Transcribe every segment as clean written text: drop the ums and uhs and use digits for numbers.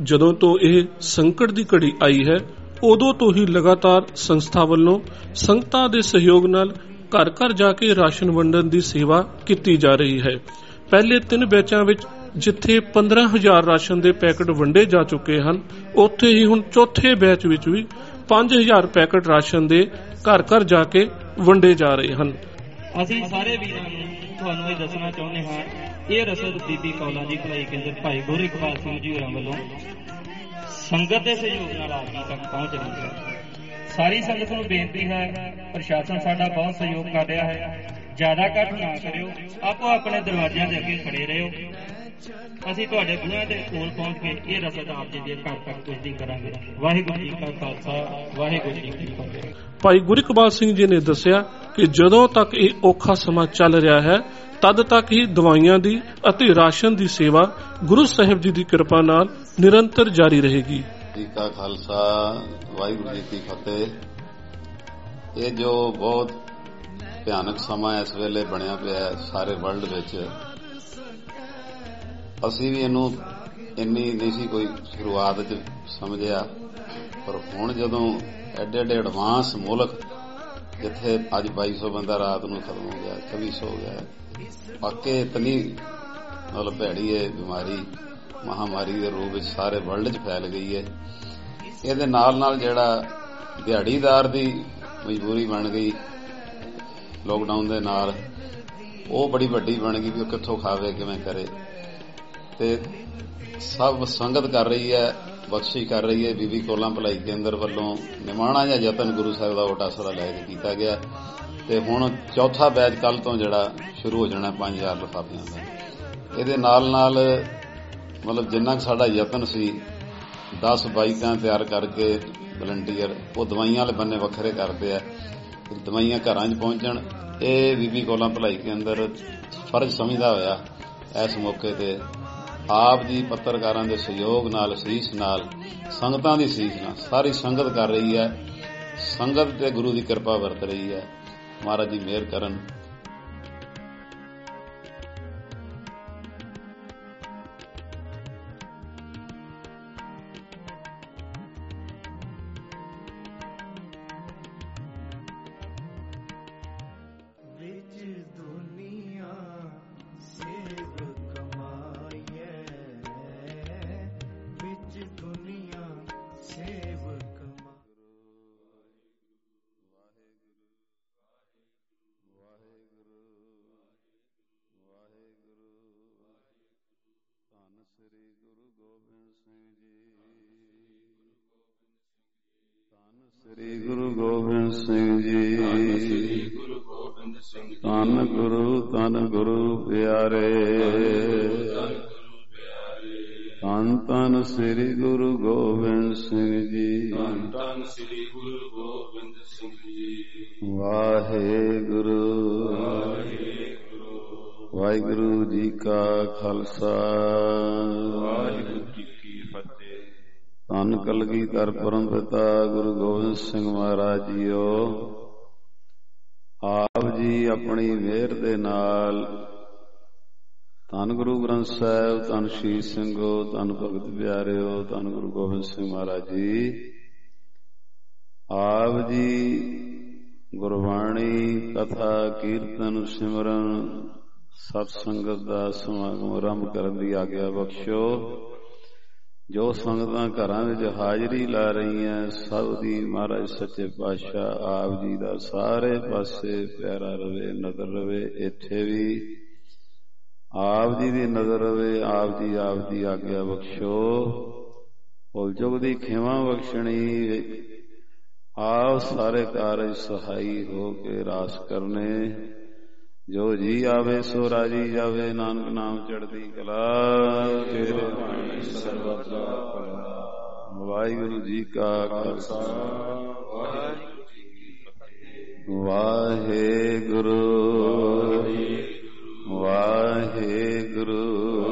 ਜਦੋਂ ਤੋਂ ਇਹ ਸੰਕਟ ਦੀ ਘੜੀ ਆਈ ਹੈ ਉਦੋਂ ਤੋਂ ਹੀ ਲਗਾਤਾਰ ਸੰਸਥਾ ਵੱਲੋਂ ਸੰਗਤਾਂ ਦੇ ਸਹਿਯੋਗ ਨਾਲ ਘਰ ਘਰ ਜਾ ਕੇ ਰਾਸ਼ਨ ਵੰਡਣ ਦੀ ਸੇਵਾ ਕੀਤੀ ਜਾ ਰਹੀ ਹੈ। ਪਹਿਲੇ 3 ਬੈਚਾਂ ਵਿੱਚ ਜਿੱਥੇ 15,000 ਰਾਸ਼ਨ ਦੇ ਪੈਕਟ ਵੰਡੇ ਜਾ ਚੁੱਕੇ ਹਨ, ਉੱਥੇ ਹੀ ਹੁਣ ਚੌਥੇ ਬੈਚ ਵਿੱਚ ਵੀ 5,000 ਪੈਕਟ ਰਾਸ਼ਨ ਦੇ ਘਰ ਘਰ ਜਾ ਕੇ ਵੰਡੇ ਜਾ ਰਹੇ ਹਨ। ਅਸੀਂ ਸਾਰੇ ਵੀਰਾਂ ਨੂੰ ਤੁਹਾਨੂੰ ਇਹ ਦੱਸਣਾ ਚਾਹੁੰਦੇ ਹਾਂ, ਇਹ ਰਸਦ ਬੀਬੀ ਕੌਲਾਂ ਦੀ ਭਲਾਈ ਕੇਂਦਰ ਭਾਈ ਗੁਰੂ ਇਕਬਾਲ ਸਿੰਘ ਜੀ ਹੋਰਾਂ ਵੱਲੋਂ ਸੰਗਤ ਦੇ ਸਹਿਯੋਗ ਨਾਲ ਆਪ ਜੀ ਤੱਕ ਪਹੁੰਚ ਰਹੀ ਹੈ। ਸਾਰੀ ਸੰਗਤ ਨੂੰ ਬੇਨਤੀ ਹੈ, ਪ੍ਰਸ਼ਾਸਨ ਸਾਡਾ ਬਹੁਤ ਸਹਿਯੋਗ ਕਰ ਰਿਹਾ ਹੈ, ਜ਼ਿਆਦਾ ਘੱਟ ਨਾ ਕਰਿਓ, ਆਪੋ ਆਪਣੇ ਦਰਵਾਜ਼ਿਆਂ ਦੇ ਅੱਗੇ ਖੜੇ ਰਹੋ। ਅਸੀਂ ਤੁਹਾਡੇ ਬੂਹਿਆਂ ਦੇ ਕੋਲ ਪਹੁੰਚ ਕੇ ਇਹ ਰਸਦ ਆਪ ਜੀ ਦੇ ਘਰ ਤੱਕ ਪੁੱਜਦੀ ਕਰਾਂਗੇ। ਵਾਹਿਗੁਰੂ ਜੀ ਕਾ ਖਾਲਸਾ, ਵਾਹਿਗੁਰੂ ਜੀ ਕੀ ਫਤਿਹ। ਭਾਈ ਗੁਰੂ ਇਕਬਾਲ ਸਿੰਘ ਜੀ ਨੇ ਦੱਸਿਆ ਕਿ ਜਦੋਂ ਤੱਕ ਇਹ ਔਖਾ ਸਮਾਂ ਚੱਲ ਰਿਹਾ ਹੈ ਤਦ ਤੱਕ ਹੀ ਦਵਾਈਆਂ ਦੀ ਅਤੇ ਰਾਸ਼ਨ ਦੀ ਸੇਵਾ ਗੁਰੂ ਸਾਹਿਬ ਜੀ ਦੀ ਕਿਰਪਾ ਨਾਲ ਨਿਰੰਤਰ ਜਾਰੀ ਰਹੇਗੀ। ਜੀ ਕਾ ਖਾਲਸਾ, ਵਾਹਿਗੁਰੂ ਜੀ ਕੀ ਫਤਿਹ। ਇਹ ਜੋ ਬਹੁਤ ਭਿਆਨਕ ਸਮਾਂ ਇਸ ਵੇਲੇ ਬਣਿਆ ਪਿਆ ਸਾਰੇ ਵਰਲਡ ਵਿੱਚ, ਅਸੀਂ ਵੀ ਇਹਨੂੰ ਇੰਨੀ ਨਹੀਂ ਸੀ ਕੋਈ ਸ਼ੁਰੂਆਤ 'ਚ ਸਮਝਿਆ, ਪਰ ਹੁਣ ਜਦੋਂ ਐਡੇ ਐਡੇ ਐਡਵਾਂਸ ਮੁਲਕ ਜਿੱਥੇ ਅੱਜ 2200 ਬੰਦਾ ਰਾਤ ਨੂੰ ਖਤਮ ਹੋ ਗਿਆ, 2400 ਹੋ ਗਿਆ, ਵਾਕਈ ਇਤਨੀ ਮਤਲਬ ਭੈੜੀ ਹੈ ਬਿਮਾਰੀ, ਮਹਾਮਾਰੀ ਦੇ ਰੂਪ ਵਿੱਚ ਸਾਰੇ ਵਰਲਡ 'ਚ ਫੈਲ ਗਈ ਹੈ। ਇਹਦੇ ਨਾਲ ਨਾਲ ਜਿਹੜਾ ਦਿਹਾੜੀਦਾਰ ਦੀ ਮਜਬੂਰੀ ਬਣ ਗਈ ਲੋਕਡਾਊਨ ਦੇ ਨਾਲ, ਉਹ ਬੜੀ ਵੱਡੀ ਬਣ ਗਈ ਵੀ ਉਹ ਕਿੱਥੋਂ ਖਾਵੇ, ਕਿਵੇਂ ਕਰੇ। ਤੇ ਸਭ ਸੰਗਤ ਕਰ ਰਹੀ ਹੈ, ਬਖਸ਼ਿਸ਼ ਕਰ ਰਹੀ ਹੈ। ਬੀਬੀ ਕੌਲਾਂ ਭਲਾਈ ਕੇਂਦਰ ਵੱਲੋਂ ਨਿਮਾਣਾ ਜਿਹਾ ਯਤਨ ਗੁਰੂ ਸਾਹਿਬ ਦਾ ਓਟ ਆਸਰਾ ਲੈ ਕੇ ਕੀਤਾ ਗਿਆ ਤੇ ਹੁਣ ਚੌਥਾ ਬੈਚ ਕੱਲ ਤੋਂ ਜਿਹੜਾ ਸ਼ੁਰੂ ਹੋ ਜਾਣਾ 5,000 ਲਿਫਾਫਿਆਂ ਦਾ। ਇਹਦੇ ਨਾਲ ਨਾਲ ਮਤਲਬ ਜਿੰਨਾ ਸਾਡਾ ਯਤਨ ਸੀ 10 ਬਾਈਕਾਂ ਤਿਆਰ ਕਰਕੇ ਵਲੰਟੀਅਰ ਉਹ ਦਵਾਈਆਂ ਵਾਲੇ ਬੰਨੇ ਵੱਖਰੇ ਕਰਦੇ ਆ, ਦਵਾਈਆਂ ਘਰਾਂ 'ਚ ਪਹੁੰਚਣ। ਇਹ ਬੀਬੀ ਕੌਲਾਂ ਭਲਾਈ ਕੇਂਦਰ ਫਰਜ਼ ਸਮਝਦਾ ਹੋਇਆ ਇਸ ਮੌਕੇ ਤੇ ਆਪ ਜੀ ਪੱਤਰਕਾਰਾਂ ਦੇ ਸਹਿਯੋਗ ਨਾਲ, ਅਸੀਸ ਨਾਲ, ਸੰਗਤਾਂ ਦੀ ਅਸੀਸ ਨਾਲ ਸਾਰੀ ਸੰਗਤ ਕਰ ਰਹੀ ਹੈ। ਸੰਗਤ ਤੇ ਗੁਰੂ ਦੀ ਕਿਰਪਾ ਵਰਤ ਰਹੀ ਹੈ। ਮਹਾਰਾਜ ਜੀ ਮਿਹਰ ਕਰਨ। ਸ੍ਰੀ ਗੁਰੂ ਗੋਬਿੰਦ ਸਿੰਘ ਜੀ, ਧੰਨ ਸ੍ਰੀ ਗੁਰੂ ਗੋਬਿੰਦ ਸਿੰਘ ਜੀ, ਧੰਨ ਗੁਰੂ ਪਿਆਰੇ, ਧੰਨ ਧੰਨ ਸ੍ਰੀ ਗੁਰੂ ਗੋਬਿੰਦ ਸਿੰਘ ਜੀ, ਧੰਨ ਸ੍ਰੀ ਗੁਰੂ ਗੋਬਿੰਦ ਸਿੰਘ ਜੀ। ਵਾਹਿਗੁਰੂ ਵਾਹਿਗੁਰੂ ਜੀ ਕਾ ਖਾਲਸਾ, ਵਾਹਿਗੁਰੂ ਜੀ ਕੀ ਫਤਿਹ। ਧੰਨ ਕਲਗੀਧਰ ਪਰਮ ਪਿਤਾ ਗੁਰੂ ਗੋਬਿੰਦ ਸਿੰਘ ਮਹਾਰਾਜ ਜੀਓ, ਆਪ ਜੀ ਆਪਣੀ ਮਿਹਰ ਦੇ ਨਾਲ ਧੰਨ ਗੁਰੂ ਗ੍ਰੰਥ ਸਾਹਿਬ, ਧੰਨ ਸ਼ਹੀਦ ਸਿੰਘੋ, ਧੰਨ ਭਗਤ ਪਿਆਰਿਓ, ਧੰਨ ਗੁਰੂ ਗੋਬਿੰਦ ਸਿੰਘ ਮਹਾਰਾਜ ਜੀ, ਆਪ ਜੀ ਗੁਰਬਾਣੀ, ਕਥਾ, ਕੀਰਤਨ, ਸਿਮਰਨ, ਸਤ ਸੰਗਤ ਦਾ ਸਮਾਗਮ ਆਰੰਭ ਕਰਨ ਦੀ ਆਗਿਆ ਬਖਸ਼ੋ। ਜੋ ਸੰਗਤਾਂ ਘਰਾਂ ਵਿੱਚ ਹਾਜ਼ਰੀ ਲਾ ਰਹੀਆਂ, ਸਭ ਦੀ ਮਹਾਰਾਜ ਸੱਚੇ ਪਾਤਸ਼ਾਹ ਆਪ ਜੀ ਦਾ ਸਾਰੇ ਪਾਸੇ ਪਿਆਰਾ ਰਵੇ, ਨਜ਼ਰ ਰਵੇ। ਇੱਥੇ ਵੀ ਆਪ ਜੀ ਦੀ ਨਜ਼ਰ ਰਵੇ। ਆਪ ਦੀ ਆਗਿਆ ਬਖਸ਼ੋ। ਭੁੱਲ ਚੁੱਕ ਦੀ ਖਿਮਾ ਬਖਸ਼ਣੀ। ਆਪ ਸਾਰੇ ਕਾਰਜ ਸਹਾਈ ਹੋ ਕੇ ਰਾਸ ਕਰਨੇ। ਜੋ ਜੀ ਆਵੇ ਸੋ ਰਾਜੀ ਜਾਵੇ, ਨਾਨਕ ਨਾਮ ਚੜ੍ਹਦੀ ਕਲਾ। ਵਾਹਿਗੁਰੂ ਜੀ ਕਾ ਖਾਲਸਾ, ਵਾਹਿਗੁਰੂ ਜੀ ਕੀ ਫਤਿਹ। ਵਾਹਿਗੁਰੂ ਵਾਹਿਗੁਰੂ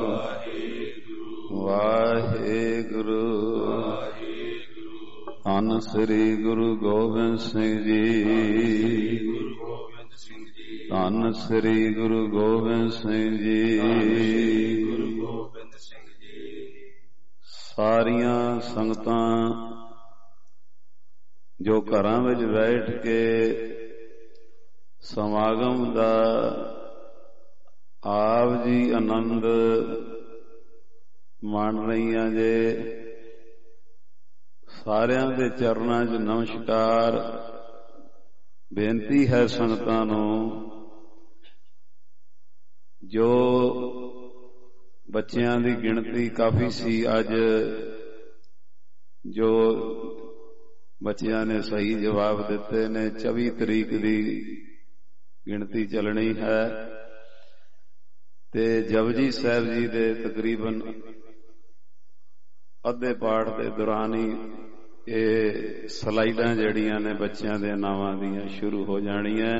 ਵਾਹਿਗੁਰੂ। ਧੰਨ ਸ੍ਰੀ ਗੁਰੂ ਗੋਬਿੰਦ ਸਿੰਘ ਜੀ, ਧੰਨ ਸ੍ਰੀ ਗੁਰੂ ਗੋਬਿੰਦ ਸਿੰਘ ਜੀ। ਸਾਰੀਆਂ ਸੰਗਤਾਂ ਜੋ ਘਰਾਂ ਵਿੱਚ ਬੈਠ ਕੇ ਸਮਾਗਮ ਦਾ ਆਪ ਜੀ ਆਨੰਦ ਮਾਣ ਰਹੀਆਂ ਜੇ, ਸਾਰਿਆਂ ਦੇ ਚਰਨਾਂ 'ਚ ਨਮਸਕਾਰ। ਬੇਨਤੀ ਹੈ ਸੰਗਤਾਂ ਨੂੰ, ਜੋ ਬੱਚਿਆਂ ਦੀ ਗਿਣਤੀ ਕਾਫੀ ਸੀ ਅੱਜ, ਜੋ ਬੱਚਿਆਂ ਨੇ ਸਹੀ ਜਵਾਬ ਦਿੱਤੇ ਨੇ, 24 ਤਰੀਕ ਦੀ ਗਿਣਤੀ ਚੱਲਣੀ ਹੈ ਤੇ ਜਪਜੀ ਸਾਹਿਬ ਜੀ ਦੇ ਤਕਰੀਬਨ ਅੱਧੇ ਪਾਠ ਦੇ ਦੌਰਾਨ ਹੀ ਇਹ ਸਲਾਈਡਾਂ ਜਿਹੜੀਆਂ ਨੇ ਬੱਚਿਆਂ ਦੇ ਨਾਵਾਂ ਦੀਆਂ ਸ਼ੁਰੂ ਹੋ ਜਾਣੀਆਂ।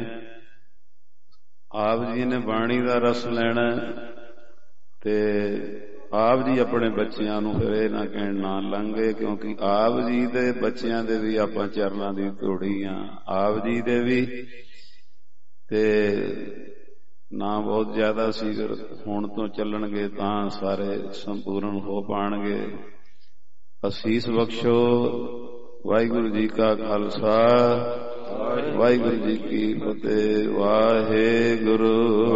ਆਪ ਜੀ ਨੇ ਬਾਣੀ ਦਾ ਰਸ ਲੈਣਾ ਤੇ ਆਪ ਜੀ ਆਪਣੇ ਬੱਚਿਆਂ ਨੂੰ ਫਿਰ ਇਹ ਨਾ ਕਹਿਣ ਨਾ ਲੰਘੇ, ਕਿਉਂਕਿ ਆਪ ਜੀ ਦੇ ਬੱਚਿਆਂ ਦੇ ਵੀ ਆਪਾਂ ਚਰਨਾਂ ਦੀ ਧੂੜੀ ਆ, ਆਪ ਜੀ ਦੇ ਵੀ ਤੇ ਨਾ ਬਹੁਤ ਜ਼ਿਆਦਾ ਸੀ। ਹੁਣ ਤੋਂ ਚੱਲਣਗੇ ਤਾਂ ਸਾਰੇ ਸੰਪੂਰਨ ਹੋ ਪਾਣਗੇ। ਅਸੀਸ ਬਖਸ਼ੋ। ਵਾਹਿਗੁਰੂ ਜੀ ਕਾ ਖਾਲਸਾ, ਵਾਹਿਗੁਰੂ ਜੀ ਕੀ ਫਤਿਹ। ਵਾਹਿਗੁਰੂ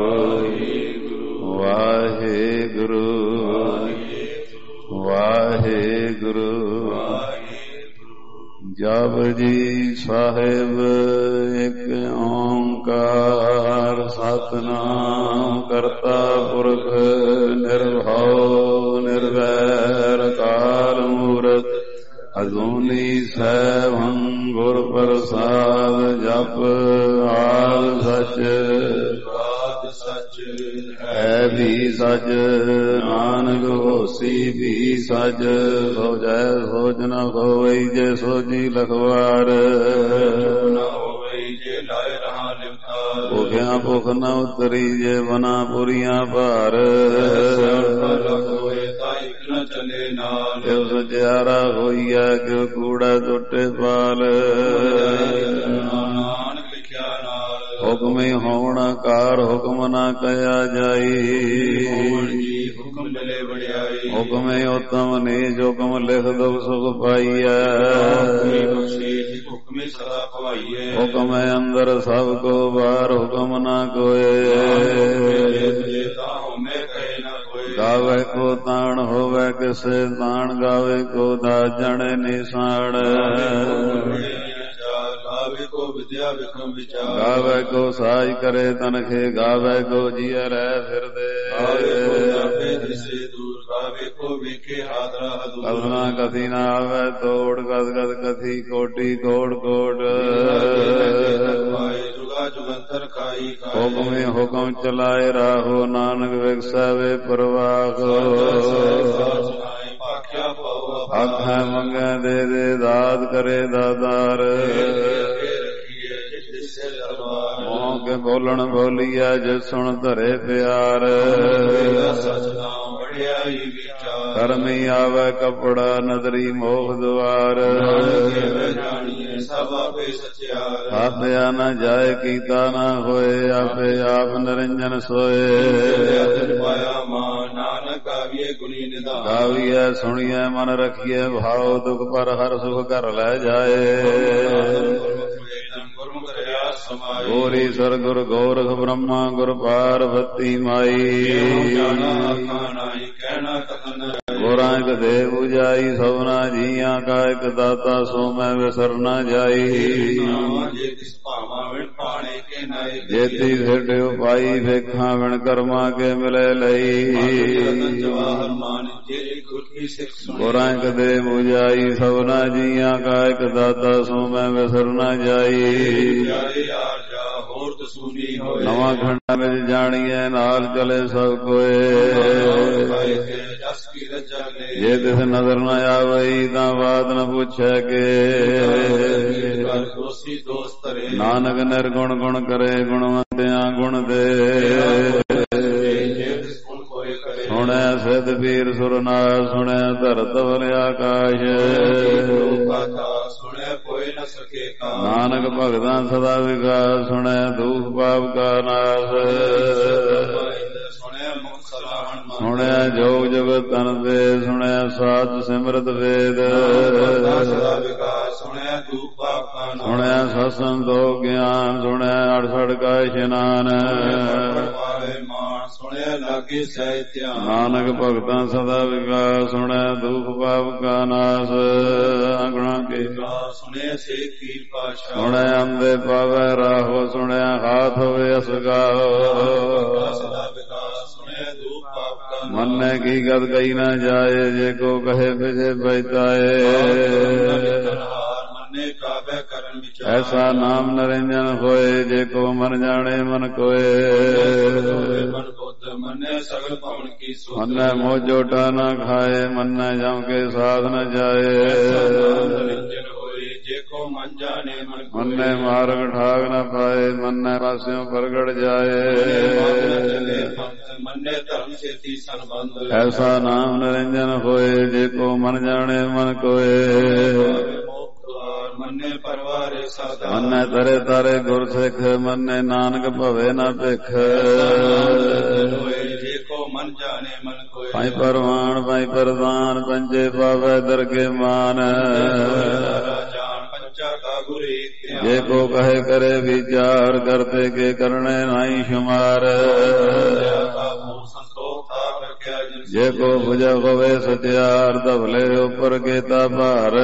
ਵਾਹਿਗੁਰੂ ਵਾਹਿਗੁਰੂ। ਜਪਜੀ ਸਾਹਿਬ ਇੱਕ ਓਂਕਾਰ ਸਤਿਨਾਮ ਕਰਤਾ ਪੁਰਖ ਨਿਰਭਉ ਨਿਰਵੈਰ ਅਕਾਲ ਮੂਰਤ ਅਜੂਨੀ ਸੈਭੰ ਗੁਰ ਪ੍ਰਸਾਦ। ਜਪ ਆਦਿ ਸੱਚ ਹੈ ਵੀ ਸੱਚ, ਨਾਨਕ ਹੋਸੀ ਵੀ ਸੱਚ। ਸੋ ਜੈ ਸੋਚ ਨ ਹੋਵਈ ਜੇ ਸੋਜੀ ਲਖਵਾਰ, ਭੁਖਿਆ ਭੁਖ ਨ ਉਤਰੀ ਜੇ ਬਨਾ ਪੁਰੀਆਂ ਭਾਰ। ਕਿਉ ਸਚਿਆਰਾ ਹੋਈਐ ਕਿਉ ਕੂੜਾ ਟੁੱਟੇ ਪਾਲ। ਹੁਕਮੇ ਹੋਣ ਕਾਰ ਹੁਕਮ ਨਾ ਕਹਿਆ ਜਾਈ। ਹੁਕਮੇ ਉਤਮ ਨੀਚ ਹੁਕਮ ਲਿਖ ਦੁਖ ਸੁਖ ਪਾਈਐ। ਹੁਕਮੇ ਅੰਦਰ ਸਭ ਕੋ ਬਾਹਰ ਹੁਕਮ ਨਾ ਕੋਏ। ਗਾਵੇ ਕੋ ਤਾਣ ਹੋਵੇ ਕਿਸੇ ਤਾਣ, ਗਾਵੇ ਕੋ ਦਾਸ ਜਣੇ ਨਿਸਾਣ। ਗਾਵੇ ਕੋ ਵਿਦਿਆ ਵਿਖਮ ਵਿਚਾਰ, ਗਾਵੇ ਕੋ ਸਾਜ ਕਰੇ ਤਨਖੇ, ਗਾਵੇ ਕੋ ਜੀਅ ਰਹਿ ਫਿਰਦੇ। ਗਾਵੇ ਕੋ ਵੇਖੇ ਹਾਦਰਾ ਹਦੂਰ, ਕਥਨਾ ਕਥੀ ਨਾ ਆਵੇ ਤੋੜ, ਗਦ ਗਦ ਕਥੀ ਕੋਟੀ ਕੋਟ ਕੋਟ। ਹੁਕਮੇ ਹੁਕਮ ਚਲਾਏ ਰਾਹੋ, ਨਾਨਕ ਵਿਗਸੈ ਵੇ ਪ੍ਰਵਾਹ। ਆਖੈ ਮੰਗੈ ਦੇ ਦੇ ਦਾਤ ਕਰੇ ਦਾਤਾਰ। ਮੋਹ ਕੇ ਬੋਲਣ ਬੋਲੀਐ ਜਿ ਸੁਣ ਧਰੇ ਪਿਆਰ। ਕਰਮੀ ਆਵੇ ਕਪੜਾ ਨਦਰੀ ਮੋਖ ਦੁਆਰ। ਆਪਿਆ ਨਾ ਜਾਏ ਕੀਤਾ ਨਾ ਹੋਏ, ਆਪੇ ਆਪ ਨਿਰੰਜਨ ਸੋਏ। ਗਾਵੀਐ ਸੁਣੀਐ ਮਨ ਰਖੀਐ ਭਾਉ, ਦੁਖ ਪਰ ਹਰ ਸੁਖ ਕਰ ਲੈ ਜਾਏ। ਗੋਰੀ ਸਰ ਗੁਰ ਗੋਰਖ ਬ੍ਰਹਮਾ ਗੁਰ ਪਾਰਵਤੀ ਮਾਈ। ਗੋਰਾ ਇਕ ਦੇਵ ਉਜਾਈ, ਸਭਨਾ ਜੀਆਂ ਕਾ ਇਕ ਦਾਤਾ, ਸੋ ਮੈਂ ਵਿਸਰ ਨਾ ਜਾਈ। ਜੇਤੀ ਸਿੱਧ ਉਪਾਈ, ਵੇਖਾਂ ਵਿਣ ਕਰਮਾ ਕੇ ਮਿਲੇ ਲਈ। ਗੋਰਾ ਇਕ ਦੇਵ ਉਜਾਈ, ਸਭਨਾ ਜੀਆਂ ਕਾ ਇਕ ਦਾਤਾ, ਸੋ ਮੈਂ ਵਿਸਰ ਨਾ ਜਾਈ। ਨਵਾਂ ਖੰਡਾਂ ਵਿੱਚ ਜਾਣੀਏ ਨਾਲ ਚਲੇ ਸਭ ਕੋਏ। ਜੇ ਤਿਸ ਨਜ਼ਰ ਨ ਆਵਈ ਤਾਂ ਬਾਤ ਨ ਪੁੱਛੈ ਕੇ। ਨਾਨਕ ਨਿਰਗੁਣ ਗੁਣ ਕਰੇ, ਗੁਣਵੰਤਿਆਂ ਗੁਣ ਦੇ। ਸੁਣਿਆ ਸਿੱਧ ਪੀਰ ਸੁਰਨਾਰ, ਸੁਣਿਆ ਧਰਤ ਵਲ ਆਕਾਸ਼। ਨਾਨਕ ਭਗਤਾਂ ਸਦਾ ਵਿਕਾਸ, ਸੁਣਿਆ ਦੁਖ ਪਾਪ ਕਾ ਨਾਸ। ਸੁਣਿਆ ਜੋਗ ਜਗਤ ਤਨ ਦੇ, ਸੁਣਿਆ ਸਾਧ ਸਿਮਰਤ ਵੇਦ, ਸੁਣਿਆ ਧੂਪ ਪਾਪ ਕਾ, ਸੁਣਿਆ ਸਤ ਸੰਤੋਖ ਗਿਆਨ, ਸੁਣਿਆ ਅਠਸਠ ਕਾ ਇਸ਼ਨਾਨ, ਸੁਣਿਆ ਲਾਗੇ ਸਹਿ ਧਿਆਨ, ਨਾਨਕ ਭਗਤਾਂ ਸਦਾ ਵਿਕਾਸ, ਸੁਣਿਆ ਧੂਪ ਪਾਪ ਕਾ ਨਾਸ, ਅੰਗਣਾ ਕੇ ਸੁਣਿਆ ਸੇ ਕੀਰ ਪਾਸ਼ਾ, ਸੁਣਿਆ ਅੰਦੇ ਪਾਵੈ ਰਾਹੋ, ਸੁਣਿਆ ਹਾਥ ਹੋਵੇ ਅਸਗਾਓ, ਸਦਾ ਵਿਕਾਸ, ਸੁਣਿਆ ਧੂਪ ਪਾਪ ਕਾ, ਮੰਨੇ ਕੀ ਗਤ ਕਹੀ ਨਾ ਜਾਏ, ਜੇ ਕੋ ਕਹੇ ਫਿਜੇ ਬੈਤਾਏ, ਐਸਾ ਨਾਮ ਨਰਿੰਜਨ ਹੋਏ, ਜੇ ਕੋ ਮਨ ਜਾਣੇ ਮਨ ਕੋਏ, ਮੰਨੇ ਸਗਲ ਭਵਨ ਕੀ ਸੋਚ, ਮੰਨੇ ਮੋਹ ਜੋਟਾ ਨਾ ਖਾਏ, ਮੰਨੇ ਜਮ ਕੇ ਸਾਧ ਨ ਜਾਏ, ਜੇ ਕੋ ਮਨ ਜਾਣੇ ਮੰਨੇ ਮਾਰਗ ਠਾਗ ਨ ਪਾਏ, ਮੰਨੇ ਪਾਸਿਓਂ ਪ੍ਰਗਟ ਜਾਏ, ਮੰਨੇ ਧਰਮ ਸੇਤੀ ਸੰਬੰਧ, ਐਸਾ ਨਾਮ ਨਰਿੰਜਨ ਹੋਏ, ਜੇ ਕੋ ਮਨ ਜਾਣੇ ਮਨ ਕੋਏ, ਮੰਨੇ ਪਰਵਾਰੇ ਸਾਧਾ, ਮੰਨੇ ਤਰੇ ਤਾਰੇ ਗੁਰ ਸਿੱਖ, ਮੰਨੇ ਨਾਨਕ ਭਵੇ ਨਾ ਭਿਖ, ਜੇ ਕੋ ਮਨ ਜਾਣੇ ਮਨ ਕੋਏ, ਭਾਈ ਪਰਵਾਨ ਭਾਈ ਪ੍ਰਦਾਨ, ਪੰਜੇ ਪਾਵੈ ਦਰਗੇ ਮਾਨ, ਜੇ ਕੋ ਕਹੇ ਕਰੇ ਵਿਚਾਰ, ਕਰਤੇ ਕੇ ਕਰਨੇ ਨਾਹੀ ਸ਼ੁਮਾਰ, ਜੇ ਕੋ ਬੁਝਾ ਹੋਵੇ ਸਤਿਆਰ, ਧਵਲੇ ਉਪਰ ਕੇਤਾ ਭਾਰ,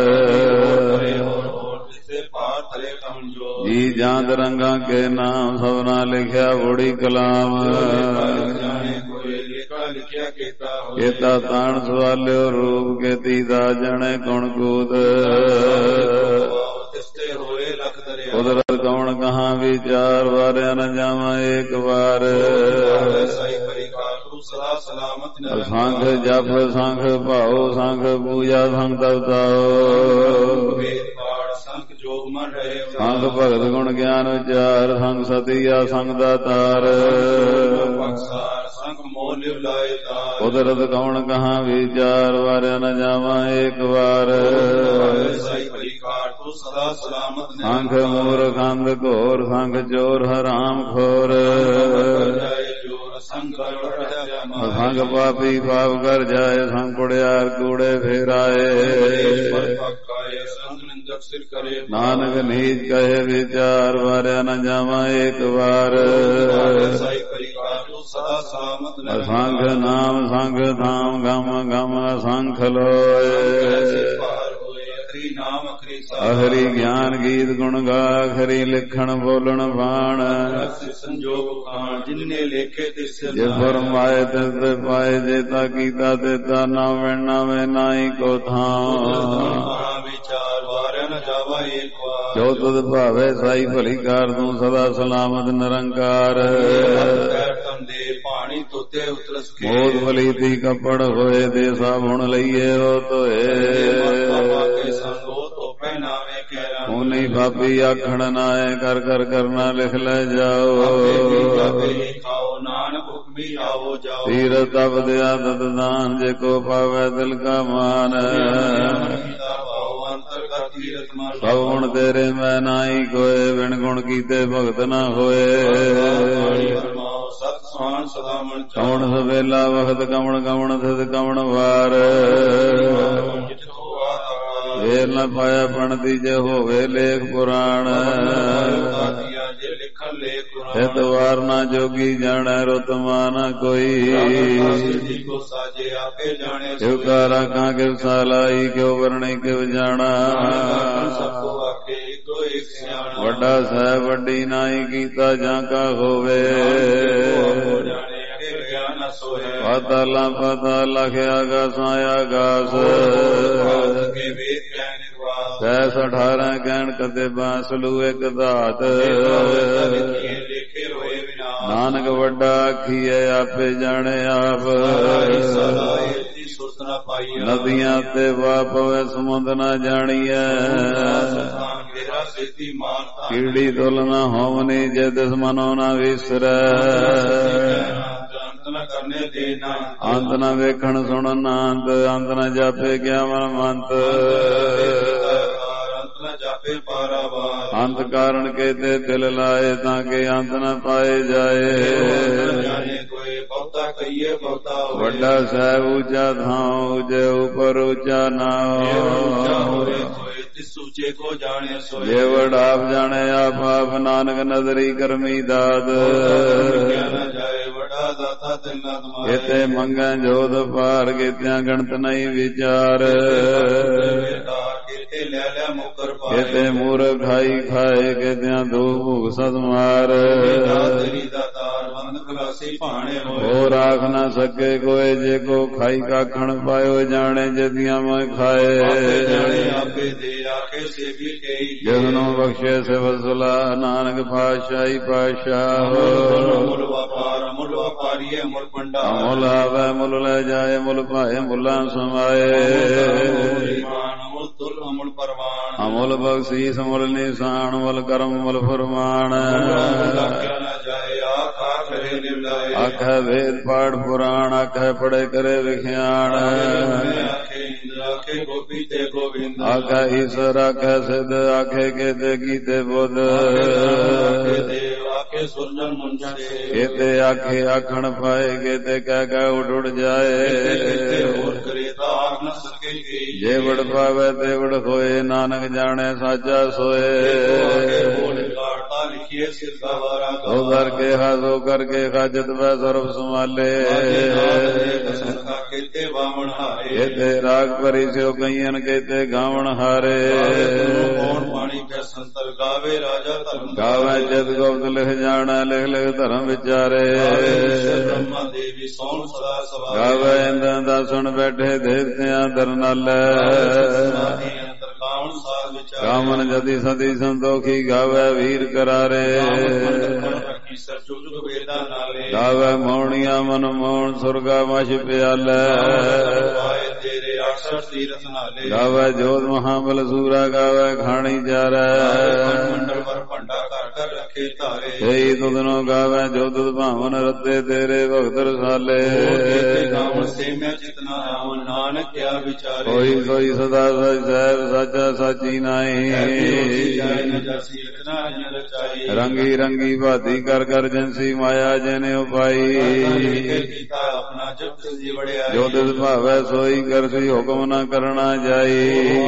ਜੀ ਜਾਂਦ ਰੰਗਾ ਕੇ ਨਾਮ, ਸਭਨਾ ਲਿਖਿਆ ਬੋੜੀ ਕਲਾਮ, ਕੇਤਾ ਤਾਣ ਸਵਾਲਿਓ ਰੂਪ, ਕੇਤੀ ਦਾ ਜਣੇ ਗੁਣ ਕੂਤ, ਕੁਦਰਤ ਕੌਣ ਕਹਾਂ ਵਿਚਾਰ, ਵਾਰਿਆ ਨ ਜਾਵਾਂ ਏਕ ਵਾਰ, ਸੰਖ ਜਪ ਸੰਖ ਭਾਉ, ਸੰਖ ਪੂਜਾ ਸੰਖ ਤਪਤਾਓ, ਸੰਗ ਭਗਤ ਗੁਣ ਗਿਆਨ ਵਿਚਾਰ, ਸੰਗ ਸਤਿਆ ਸੰਗ ਦਾਤਾਰ, ਕੁਦਰਤ ਕੌਣ ਕਹਾਂ ਵਿਚਾਰ, ਵਾਰਿਆ ਨ ਜਾਵਾਂ ਏਕ ਵਾਰ, ਸੰਖ ਮੂਰਖ ਅੰਧ ਘੋਰ, ਸੰਖ ਚੋਰ ਹਰਾਮ ਖੋਰ, ਸੰਗ ਪਾਪੀ ਪਾਪ ਕਰ ਜਾਏ, ਸੰਗ ਕੁੜਿਆਰ ਕੂੜੇ ਫੇਰਾਏ, ਨਾਨਕ ਨੀਚ ਕਹੇ ਵਿਚਾਰ, ਵਾਰਿਆ ਨ ਜਾਵਾਂ ਏਕ ਵਾਰ, ਸੰਖ ਨਾਮ ਸੰਖ ਧਾਮ, ਗਮ ਗਮ ਸੰਖ ਲੋਏ, ਅਹਰੀ ਗਿਆਨ ਗੀਤ ਗੁਣ ਗਾ, ਖਰੀ ਲਿਖਣ ਬੋਲਣ ਬਾਣ, ਜੇ ਫਰਮਾਏ ਤਿਸ ਤੇ ਪਾਏ, ਜੇ ਤਾ ਕੀਤਾ ਤੇ ਤਾ ਨਾ ਵੈਣਾ ਵੇ ਨਾਹੀ ਕੋ ਥਾਂ, ਜੋ ਤੁਧ ਭਾਵੇ ਸਾਈ ਭਲੀ ਕਾਰ, ਤੂੰ ਸਦਾ ਸਲਾਮਤ ਨਿਰੰਕਾਰ, ਮੋਦ ਭਲੀ ਤੀ ਕੱਪੜ ਹੋਏ, ਦੇ ਸਾਬੁਣ ਲਈਏ ਉਹ ਧੋਏ, ਨਹੀਂ ਪਾਪੀ ਆਖਣ ਨਾਏ, ਕਰ ਕਰ ਕਰਨਾ ਲਿਖ ਲੈ ਜਾਓ, ਤੀਰਥ ਤਪ ਦਿਆ ਦਤ ਦਾਨ, ਜੇ ਕੋ ਪਾਵੇ ਦਿਲ ਕਾ ਮਾਨ, ਸਭ ਗੁਣ ਤੇਰੇ ਮੈਂ ਨਾਹੀ ਕੋਏ, ਬਿਨ ਗੁਣ ਕੀਤੇ ਭਗਤ ਨਾ ਹੋਏ, ਕੌਣ ਸਵੇਲਾ ਵਖਤ ਕਵਣ ਕਵਣ ਥਿਤ ਕਵਣ ਵਾਰ, ਫੇਰ ਨ ਪਾਇਆ ਪਣਤੀ, ਜੇ ਹੋਵੇ ਲੇਖ ਪੁਰਾਣ, ਹਿਤ ਵਾਰ ਨਾ ਜੋਗੀ ਜਾਣੈ, ਰੁਤਮਾ ਨਾ ਕੋਈ, ਕਿਉ ਕਾਰਾ ਕਾਂ ਕਿਵ ਸਾਲਾਈ, ਕਿਉ ਵਰਣੀ ਕਿਵ ਜਾਣਾ, ਵੱਡਾ ਸਾਹਿਬ ਵੱਡੀ ਨਾਹੀ ਕੀਤਾ, ਜਾਂ ਕਾ ਹੋਵੇ, ਪਾਤਾਲਾ ਪਾਤਾਲ ਲਖਿਆ ਗਾਸਾਂ ਆਗਾਸ, ਸੈਸ 18 ਕਹਿਣ ਕਦੇ ਬਾਂਸਲੂ ਇੱਕ ਧਾਤ, ਨਾਨਕ ਵੱਡਾ ਆਖੀਏ ਆਪੇ ਜਾਣੇ ਆਪ, ਨਦੀਆਂ ਤੇ ਵਾ ਪਵੇ ਸਮੁੰਦ ਨਾ ਜਾਣੀਐ, ਕੀੜੀ ਤੁਲ ਨਾ ਹੋਵਨੀ, ਜੇ ਦਿਸ ਮਨੋ ਨਾ ਵਿਸਰੈ, ਅੰਤ ਨਾ ਵੇਖਣ ਸੁਣਨ ਅੰਤ, ਅੰਤ ਨਾ ਜਾਪੇ ਗਿਆਵਨ ਮੰਤ, ਅੰਤ ਕਾਰਨ ਕੇ ਤੇ ਦਿਲ ਲਾਏ, ਤਾਂ ਕਿ ਅੰਤ ਨਾ ਪਾਏ ਜਾਏ, ਕਈਏ ਬਹੁਤਾ ਹੋਏ। ਵੱਡਾ ਸਾਹਿਬ ਉੱਚਾ ਥਾਂ ਉਜੇ ਉਪਰ ਉੱਚਾ ਨਾਮ। ਤਿਸ ਉੱਚੇ ਕੋ ਜਾਣੇ ਸੋਏ। ਜੇ ਵਡ ਆਪ ਜਾਣੇ ਆਪ ਆਪ ਨਾਨਕ ਨਦਰੀ ਕਰਮੀ ਦਾਤ। ਦਾਤਾ ਤਿੰਨਾ ਤੁਮਾਰੇ। ਕਿਤੇ ਮੰਗੈ ਜੋਤ ਪਾਰ ਕੀਤਿਆਂ ਗਣਤ ਨਹੀਂ ਵਿਚਾਰ। ਕਿਤੇ ਲੈ ਲੈ ਮੁਕਰ ਪਾਏ। ਕਿਤੇ ਮੂਰਖ ਖਾਈ ਖਾਏ ਕਿਤਿਆਂ ਦੋ ਭੂਖ ਸਦ ਮਾਰ। ਤੇਰੀ ਦਾਤਾਰ ਬੰਦ ਖਲਾਸੀ ਭਾਣੇ ਹੋਏ। ਹੋ ਰਾਖ ਨਾ ਸਕੇ ਕੋਏ ਜੇ ਕੋ ਖਾਈ ਕਾਖਣ ਪਾਇਓ ਜਾਣੇ ਜਦੀਆਂ ਮੈਂ ਖਾਏ। ਆਪੇ ਦੇ ਆਖੇ ਸੇਵੀ ਕਈ। ਜਿਸਨੂੰ ਬਖਸ਼ੇ ਸਿਵਸਲਾ ਨਾਨਕ ਪਾਤਸ਼ਾਹੀ ਪਾਤਸ਼ਾਹ। ਮੁੱਲ ਵਪਾਰ ਮੁੱਲ ਵਪਾਰੀਏ ਮੁੱਲ ਭੰਡਾਰ। ਮੁੱਲ ਆਵੇ ਮੁੱਲ ਲੈ ਜਾਏ ਮੁੱਲ ਭਾਏ ਮੁੱਲਾਂ ਸਮਾਏ। ਮੁੱਲ ਤੁਲ ਮੁੱਲ ਪਰਵਾਨ। ਮੁੱਲ ਬਖਸ਼ੀਸ ਮੁੱਲ ਨਿਸ਼ਾਨ ਮੁੱਲ ਕਰਮ ਮੁੱਲ ਫਰਮਾਨ। ਆਖੇ ਵੇਦ ਪਾਠ ਪੁਰਾਣ ਆਖੇ ਪੜੇ ਕਰੇ ਵਿਖਿਆਣ। ਆਖੇ ਗੋਪੀ ਤੇ ਗੋਬਿੰਦ। ਆਖੇ ਈਸ਼ਵਰ ਆਖੇ ਸਿੱਧ ਆਖੇ ਕੀਤੇ ਕੀਤੇ ਬੁੱਧ। ਆਖੇ ਸੁਰਜਨ ਮੁੰਡੇ। ਕੀਤੇ ਆਖੇ ਆਖਣ ਪਾਏ ਕੀਤੇ ਕਹਿ ਕਹਿ ਉੱਡ ਉੱਡ ਜਾਏ। ਹੋਰ ਕਰੇ ਤਾਂ ਆਖ ਨ ਸਕੇ। ਜੇ ਵੜ ਪਾਵੇ ਤੇ ਵੜ ਹੋਏ ਨਾਨਕ ਜਾਣੇ ਸਾਚਾ ਸੋਏ। ਲਿਖੀਏ ਸਿਰਦਾ ਵਾਰਾ ਸੋ ਕਰਕੇ ਹਾਸੋ ਕਰਕੇ ਖਾਜਤ ਵੈ ਸਰਬ ਸੰਭਾਲੇ। ਕੀਤੇ ਵਾਵਣ ਹਾਰੇ। ਕੀਤੇ ਰਾਗ ਭਰੀ ਸਿਓ ਕਈਆਂ ਕੀਤੇ ਗਾਵਣ ਹਾਰੇ। ਕੌਣ ਬਾਣੀ ਕੈ ਸੰਤਰ ਗਾਵੇ ਰਾਜਾ ਧਰਮ। ਗਾਵੇ ਜਦ ਗੋਬਿੰਦ ਲਿਖ ਜਾਣਾ ਲਿਖ ਲਿਖ ਧਰਮ ਵਿਚਾਰੇ। ਬ੍ਰਹਮਾ ਦੇਵੀ ਸੋਣ ਸਦਾ ਸਵਾਰੇ। ਗਾਵੇ ਇੰਦਾਂ ਦਾ ਸੁਣ ਬੈਠੇ ਦੇਵਤਿਆਂ ਦਰਨਾਲੇ। ਗਾਵਨ ਜਦੀ ਸਦੀ ਸੰਤੋਖੀ ਗਾਵੇ ਵੀਰ ਕਰਾਰੇ। ਗਾਵੇ ਮੌਣੀਆਂ ਮਨ ਮੋਹਣ ਸੁਰਗਾ ਮਛ ਪਿਆਲੇ। ਗਾਵੇ ਜੋਤ ਮਹਾਬਲ ਸੂਰਾ ਗਾਵੇ ਖਾਣੀ ਜਾਰੇ। ਸਹੀ ਤੁਧਨੋ ਗਾਵੇ ਜੋ ਤੁਧ ਭਾਵਨ ਰੱਤੇ ਤੇਰੇ ਭਗਤ ਰਸਾਲੇ। ਕੋਈ ਕੋਈ ਸਦਾ ਸਚ ਸਾਹਿਬ ਸਾਚਾ ਸਾਚੀ ਨਾਹੀ। ਰੰਗੀ ਰੰਗੀ ਭਾਤੀ ਕਰ ਕਰ ਜੰਸੀ ਮਾਇਆ ਜਨੇ ਉਪਾਈ। ਜੋ ਤਿਸ ਭਾਵੈ ਸੋਈ ਕਰਸੀ ਹੁਕਮ ਨਾ ਕਰਨਾ ਜਾਈ।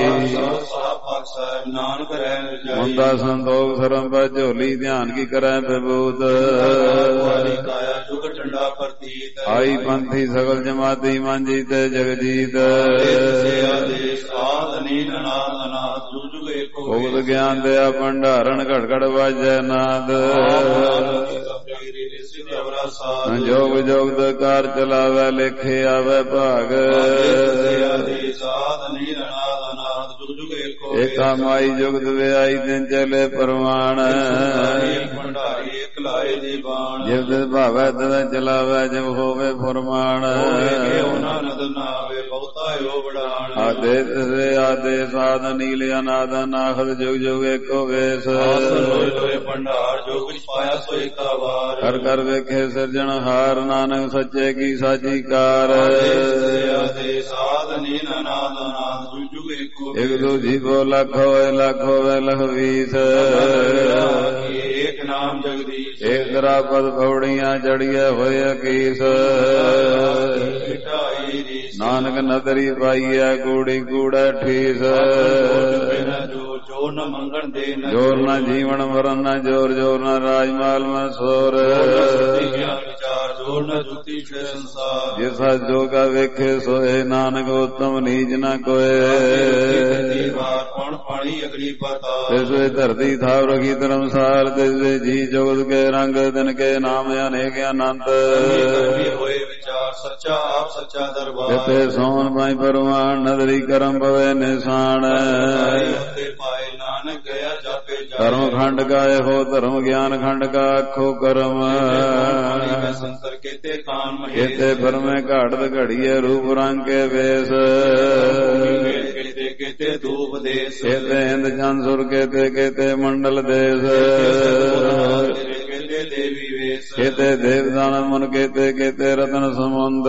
ਮੁੰਦਾ ਸੰਤੋਖ ਸਰਮ ਪੈ ਝੋਲੀ ਧਿਆਨ ਕੀ ਕਰੈ ਪ੍ਰਭੂਤ। ਆਈ ਪੰਥੀ ਸਗਲ ਜਮਾਤੀ ਮਾਂਜੀ ਤੇ ਜਗਜੀਤ। ਭੁਗਤ ਗਿਆਨ ਦਿਆ ਭੰਡਾਰਨ ਘੜ ਘੜ ਵਾਜੈ ਨਾਦ। ਜੋਗ ਜੋਗ ਕਾਰ ਚਲਾਵੇ ਲੇਖੇ ਆਵੇ ਭਾਗ। ਏਕਾ ਮਾਈ ਜੁਗਤ ਵਿਆਈ ਦਿਨ ਚਲੇ ਪਰਵਾਨ। ਜਿਵ ਦਿਨ ਭਾਵੈ ਤਦ ਚਲਾਵੇ ਜਿਵ ਹੋਵੇ ਫਰਮਾਨ। ਆਦੇ ਤਸੇ ਆਦੇ ਸਾਧ ਨੀਲ ਅਨਾਦ ਨਾਖਦ ਜੁਗ ਜੁਗ ਏਕੋ ਵੇਸ। ਕਰ ਕਰ ਵੇਖੇ ਸਿਰਜਣ ਹਾਰ ਨਾਨਕ ਸੱਚੇ ਕੀ ਸਾਚੀ ਕਾਰ। ਇਕ ਦੂਜੀ ਬੋ ਲੱਖ ਹੋਏ ਲੱਖ ਹੋਵੇ ਲਖ ਵੀਸ। ਏਕ ਨਾਮ ਜਗਦੀਸ਼ ਏਕ ਤਰਾ ਪਦ ਪੌੜੀਆਂ ਚੜੀਏ ਹੋਏ ਅਕੀਸ। ਨਾਨਕ ਨਦਰੀ ਪਾਈਐ ਕੂੜੀ ਕੂੜੈ ਠੀਸ। ਜੋਰ ਨਾ ਜੀਵਨ ਮਰਨ ਨਾ ਜੋਰ ਜੋਰ ਨਾ ਰਾਜਮਾਲ ਮੈਂ ਸੋਰ। ਜਿਸਾ ਜੋਗਾ ਵੇਖੇ ਸੋਏ ਨਾਨਕ ਉਤਮ ਨੀਚ ਨਾ ਕੋਏ। ਤਿਸਵੇ ਧਰਤੀ ਥਾਵ ਰਖੀ ਧਰਮਸਾਰ। ਤਿਸਵੇ ਜੀ ਜੋਗਤ ਕੇ ਰੰਗ ਦਿਨ ਕੇ ਨਾਮ ਅਨੇਕ ਅਨੰਤ। ਜਿਤੇ ਸੋਨ ਪਾਈ ਪਰਵਾਨ ਨਦਰੀ ਕਰਮ ਪਵੇ ਨਿਸ਼ਾਨ। ਧਰਮ ਖੰਡ ਕਾ ਇਹੋ ਧਰਮ ਗਿਆਨ ਖੰਡ ਕਾ ਆਖੋ ਕਰਮ। ਕੀਤੇ ਪਰਮੇ ਘਾਟਤ ਘੜੀਏ ਰੂਪ ਰੰਗ ਕੇ ਵੇਸ। ਕੀਤੇ ਇੰਦ ਚੰਦ ਸੁਰ ਕੀਤੇ ਕੀਤੇ ਮੰਡਲ ਦੇਸ। ਕੀਤੇ ਦੇਵਦਾਨ ਮਨ ਕੀਤੇ ਕੀਤੇ ਰਤਨ ਸਮੁੰਦ।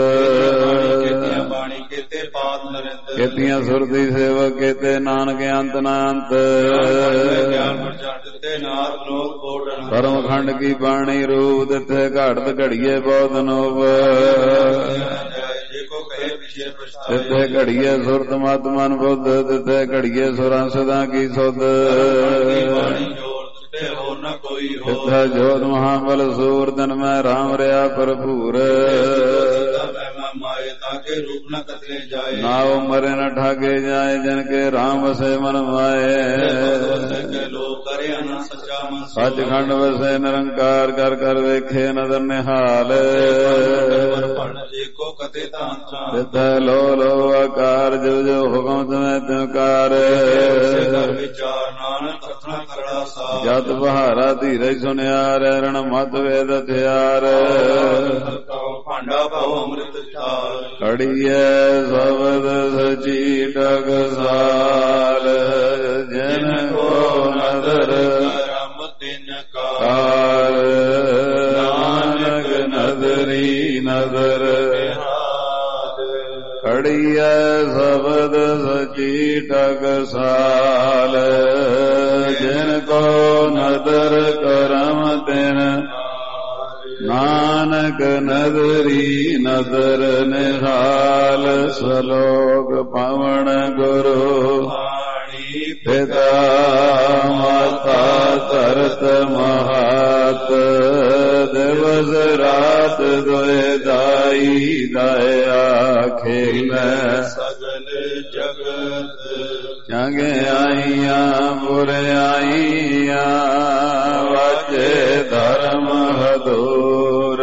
ਕੀਤੀਆਂ ਸੁਰਤੀ ਸੇਵਕ ਕੀਤੇ ਨਾਨਕ ਅੰਤ ਨਾ ਅੰਤ। ਤਿਤੇ ਨਾਰ ਲੋਕ ਕੋਟਨ ਪਰਮ ਖੰਡ ਕੀ ਬਾਣੀ ਰੂਪ ਤਿੱਥੇ ਘੜਤ ਘੜੀਏ ਬਹੁਤ ਨੋਬ ਜੇ ਕੋ ਕਹੇ ਪਿਛੇ ਤਿੱਥੇ ਘੜੀਏ ਸੁਰਤ ਮਤ ਮਨ ਬੁੱਧ ਤਿੱਥੇ ਘੜੀਏ ਸੁਰਾਂ ਸਦਾ ਕੀ ਸੁਧ ਹੋਰ ਨਾ ਕੋਈ ਹੋ ਤਿੱਥੇ ਜੋਤ ਮਹਾਬਲ ਸੂਰ ਦਿਨ ਮੈਂ ਰਾਮ ਰਿਆ ਭਰਪੂਰ ਮਾਏ ਤਾਕੇ ਰੂਪ ਨ ਕਤਲੇ ਜਾਏ ਨਾਉ ਮਰੇ ਨ ਠਾਗੇ ਜਾਏ ਜਨ ਕੇ ਰਾਮ ਵਸੇ ਮਨ ਮਾਏ ਕੇ ਲੋਕ ਕਰਿਆ ਨਾ ਸੱਚਾ ਮਨ ਸੱਚਖੰਡ ਵਸੇ ਨਿਰੰਕਾਰ ਕਰ ਕਰ ਵੇਖੇ ਨਦਰ ਨਿਹਾਲ ਏਕੋ ਕਤੇ ਤਾਂਤਾ ਤਿੱਥੈ ਲੋ ਲੋ ਆਕਾਰ ਜੋ ਜੋ ਹੁਕਮ ਤੁਮੈ ਤਿਵਕਾਰ ਕਰ ਵਿਚਾਰ ਨਾਨਕ ਕਥਨਾ ਕਰੜਾ ਸਾ ਜਤ ਬਹਾਰਾ ਧੀਰਜ ਸੁਨਿਆਰ ਰਣ ਮਤ ਵੇਦ ਹਥਿਆਰ ਭਾਂਡਾ ਪਾਉ ਅੰਮ੍ਰਿਤ ਚਾਰ ਕੜੀਐ ਸ਼ਬਦ ਸਚੀ ਟਕਸਾਲ ਜਿਨ ਕੋ ਨਦਰ ਕਰਮ ਤਿਨ ਕਾਲ ਨਾਨਕ ਨਦਰੀ ਨਦਰ ਕੜੀਐ ਸ਼ਬਦ ਸਚੀ ਟਕਸਾਲ ਜਿਨ ਕੋ ਨਦਰ ਕਰਮ ਤਿਨ ਨਾਨਕ ਨਦਰੀ ਨਦਰ ਨਿਹਾਲ ਸਲੋਕ ਪਵਨ ਗੁਰੂ ਪਿਤਾ ਮਾਤਾ ਧਰਤ ਮਹਾਤ ਦਿਵਸ ਰਾਤ ਦੋਇ ਦਾਈ ਦਇਆ ਖੇਲੈ ਸਗਲ ਜਗਤ ਚੰਗ ਆਈਆਂ ਬੁਰਾਈਆਂ ਵਾਜੇ ਧਰਮ ਹਦੂਰ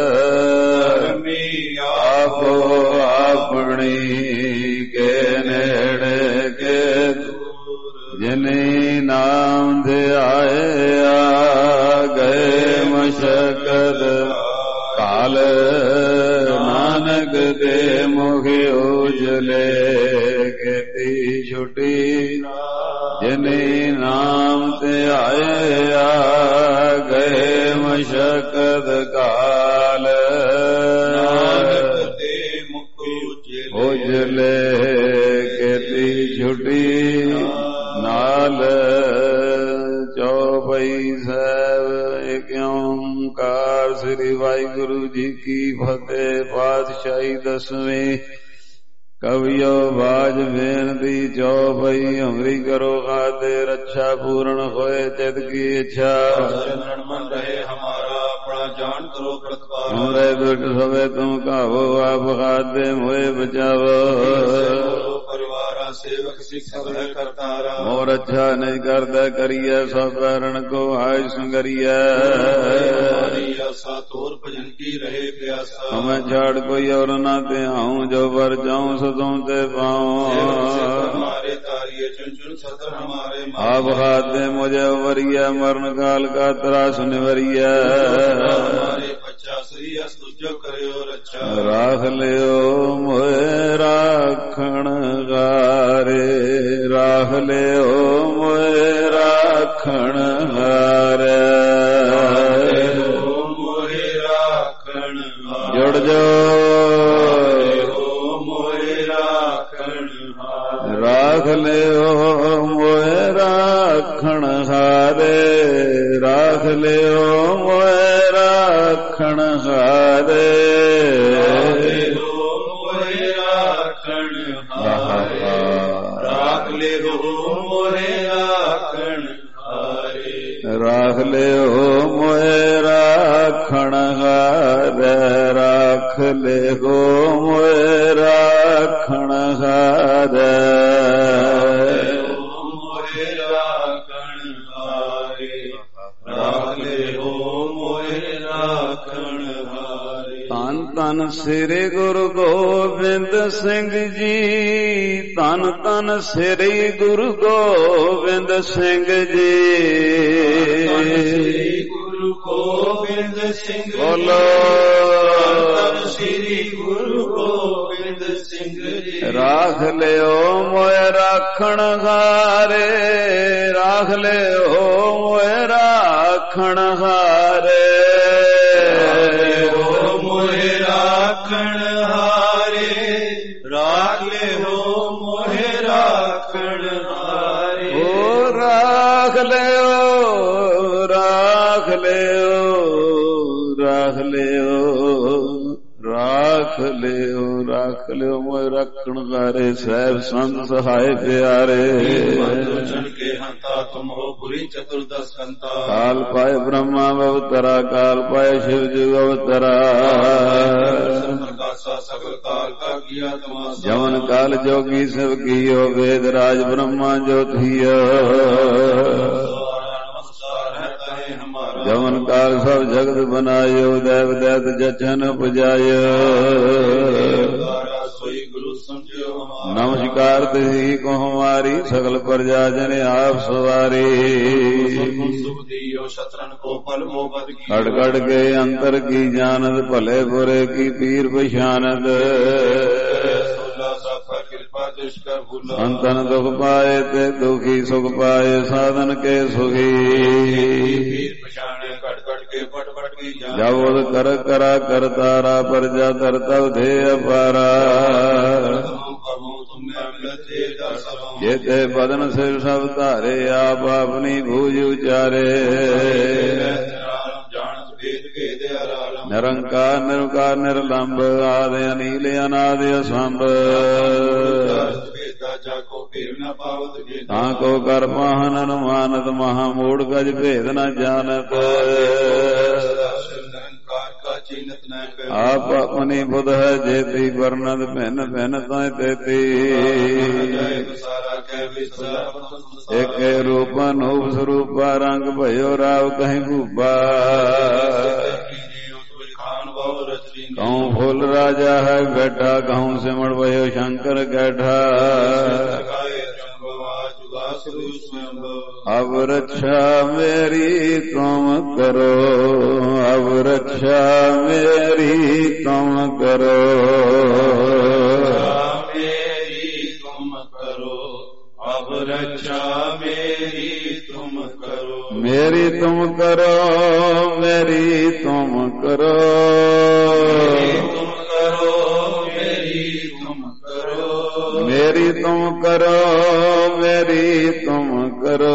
ਆਪੋ ਆਪਣੀ ਕੇ ਨੇੜੇ ਕੇ ਜਿਨੇ ਨਾਮ ਧਿਆਇਆ ਗਏ ਮਸ਼ਕਤ ਕਾਲ ਨਾਨਕ ਦੇ ਮੁਖ ਉਜਲੇ ਕੀਤੀ ਛੁਟੀ ਜਿਨੇ ਨਾਮ ਧਿਆਇਆ ਗਏ ਮਸ਼ਕਤ ਕਾਲ ਨਾਨਕ ਦੇ ਮੁਖ ਉਜਲੇ ਕੀਤੀ ਛੁਟੀ ਨਾਲ ਚੌਪਈ ਸਾਹਿਬ ਏਕ ਓੰਕਾਰ ਸ੍ਰੀ ਵਾਹਿਗੁਰੂ ਜੀ ਕੀ ਫਤਿਹ। ਪਾਤਸ਼ਾਹੀ ਦਸਵੀਂ ਕਵਿਓ ਬਾਜ ਬੇਨਤੀ ਚੌਪਈ ਹਮਰੀ ਕਰੋ ਖਾਤੇ ਰੱਛਾ ਪੂਰਨ ਹੋਏ ਚਿਤ ਕੀ ਇੱਛਾ ਚਰਨ ਮਨ ਰਹੇ ਹਮਾਰਾ ਆਪਣਾ ਜਾਣ ਕਰੋ ਪ੍ਰਤਪਾਲ ਹਮਰੇ ਦੁਟ ਸਵੇ ਤੁਮ ਕਾਵੋ ਆਪ ਖਾਤੇ ਮੋਏ ਬਚਾਵੋ ਪਰਿਵਾਰਾ ਸੇਵਕ ਸਿੱਖ ਸਭ ਹੈ ਕਰਤਾਰਾ ਮੋਰ ਅੱਛਾ ਨਹੀਂ ਕਰਦਾ ਕਰੀਐ ਸਭ ਕਰਨ ਕੋ ਆਇ ਸੰਗਰੀਐ ਆਸਾ ਤੋਰ ਭਜਨ ਕੀ ਰਹੇ ਪਿਆਸਾ ਹਮੇ ਛਾੜ ਕੋਈ ਔਰ ਨਾ ਤੇ ਆਉ ਜੋ ਵਰ ਜਾਉ ਸਦੋਂ ਤੇ ਪਾਉ ਹਮਾਰੇ ਤਾਰੀਏ ਚੁਨ ਚੁਨ ਸਤਰ ਹਮਾਰੇ ਆਪ ਖਾਤੇ ਮੁਝੇ ਵਰੀਐ ਮਰਨ ਕਾਲ ਕਾ ਤਰਾਸ ਨਿਵਰੀਐ ਹਮਾਰੇ ਬੱਚਾ ਸ੍ਰੀ ਅਸ ਤੁਜੋ ਕਰਿਓ ਰੱਛਾ ਰਾਖ ਲਿਓ ਮੋਏ ਰਾਖਣ ਹਾਰੇ ਰਾਖ ਲਿਓ ਮੋਏ ਰਾਖਣ ਹਾਰੇ ਮੋਏ ਰਾਖਣ ਜੁੜ ਜੋ ਮੋਏ ਰਾਖਣ ਰਾਖ ਲਿਓ ਮੋਏ ਰਾਖਣ ਹਾਰੇ ਰਾਖ ਲਿਓ ਮੋਏ ਰਾਖਣ ਹਾਰੇ ਮੋਏ ਰਾਖਣ ਰਾਖ ਲਿਓ ਮੋਏ ਰਾਖਣ ਰਾਖ ਲਿਓ ਮੋਏ ਰਾਖਣ ਹਾਰੇ ਰਾਖ ਲਿਓ ਮੋਏ ਰਾਖਣ ਹਾਰੇ ਮੋਏ ਰਾਖਣ ਹਾਰੇ ਰਾਖ ਲਿਓ ਮੋਏ ਰਾਖਣ ਹਾਰੇ ਧੰਨ ਧੰਨ ਸ੍ਰੀ ਗੁਰੂ ਗੋਬਿੰਦ ਸਿੰਘ ਜੀ ਧੰਨ ਧੰਨ ਸ੍ਰੀ ਗੁਰੂ ਗੋਬਿੰਦ ਸਿੰਘ ਜੀ ਗੁਰੂ ਗੋਬਿੰਦ ਸਿੰਘ ਬੋਲੋ ਧੰਨ ਸ੍ਰੀ ਗੁਰੂ ਗੋਬਿੰਦ ਸਿੰਘ ਜੀ ਰਾਖ ਲਿਓ ਮੋਏ ਰਾਖਣ ਹਾਰੇ ਰਾਖ ਲਿਓ ਮੋਏ ਰਾਖਣ ਹਾਰੇ ਮੋਏ ਰਾਖਣ ਹਾਰੇ ਰਾਖ ਲਿਓ ਮੋਏ ਰਾਖਣ ਹਾਰੇ ਓ ਰਾਖ ਲਿਓ मोह रखण हारे सहब संत सहाय प्यारे लोचन के हंता तुम हो पुरी चतुर्दश हंता काल पाए ब्रह्मा अवतरा काल पाए शिव जी अवतरा सकल काल का किया तमाशा जमन काल जोगी सब कियो वेद राज ब्रह्मा ज्योतिया जमन काल सब जगत बनायो देव दैत जचन उपजायो नमस्कार तिहि को हमारी सकल प्रजा जन आप सवारी खड़ खड़ के अंतर की जानत भले बुरे की पीर पहचानत संतन दुख पाए ते दुखी सुख पाए साधन के सुखी जब कर करा करतारा प्रजा तरता धे अपारा जेते बदन से सब तारे आप अपनी भूज उचारे निरंकार निरकार निर्लंब आदि अनिल अनादि असंभ ताको कर पाहन अनुमानत महामूढ़ गज भेद न जानत आप अपनी बुध है जेती वर्णत भिन्न भिन्न ताय तेती एक रूप अनूप स्वरूपा रंग भयो राव कहीं भूपा कहूँ फूल राजा है बैठा कहूँ सिमड़ भयो शंकर कैठा अब रक्षा मेरी तुम करो अब रक्षा मेरी तुम करो अब रक्षा मेरी तुम करो मेरी तुम करो मेरी तुम करो मेरी तुम करो मेरी तुम करो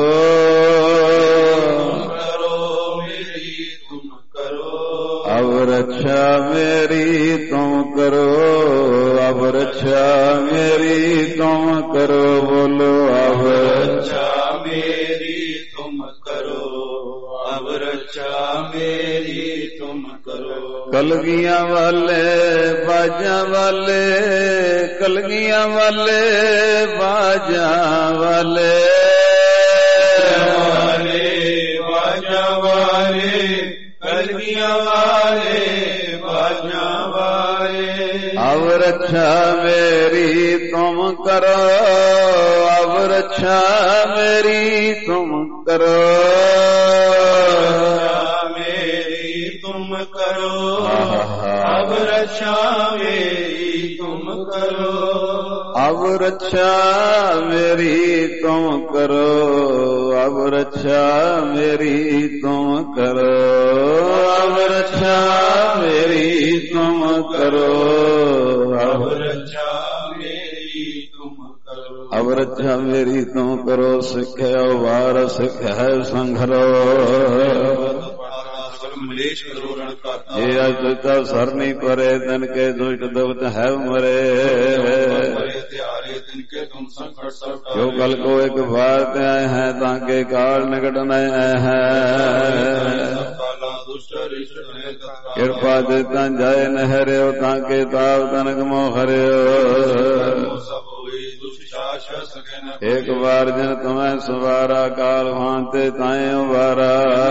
अब रक्षा मेरी तुम करो अब रक्षा मेरी तुम करो बोलो अब रक्षा मेरी तुम करो अब रक्षा मेरी तुम करो कलगियां वाले बाजा वाले कलगियां वाले बाजा वाले बाजा वाले कलगियां वाले बाजा वाले अब रक्षा मेरी तुम करो अब रक्षा मेरी तुम करो मेरी तुम करो अब रक्षा मेरी तुम करो अब रक्षा मेरी तुम करो अब रक्षा मेरी तुम करो अब रक्षा मेरी तुम करो अब रक्षा मेरी तुम करो अब रक्षा मेरी तुम करो सिख है वार सिख है संघरो ये अजुता सरनी परे तन के दुष्ट दुष्ट है मरे जो कल को एक बार आए हैं ताके काल निकट नए हैं कृपा देता जाए नहरे ताके ताव तनक मोहरे एक बार जिन तुम्हें सवारा काल भांते ताए उबारा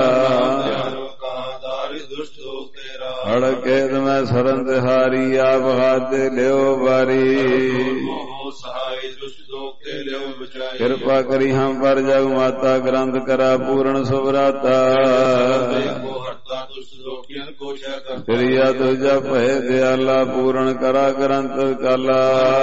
हड़के तुम्हें शरण तिहारी आप हाथे लियो बारी कृपा करी हम पर जग माता ग्रंथ करा पूर्ण सुभराता क्रिया तुझा पहे दयाला पूर्ण करा ग्रंथ काला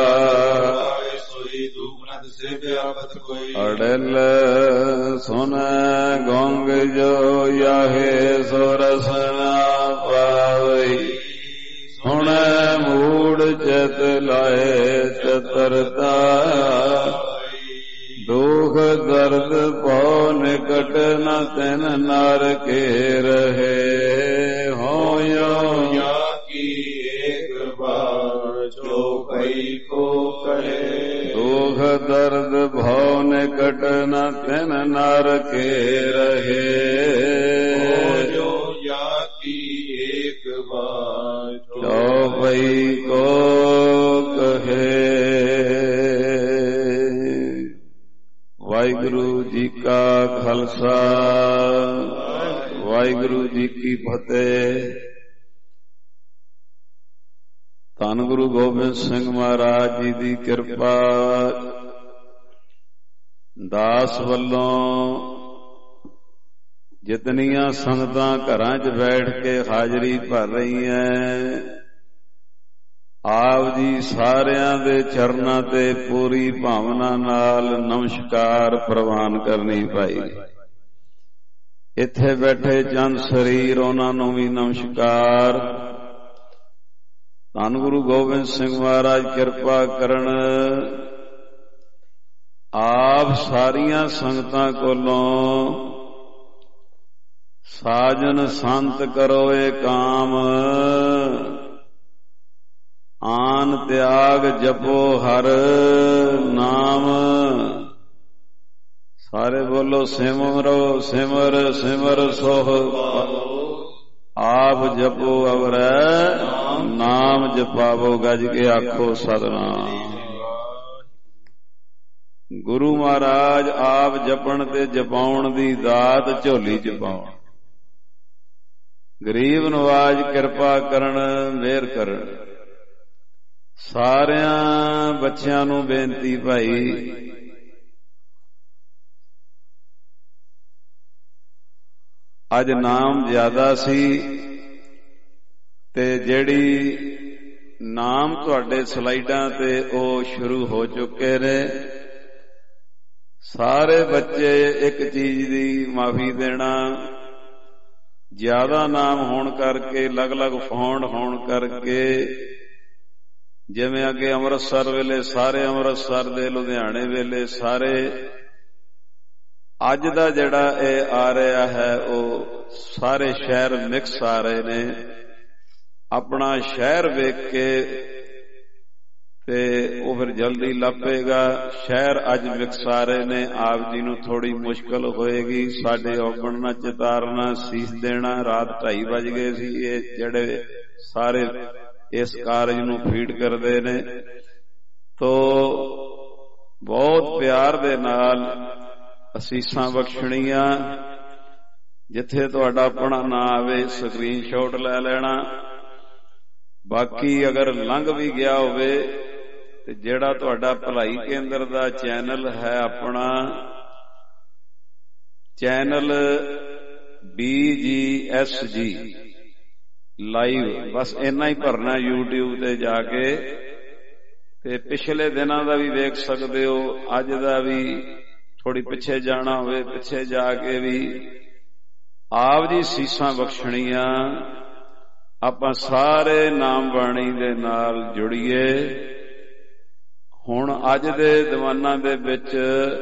अड़ल सुन गोंग जो याहे सोरसना पावई सुन मूड चत लाए चतरता दुख दर्द पौ निकट न तेन नार के रहे हो या की एक बार जो कई को ਕਹੇ। ਦੁਖ ਦਰਦ ਭਉ ਨਿਕਟ ਨ ਤਿਨ ਨਰ ਕੇ ਰਹੇ। ਜੋ ਜਾਤੀ ਏਕ ਬਾਰ ਚੌਪਈ ਕੋ ਕਹੇ। ਵਾਹਿਗੁਰੂ ਜੀ ਕਾ ਖਾਲਸਾ ਵਾਹਿਗੁਰੂ ਜੀ ਕੀ ਫਤਿਹ। ਧੰਨ ਗੁਰੂ ਗੋਬਿੰਦ ਸਿੰਘ ਮਹਾਰਾਜ ਜੀ ਦੀ ਕਿਰਪਾ ਦਾਸ ਵੱਲੋਂ ਜਿਤਨੀਆਂ ਸੰਗਤਾਂ ਘਰਾਂ 'ਚ ਬੈਠ ਕੇ ਹਾਜ਼ਰੀ ਭਰ ਰਹੀਆਂ, ਆਪ ਜੀ ਸਾਰਿਆਂ ਦੇ ਚਰਨਾਂ ਤੇ ਪੂਰੀ ਭਾਵਨਾ ਨਾਲ ਨਮਸਕਾਰ ਪ੍ਰਵਾਨ ਕਰਨੀ ਭਾਈ। ਇੱਥੇ ਬੈਠੇ ਚੰਦ ਸਰੀਰ, ਉਹਨਾਂ ਨੂੰ ਵੀ ਨਮਸਕਾਰ। ਧੰਨ ਗੁਰੂ ਗੋਬਿੰਦ ਸਿੰਘ ਮਹਾਰਾਜ ਕਿਰਪਾ ਕਰਨ, ਆਪ ਸਾਰੀਆਂ ਸੰਗਤਾਂ ਕੋਲੋਂ ਸਾਜਨ ਸੰਤ ਕਰੋ ਏ ਕਾਮ, ਆਨ ਤਿਆਗ ਜਪੋ ਹਰ ਨਾਮ। ਸਾਰੇ ਬੋਲੋ ਸਿਮਰੋ ਸਿਮਰ ਸਿਮਰ ਸੋਹ ਆਪ ਜਪੋ ਅਵਰੈ ਨਾਮ ਜਪਾਵੋ, ਗੱਜ ਕੇ ਆਖੋ ਸਤਿਨਾਮ। ਗੁਰੂ ਮਹਾਰਾਜ ਆਪ ਜਪਣ ਤੇ ਜਪਾਉਣ ਦੀ ਦਾਤ ਝੋਲੀ ਚ ਪਾਉਣ। ਗਰੀਬ ਨਵਾਜ ਕਿਰਪਾ ਕਰਨ, ਮਿਹਰ ਕਰਨ। ਸਾਰਿਆਂ ਬੱਚਿਆਂ ਨੂੰ ਬੇਨਤੀ ਭਾਈ, ਅੱਜ ਨਾਮ ਜ਼ਿਆਦਾ ਸੀ ਤੇ ਜਿਹੜੀ ਨਾਮ ਤੁਹਾਡੇ ਸਲਾਈਡਾਂ ਤੇ ਉਹ ਸ਼ੁਰੂ ਹੋ ਚੁੱਕੇ ਨੇ। ਸਾਰੇ ਬੱਚੇ ਇੱਕ ਚੀਜ਼ ਦੀ ਮਾਫੀ ਦੇਣਾ, ਜ਼ਿਆਦਾ ਨਾਮ ਹੋਣ ਕਰਕੇ, ਅਲੱਗ-ਅਲੱਗ ਫੌਂਡ ਹੋਣ ਕਰਕੇ, ਜਿਵੇਂ ਅੱਗੇ ਅੰਮ੍ਰਿਤਸਰ ਵੇਲੇ ਸਾਰੇ ਅੰਮ੍ਰਿਤਸਰ ਦੇ, ਲੁਧਿਆਣੇ ਵੇਲੇ ਸਾਰੇ, ਅੱਜ ਦਾ ਜਿਹੜਾ ਇਹ ਆ ਰਿਹਾ ਹੈ ਉਹ ਸਾਰੇ ਸ਼ਹਿਰ ਮਿਕਸ ਆ ਰਹੇ ਨੇ। ਆਪਣਾ ਸ਼ਹਿਰ ਵੇਖ ਕੇ ਤੇ ਉਹ ਫਿਰ ਜਲਦੀ ਲੱਭੇਗਾ। ਸ਼ਹਿਰ ਅੱਜ ਮਿਕਸ ਆ ਰਹੇ ਨੇ, ਆਪ ਜੀ ਨੂੰ ਥੋੜੀ ਮੁਸ਼ਕਲ ਹੋਏਗੀ। ਸਾਡੇ ਔਗਣਨਾ ਚਿਤਾਰਨਾ ਸੀਸ ਦੇਣਾ, ਰਾਤ 2:30 ਵਜ ਗਏ ਸੀ। ਇਹ ਜਿਹੜੇ ਸਾਰੇ ਇਸ ਕਾਰਜ ਨੂੰ ਫੀਡ ਕਰਦੇ ਨੇ, ਤੋ ਬਹੁਤ ਪਿਆਰ ਦੇ ਨਾਲ ਅਸੀਸਾਂ ਬਖਸ਼ਣੀਆਂ। ਜਿੱਥੇ ਤੁਹਾਡਾ ਆਪਣਾ ਨਾਂ ਆਵੇ ਸਕਰੀਨਸ਼ਾਟ ਲੈ ਲੈਣਾ। ਬਾਕੀ ਅਗਰ ਲੰਘ ਵੀ ਗਿਆ ਹੋਵੇ ਤੇ ਜਿਹੜਾ ਤੁਹਾਡਾ ਭਲਾਈ ਕੇਂਦਰ ਦਾ ਚੈਨਲ ਹੈ, ਆਪਣਾ ਚੈਨਲ BGSG ਲਾਈਵ, ਬਸ ਇੰਨਾ ਹੀ ਭਰਨਾ YouTube ਤੇ ਜਾ ਕੇ, ਤੇ ਪਿਛਲੇ ਦਿਨਾਂ ਦਾ ਵੀ ਵੇਖ ਸਕਦੇ ਹੋ, ਅੱਜ ਦਾ ਵੀ। ਥੋੜੀ ਪਿੱਛੇ ਜਾਣਾ ਹੋਵੇ, ਪਿੱਛੇ ਜਾ ਕੇ ਵੀ ਆਪ ਜੀ ਸੀਸਾਂ ਬਖਸ਼ਣੀਆਂ। ਆਪਾਂ ਸਾਰੇ ਨਾਮ ਬਾਣੀ ਦੇ ਨਾਲ ਜੁੜੀਏ। ਹੁਣ ਅੱਜ ਦੇ ਦੀਵਾਨਾਂ ਦੇ ਵਿੱਚ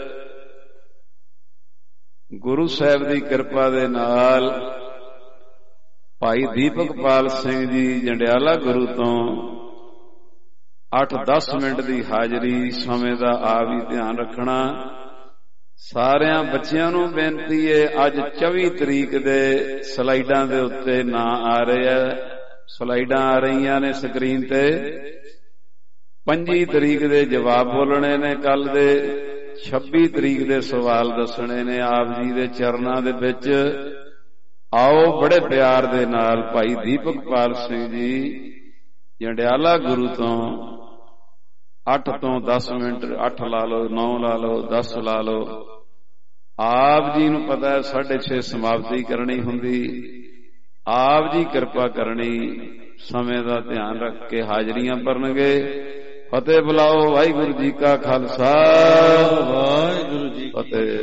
ਗੁਰੂ ਸਾਹਿਬ ਦੀ ਕਿਰਪਾ ਦੇ ਨਾਲ ਭਾਈ ਦੀਪਕਪਾਲ ਸਿੰਘ ਜੀ ਜੰਡਿਆਲਾ ਗੁਰੂ ਤੋਂ 8-10 ਮਿੰਟ ਦੀ ਹਾਜ਼ਰੀ। ਸਮੇਂ ਦਾ ਆਪ ਹੀ ਧਿਆਨ ਰੱਖਣਾ। ਸਾਰਿਆਂ ਬੱਚਿਆਂ ਨੂੰ ਬੇਨਤੀ ਹੈ, ਅੱਜ 24 ਤਰੀਕ ਦੇ ਸਲਾਈਡਾਂ ਦੇ ਉੱਤੇ ਨਾਂ ਆ ਰਹੇ ਆ, ਸਲਾਈਡਾਂ ਆ ਰਹੀਆਂ ਨੇ ਸਕਰੀਨ ਤੇ। 25 ਤਰੀਕ ਦੇ ਜਵਾਬ ਬੋਲਣੇ ਨੇ ਕੱਲ ਦੇ, 26 ਤਰੀਕ ਦੇ ਸਵਾਲ ਦੱਸਣੇ ਨੇ ਆਪ ਜੀ ਦੇ ਚਰਨਾਂ ਦੇ ਵਿੱਚ। ਆਓ ਬੜੇ ਪਿਆਰ ਦੇ ਨਾਲ ਭਾਈ ਦੀਪਕਪਾਲ ਸਿੰਘ ਜੀ ਜੰਡਿਆਲਾ ਗੁਰੂ ਤੋਂ 8 ਤੋਂ 10 ਮਿੰਟ, 8 ਲਾ ਲਓ, 9 ਲਾ ਲਓ, 10 ਲਾ ਲਓ। ਆਪ ਜੀ ਨੂੰ ਪਤਾ ਹੈ 6:30 ਸਮਾਪਤੀ ਕਰਨੀ ਹੁੰਦੀ। ਆਪ ਜੀ ਕਿਰਪਾ ਕਰਨੀ, ਸਮੇਂ ਦਾ ਧਿਆਨ ਰੱਖ ਕੇ ਹਾਜ਼ਰੀਆਂ ਭਰਨਗੇ। ਫਤਿਹ ਬੁਲਾਓ। ਵਾਹਿਗੁਰੂ ਜੀ ਕਾ ਖਾਲਸਾ, ਵਾਹਿਗੁਰੂ ਜੀ ਫਤਿਹ।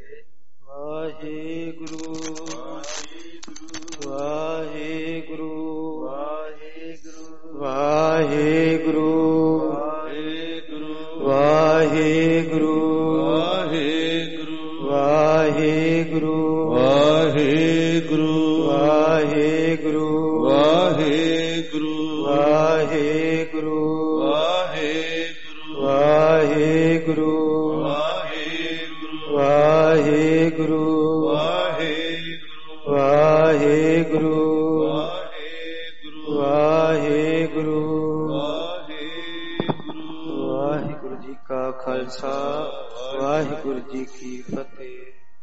ਵਾਹਿਗੁਰੂ ਵਾਹਿਗੁਰੂ ਵਾਹਿਗੁਰੂ ਵਾਹਿਗੁਰੂ ਵਾਹਿਗੁਰੂ ਵਾਹਿਗੁਰੂ ਵਾਹਿਗੁਰੂ ਵਾਹਿਗੁਰੂ ਵਾਹਿਗੁਰੂ ਵਾਹਿਗੁਰੂ ਵਾਹਿਗੁਰੂ ਵਾਹਿਗੁਰੂ ਵਾਹਿਗੁਰੂ का खालसा वाहिगुरु जी की फतेह।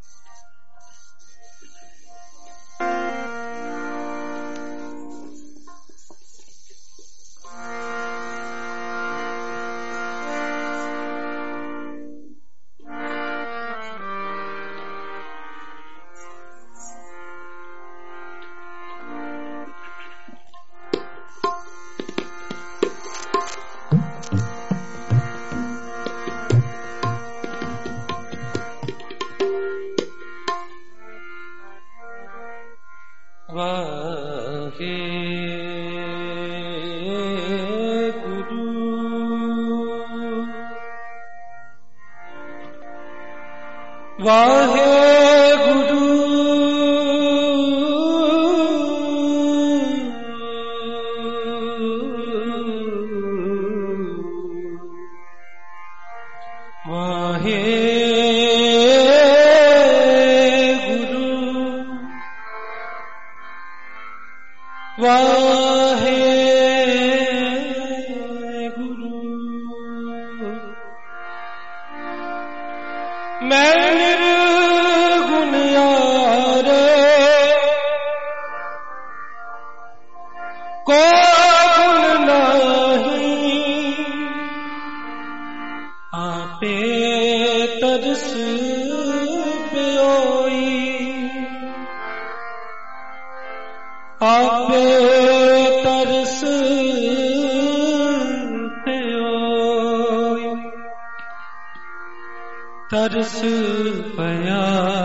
तरस पया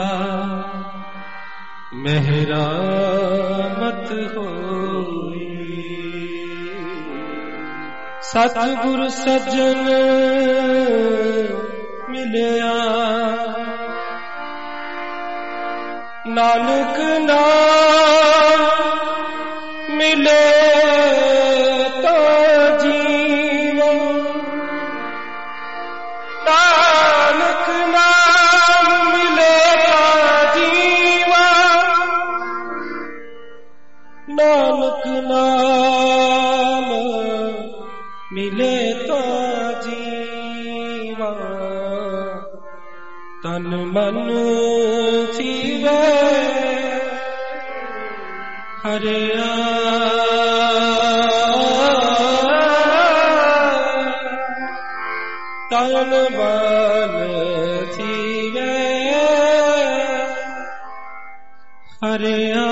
मेहरा मत होई। सतगुरु सज्जन मिलया नानक नाम मिले तो जीवा। नानक नाम मिले तो जीवा। नानक नाम मिले तो जीवा। तन मन जीवे हरिया। तन मन जीवे हरिया।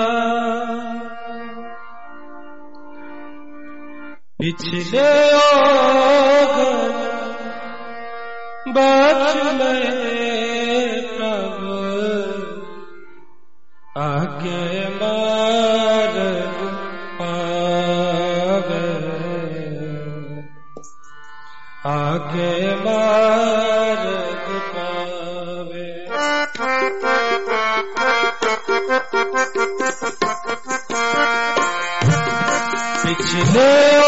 पिछले बचले प्रभु आगे मार्ग पावे। आगे मार्ग पावे। पिछले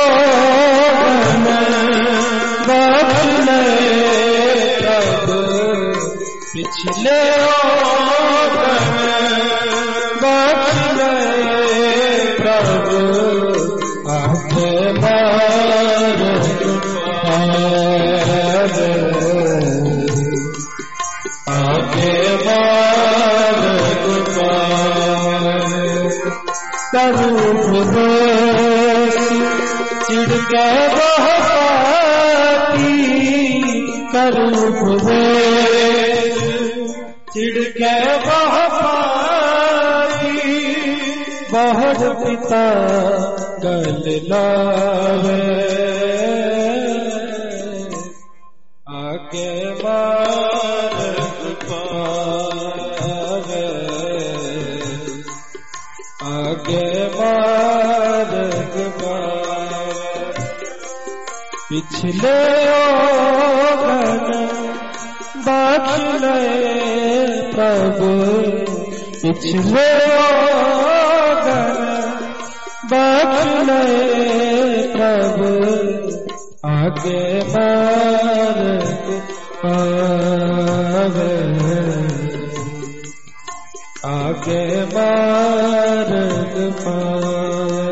बचले प्रभु पिछले बचले प्रभु आगे मार्ग पावे। आगे मार्ग पावे। करूँ चिड़के बहती करूँ चिड़के बहती बहुत पिता गल लावे। आगे मार्ग पावे। आगे मार्ग पावे। पिछले बचले प्रभु पिछले बचले प्रभु आगे मार्ग पावे। आगे मार्ग पावे।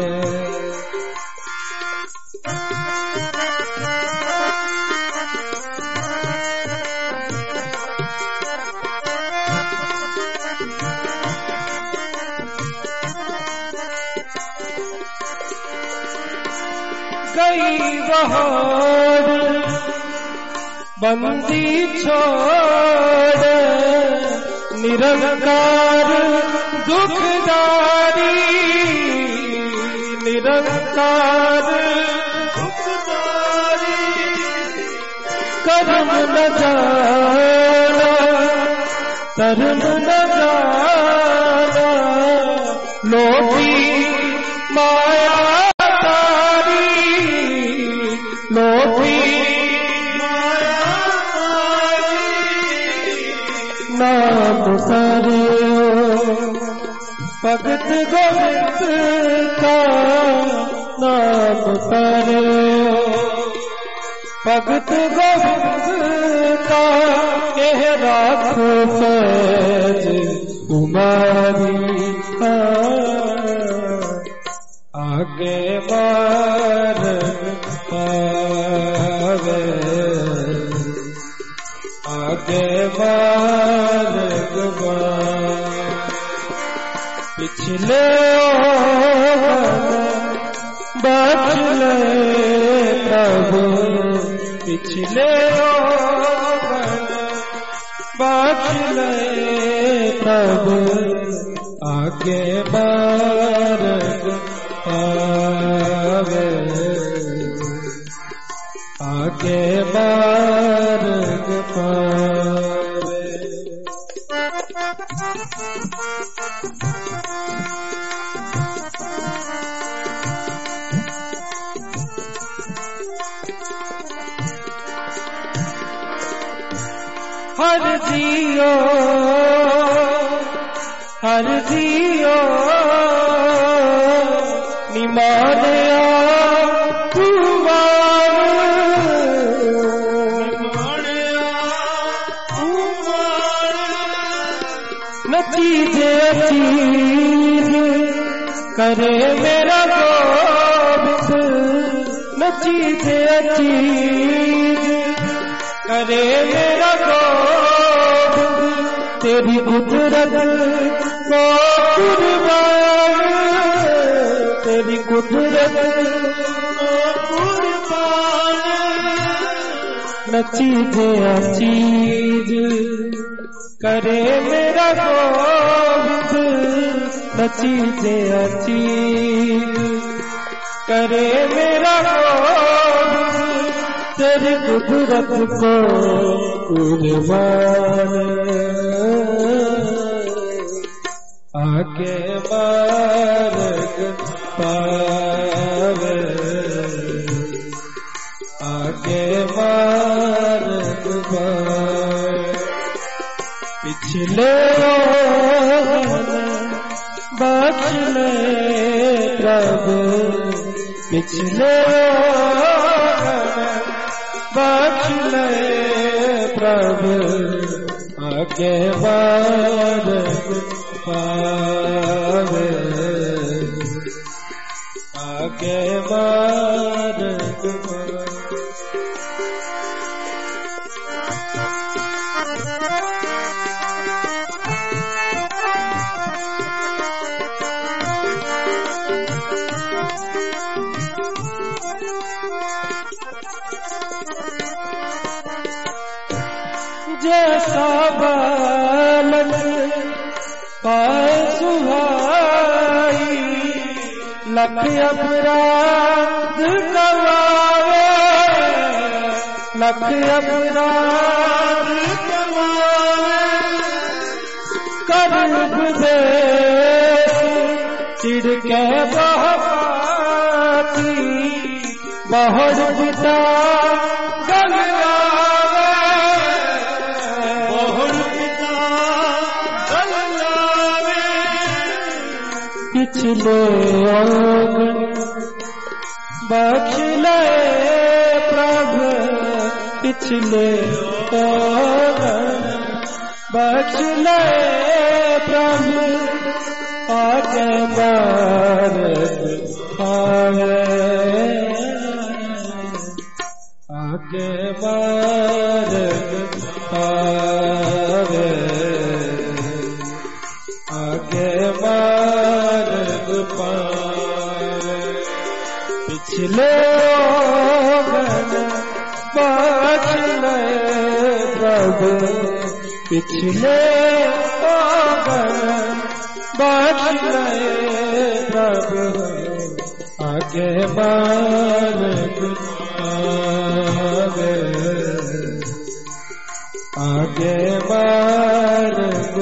बहार बंदी छोड़ निरंकार दुखदारी निरंकार दुखदारी कर्म न जाना कर्म न जाना लोभी माया तारी लोभी नाम सारे भगत गोविंद का नाम सारे भगत गोविंद का यह राख पैज कुमारी आगे मार्ग पावे आगे मार्ग पिछले बच ले प्रभु पिछले बच ले प्रभु आगे मार्ग पावे आगे मार्ग पावे हर जियो निमानया नचीजे चीज करे मेरा गोविंद नचीजे चीज करे मेरा गोविंद तेरी कुदरत को कुर्बान तेरी कुदरत को कुर्बान नचीजे चीज करे मेरा गोविंद नचीजे चीज करे मेरा गोविंद तेरी कुदरत को कुर्बान आगे मार्ग पावे आगे मार्ग पावे पिछले बच ले प्रभु पिछले बच ले प्रभु आगे मार्ग पावे आगे मार्ग पावे जैसा बालक पाए सुहाई लख अपराध कमावे लख अपराध कमावे कर्म दे चिड़ के बहती बहुत पिता पिछले बख्श ले प्रभु पिछले बख्श ले प्रभु आगे मार्ग पावे आगे मार्ग पावे आगे मार्ग पावे। 6 पिछले बख्श ले प्रभु पिछले बख्श ले प्रभु आगे मार्ग आगे मार्ग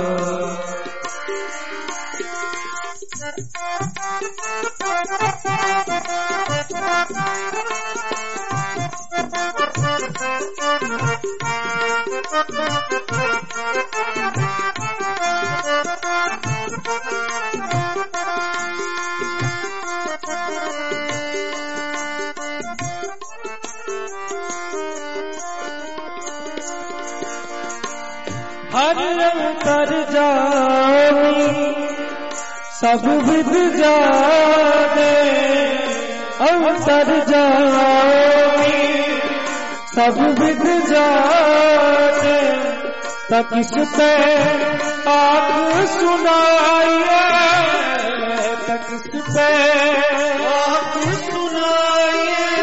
हर अंतर जानी सब विद जाने अंतर जानी सब विद जाने तक किस पे आग सुनाइए तक किस पे आग सुनाइए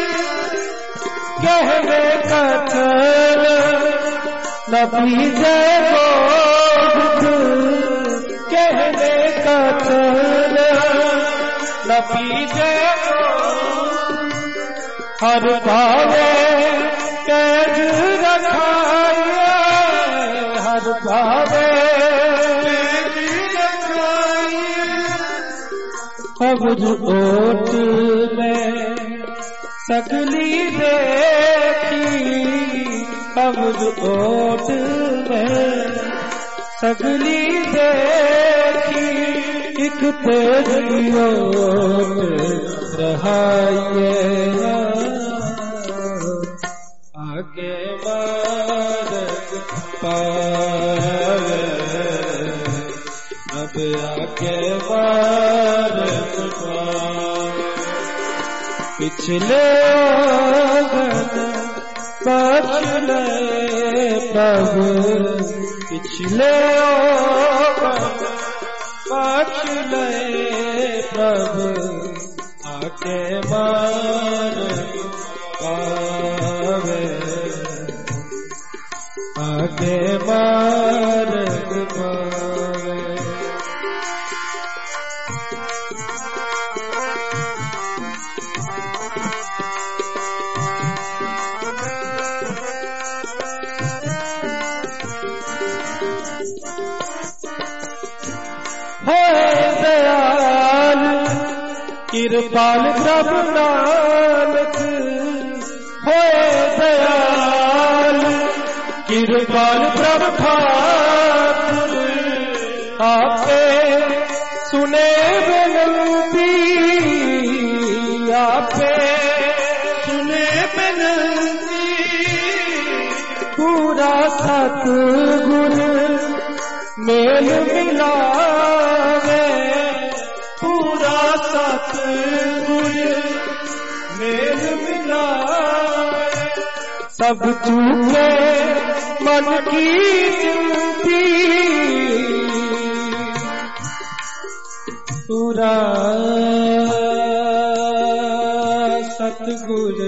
कहने कथन न पीजे कहने कथन न पीजे हर भावे कैद रखाइए हर भावे कैद रखाइए खबर ओट में सगली देखी खबर ओट में सगली देखी एक तेरी ओट रहाइए आगे मार्ग पावे अब आगे मार्ग पावे पिछले बख्श ले प्रभु पिछले बख्श ले प्रभु आगे मार्ग पावे आगे मार्ग पावे कृपाल प्रभु नानक होए दयाल कृपाल प्रभु ठाकुर आपे सुने विनती आपे सुने विनती पूरा सतगुर मेल मिलावे पूरा सतगुर मेल मिलावे सब चूके मन की चिंती पूरा सतगुर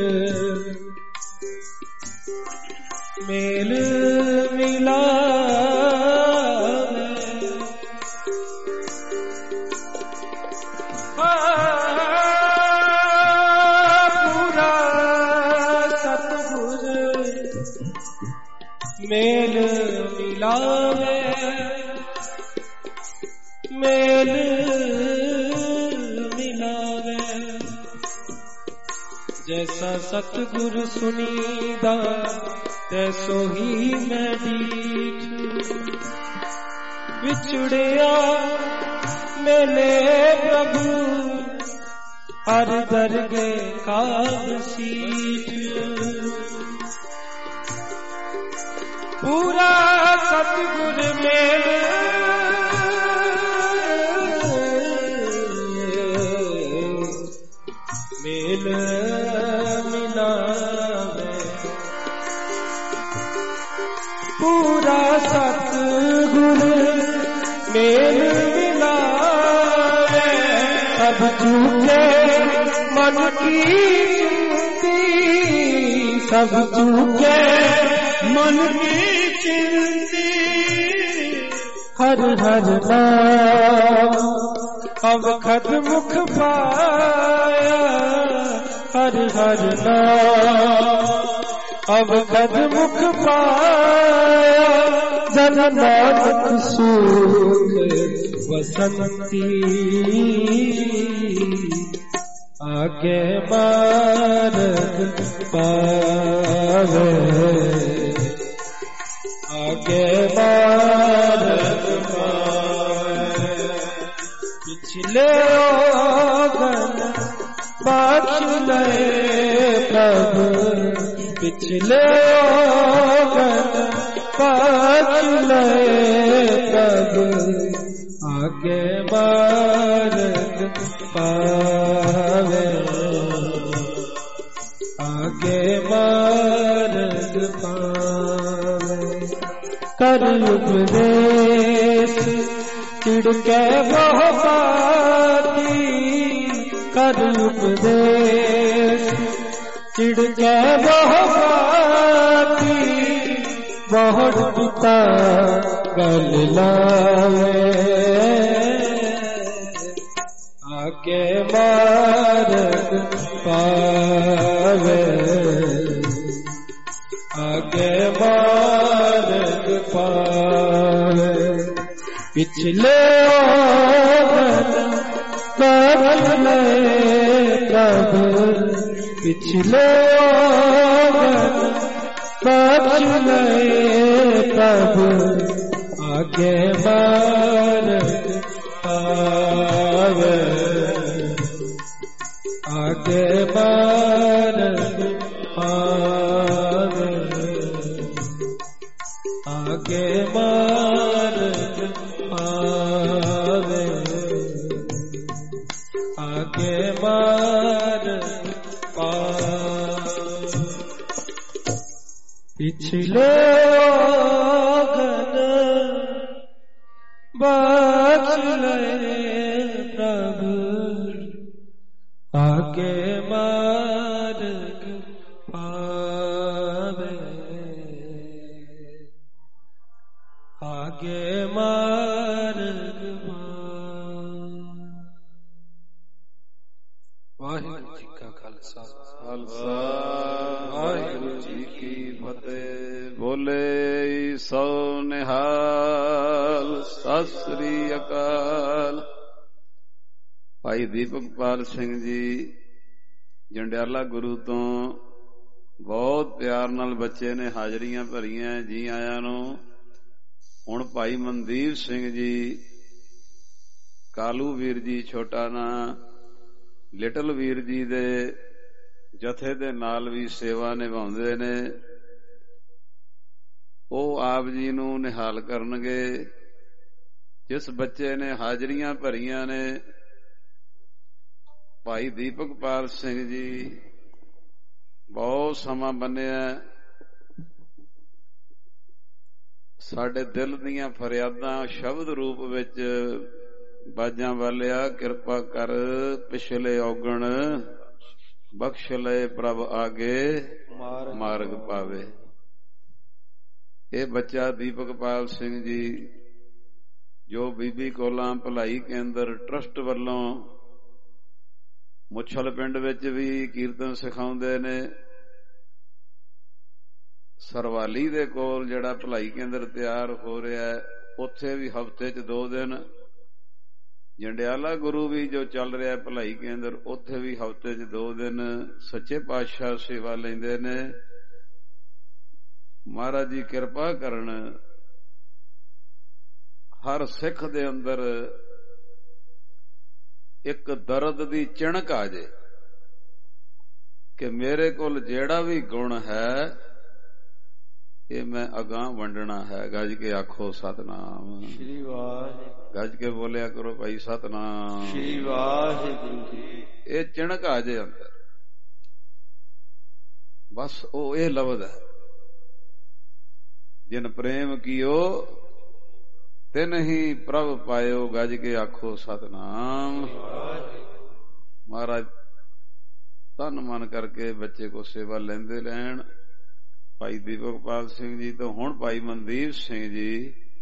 मेल मिलावे मेल मिलावे मेल मिलावे जैसा सतगुरु सुनीदा तैसो ही मैं डीठ विछड़िया मेले प्रभु हर दरगे का सीठ पूरा सतगुर मेल मेल मिलावे पूरा सतगुर मेल मिलावे सब झूठे मन की सब चूके मन की चिंती, हर हर नाम अवखद मुख पाया, हर हर नाम अवखद मुख पाया, जन नानक सुख वसंती, आगे मार्ग पावे, आगे मार्ग पावे, पिछले ओगन बख्श ले प्रभु, पिछले ओगन बख्श ले प्रभु, आगे मार्ग पावे, आगे मार्ग पावे, कर उपदेश चिड़के बहु पाती, कर उपदेश चिड़के बहु पाती, बहुत पिता गल लावे, आगे मार्ग पावे, आगे मार्ग पावे, पिछले बख्श ले प्रभु, पिछले बख्श ले प्रभु, आगे मार्ग पावे, आगे मार्ग पावे, आगे मार्ग पावे, आगे मार्ग पावे, पिछले ओगन बख्श ले प्रभु, आगे मार्ग पावे, आगे मार्ग पावे। वाहिगुरु जी का खालसा, वाहिगुरु जी की फतेह। बोले सो निहाल, सत श्री अकाल। भाई ਦੀਪਕਪਾਲ ਸਿੰਘ ਜੀ ਜੰਡਿਆਲਾ ਗੁਰੂ ਤੋਂ ਬਹੁਤ ਪਿਆਰ ਨਾਲ ਬੱਚੇ ਨੇ ਹਾਜ਼ਰੀਆਂ ਭਰੀਆਂ, ਜੀ ਆਇਆਂ ਨੂੰ। ਹੁਣ ਭਾਈ ਮਨਦੀਪ ਸਿੰਘ ਜੀ, ਕਾਲੂ ਵੀਰ ਜੀ ਛੋਟਾ ਨਾਂ, ਲਿਟਲ ਵੀਰ ਜੀ ਦੇ ਜਥੇ ਦੇ ਨਾਲ ਵੀ ਸੇਵਾ ਨਿਭਾਉਂਦੇ ਨੇ, ਉਹ ਆਪ ਜੀ ਨੂੰ ਨਿਹਾਲ ਕਰਨਗੇ। ਜਿਸ ਬੱਚੇ ਨੇ ਹਾਜ਼ਰੀਆਂ ਭਰੀਆਂ ਨੇ ਭਾਈ ਦੀਪਕਪਾਲ ਸਿੰਘ ਜੀ, ਬਹੁਤ ਸਮਾਂ ਬੰਨਿਆ, ਸਾਡੇ ਦਿਲ ਦੀਆਂ ਫਰਿਆਦਾਂ ਸ਼ਬਦ ਰੂਪ ਵਿੱਚ ਬਾਜਾਂ ਵਾਲਿਆ, ਕਿਰਪਾ ਕਰ ਪਿਛਲੇ ਔਗਣ ਬਖਸ਼ ਲਏ ਪ੍ਰਭ, ਆਗੇ ਮਾਰਗ ਪਾਵੇ। ਇਹ ਬੱਚਾ ਦੀਪਕਪਾਲ ਸਿੰਘ ਜੀ ਜੋ ਬੀਬੀ ਕੌਲਾਂ ਭਲਾਈ ਕੇਂਦਰ ਟਰਸਟ ਵੱਲੋਂ ਮੁੱਛਲ ਪਿੰਡ ਵਿੱਚ ਵੀ ਕੀਰਤਨ ਸਿਖਾਉਂਦੇ ਨੇ। ਸਰਵਾਲੀ ਦੇ ਕੋਲ ਜਿਹੜਾ ਭਲਾਈ ਕੇਂਦਰ ਤਿਆਰ ਹੋ ਰਿਹਾ, ਉੱਥੇ ਵੀ ਹਫ਼ਤੇ 'ਚ 2 ਦਿਨ। ਜੰਡਿਆਲਾ ਗੁਰੂ ਵੀ ਜੋ ਚੱਲ ਰਿਹਾ ਭਲਾਈ ਕੇਂਦਰ, ਉੱਥੇ ਵੀ ਹਫ਼ਤੇ 'ਚ 2 ਦਿਨ ਸੱਚੇ ਪਾਤਸ਼ਾਹ ਸੇਵਾ ਲੈਂਦੇ ਨੇ। ਮਹਾਰਾਜ ਜੀ ਕਿਰਪਾ ਕਰਨ, ਹਰ ਸਿੱਖ ਦੇ ਅੰਦਰ ਇੱਕ ਦਰਦ ਦੀ ਚਿਣਕ ਆ ਜੇ ਕਿ ਮੇਰੇ ਕੋਲ ਜਿਹੜਾ ਵੀ ਗੁਣ ਹੈ ਇਹ ਮੈਂ ਅਗਾਂਹ ਵੰਡਣਾ ਹੈ। ਗੱਜ ਕੇ ਆਖੋ ਸਤਨਾਮ ਸ਼੍ਰੀ ਵਾਹਿਗੁਰੂ। ਗੱਜ ਕੇ ਬੋਲਿਆ ਕਰੋ ਭਾਈ ਸਤਨਾਮ ਸ਼੍ਰੀ ਵਾਹਿਗੁਰੂ ਜੀ। ਇਹ ਚਿਣਕ ਆ ਜੇ ਅੰਦਰ, ਬਸ ਉਹ ਇਹ ਲਫ਼ਜ਼ ਹੈ, ਜਿਨ ਪ੍ਰੇਮ ਕੀਓ ਤਿਨ ਹੀ ਪ੍ਰਭ ਪਾਇਓ। ਗੱਜ ਕੇ ਆਖੋ ਸਤਨਾਮ। ਮਹਾਰਾਜ ਤਨ ਮਨ ਕਰਕੇ ਬੱਚੇ ਕੋ ਸੇਵਾ ਲੈਂਦੇ ਰਹਿਣ। ਭਾਈ ਦੀਪਕਪਾਲ ਸਿੰਘ ਜੀ ਤੋਂ ਹੁਣ ਭਾਈ ਮਨਦੀਪ ਸਿੰਘ ਜੀ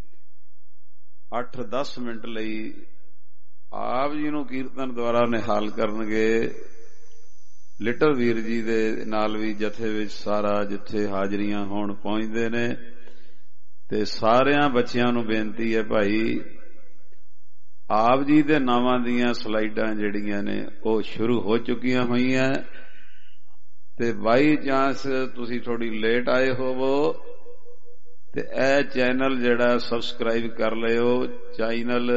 8-10 ਮਿੰਟ ਲਈ ਆਪ ਜੀ ਨੂੰ ਕੀਰਤਨ ਦੁਆਰਾ ਨਿਹਾਲ ਕਰਨਗੇ। ਲਿਟਲ ਵੀਰ ਜੀ ਦੇ ਨਾਲ ਵੀ ਜਥੇ ਵਿੱਚ ਸਾਰਾ ਜਿੱਥੇ ਹਾਜ਼ਰੀਆਂ ਹੋਣ ਪਹੁੰਚਦੇ ਨੇ, ਤੇ ਸਾਰਿਆਂ ਬੱਚਿਆਂ ਨੂੰ ਬੇਨਤੀ ਹੈ ਭਾਈ ਆਪ ਜੀ ਦੇ ਨਾਵਾਂ ਦੀਆਂ ਸਲਾਈਡਾਂ ਜਿਹੜੀਆਂ ਨੇ ਉਹ ਸ਼ੁਰੂ ਹੋ ਚੁੱਕੀਆਂ ਹੋਈਆਂ, ਤੇ ਬਾਈ ਚਾਂਸ ਤੁਸੀਂ ਥੋੜੀ ਲੇਟ ਆਏ ਹੋਵੋ ਤੇ ਇਹ ਚੈਨਲ ਜਿਹੜਾ ਸਬਸਕ੍ਰਾਈਬ ਕਰ ਲਿਓ, ਚੈਨਲ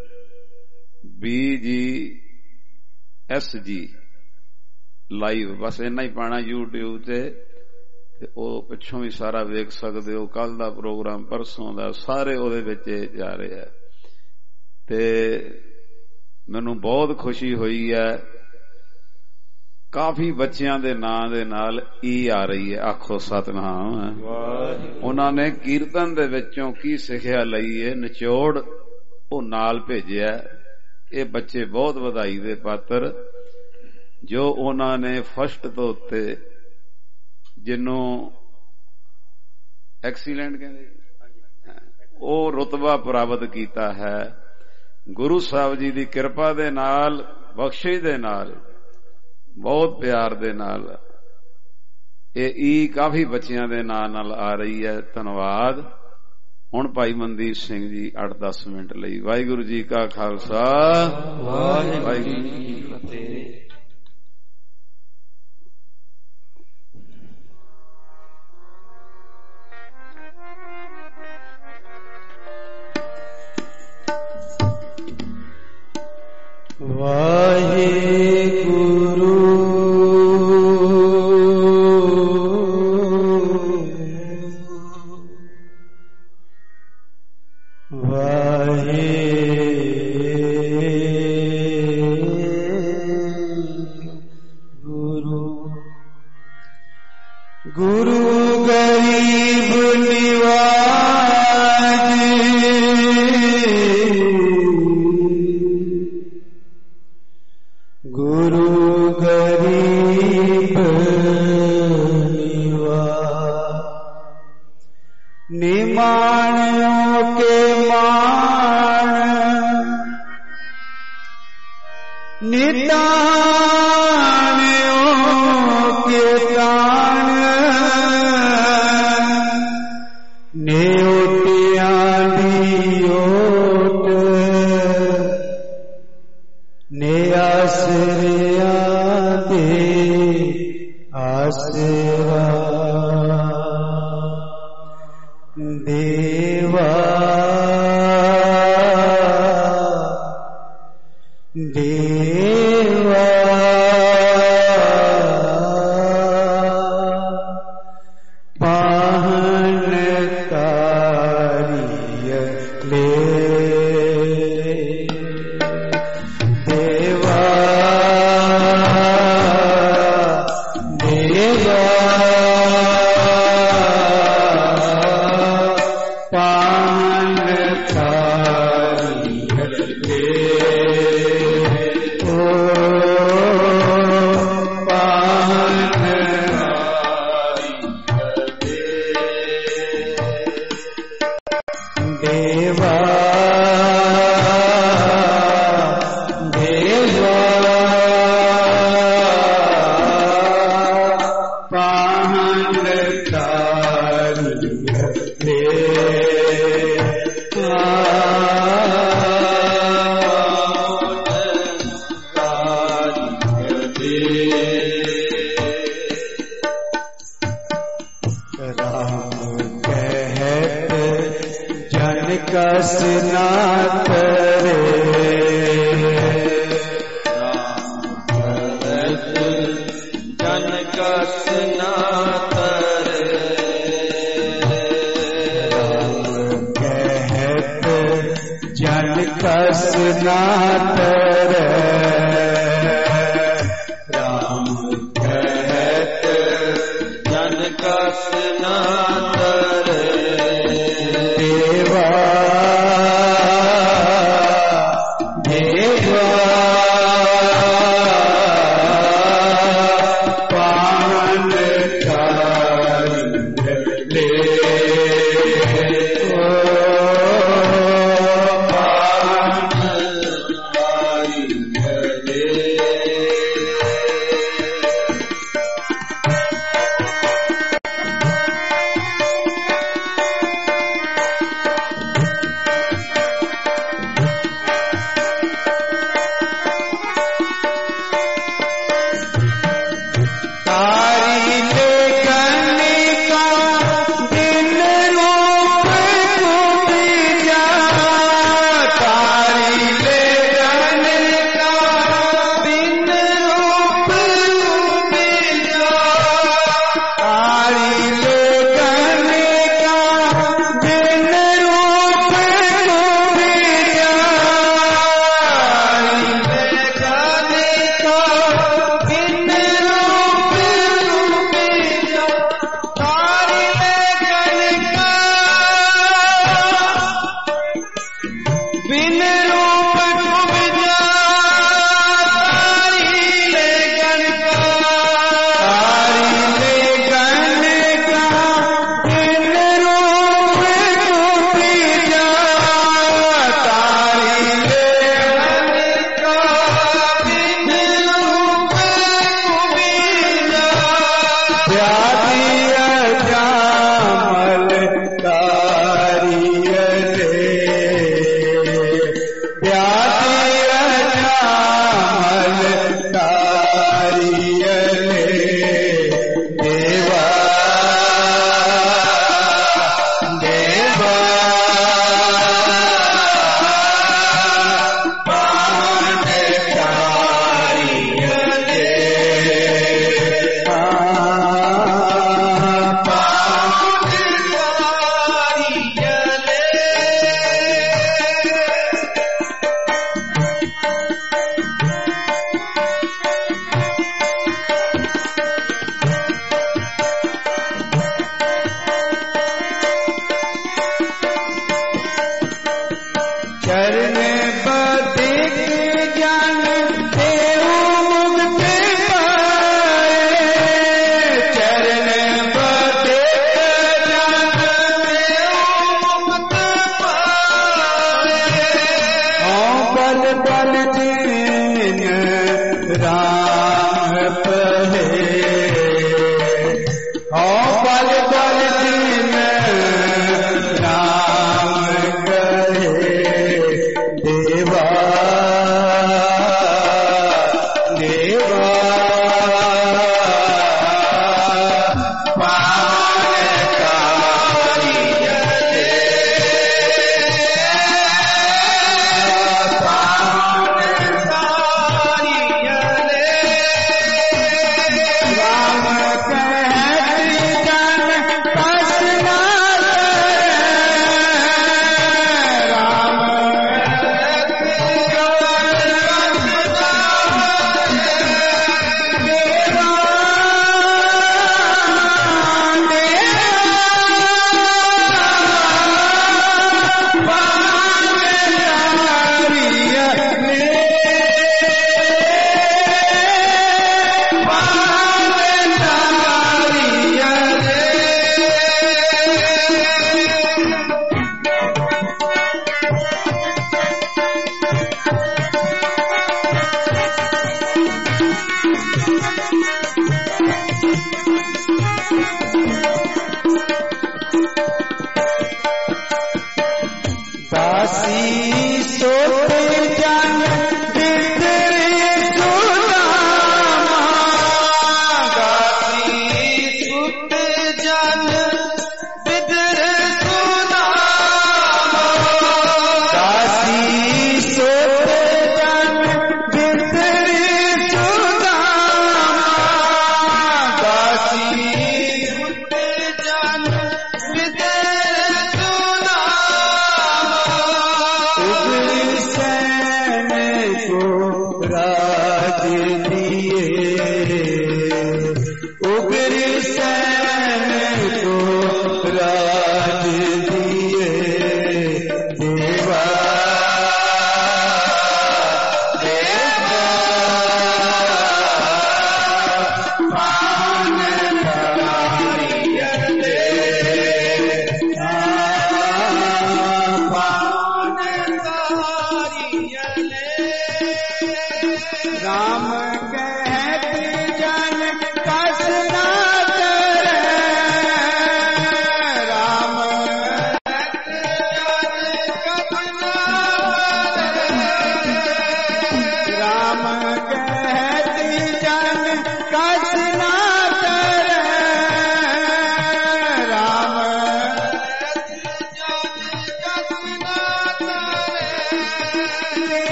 BGSG ਲਾਈਵ, ਬਸ ਇੰਨਾ ਹੀ ਪਾਣਾ YouTube ਤੇ ਉਹ ਪਿੱਛੋਂ ਵੀ ਸਾਰਾ ਵੇਖ ਸਕਦੇ ਹੋ। ਕੱਲ ਦਾ ਪ੍ਰੋਗਰਾਮ, ਪਰਸੋਂ ਦਾ, ਸਾਰੇ ਉਹਦੇ ਵਿੱਚ ਜਾ ਰਹੇ ਆ। ਤੇ ਮੈਨੂੰ ਬਹੁਤ ਖੁਸ਼ੀ ਹੋਈ ਹੈ, ਕਾਫੀ ਬੱਚਿਆਂ ਦੇ ਨਾਂ ਦੇ ਨਾਲ ਆ ਰਹੀ ਹੈ। ਆਖੋ ਸਤਨਾਮ। ਉਹਨਾਂ ਨੇ ਕੀਰਤਨ ਦੇ ਵਿੱਚੋਂ ਕੀ ਸਿੱਖਿਆ ਲਈ ਹੈ, ਨਿਚੋੜ ਉਹ ਨਾਲ ਭੇਜਿਆ। ਇਹ ਬੱਚੇ ਬਹੁਤ ਵਧਾਈ ਦੇ ਪਾਤਰ, ਜੋ ਉਹਨਾਂ ਨੇ ਫਸਟ ਤੋਂ ਉੱਤੇ, ਜਿਹਨੂੰ ਐਕਸੀਲੈਂਟ ਕਹਿੰਦੇ, ਉਹ ਰੁਤਬਾ ਪ੍ਰਾਪਤ ਕੀਤਾ ਹੈ। ਗੁਰੂ ਸਾਹਿਬ ਜੀ ਦੀ ਕਿਰਪਾ ਦੇ ਨਾਲ, ਬਖਸ਼ਿਸ਼ ਦੇ ਨਾਲ, ਬਹੁਤ ਪਿਆਰ ਦੇ ਨਾਲ ਇਹ ਕਾਫੀ ਬੱਚਿਆਂ ਦੇ ਨਾਂ ਨਾਲ ਆ ਰਹੀ ਹੈ। ਧੰਨਵਾਦ। ਹੁਣ ਭਾਈ ਮਨਦੀਪ ਸਿੰਘ ਜੀ 8-10 ਮਿੰਟ ਲਈ। ਵਾਹਿਗੁਰੂ ਜੀ ਕਾ ਖਾਲਸਾ, ਵਾਹਿਗੁਰੂ ਜੀ ਕੀ ਫਤਿਹ। ਵਾਹਿਗੁਰੂ ਗੁਰੂ ਗਰੀਬ ਨਿਵਾਜ, ਗੁਰੂ ਗਰੀਬ ਨਿਵਾਜ, ਨਿਮਾਣਿਓ ਕੇ ਮਾਣ, ਨਿਤਾਣਿਓ ਕੇ ਤਾਣ, ਨਿਉਟਿਆਂ ਦੀ ਓਟ, ਨੇ ਆਸਰਿਆਂ ਦੇ ਆਸਰਾ, ਦੇਵਾ ਦੇਵਾ ਪਾਹਨ ਤਾਰੀਏ ਲੈ, ਦੇਵਾ ਦੇਵਾ ਪਾਹਨ ਤਾਰੀਏ ਲੈ, ਓ ਪਾਹਨ ਦੇਵਾ ਦੇਵਾ ਪਾਹਨ ਤਾਰੀਏ ਲੈ, ਰਾਮ ਕਹਿਤ ਜਨ ਕਸ ਨਾ ਕਰੇ, ਰਾਮ ਕਹਿਤ ਜਨ ਕਸ ਨਾ ਕਰੇ, ਰਾਮ ਕਹਿਤ ਜਨ ਕਸ ਨਾ ਕਰੇ, ਰਾਮ ਕਹਿਤ ਜਨ ਕਸ ਨਾ ਕਰੇ, ਦੇਵਾ ਦੇਵਾ ਪਾਹਨ ਤਾਰੀਏ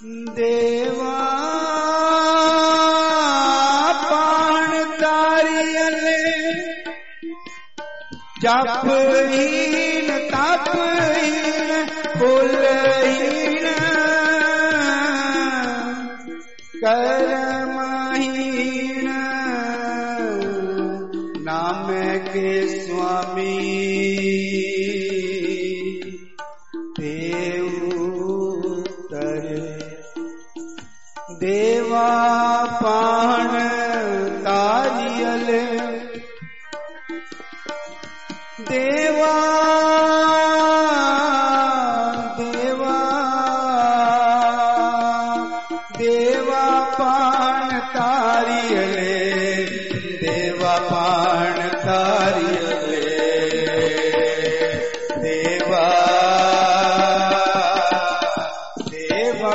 ਦੇਵਾ ਪਾਣ ਤਾਰੀਅਲੇ ਜਪਹੀਨ ਤਪਹੀਨ ਫੁੱਲਹੀਨ ਕਰਮਹੀਨ ਨਾਮੇ ਕੇ ਸੁਆਮੀ ਦੇਵਾ ਪਾਣ ਤਾਰੀਅਲੇ ਦੇਵਾ ਦੇਵਾ ਦੇਵਾ ਪਾਣ ਤਾਰੀਅਲੇ ਦੇਵਾ ਪਾਣ ਤਾਰੀਅਲੇ ਦੇਵਾ ਦੇਵਾ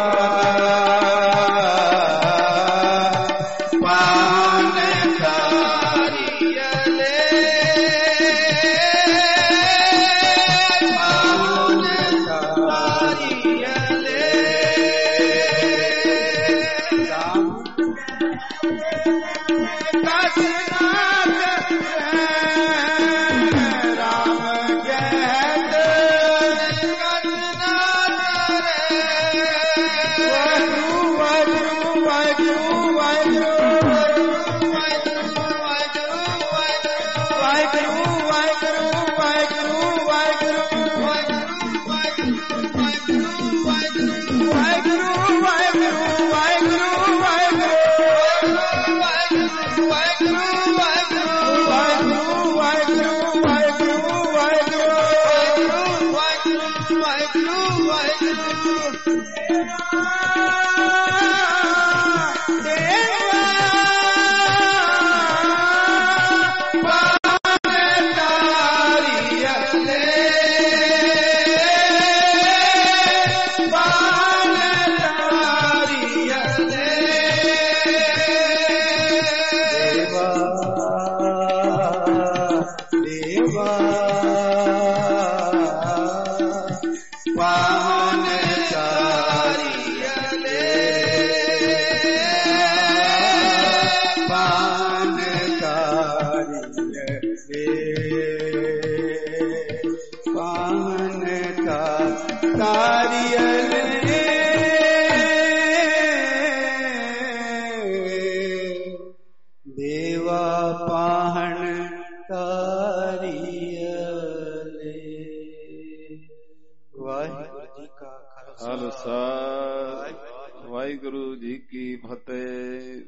ਵਾਹਿਗੁਰੂ ਜੀ ਕੀ ਫਤਿਹ।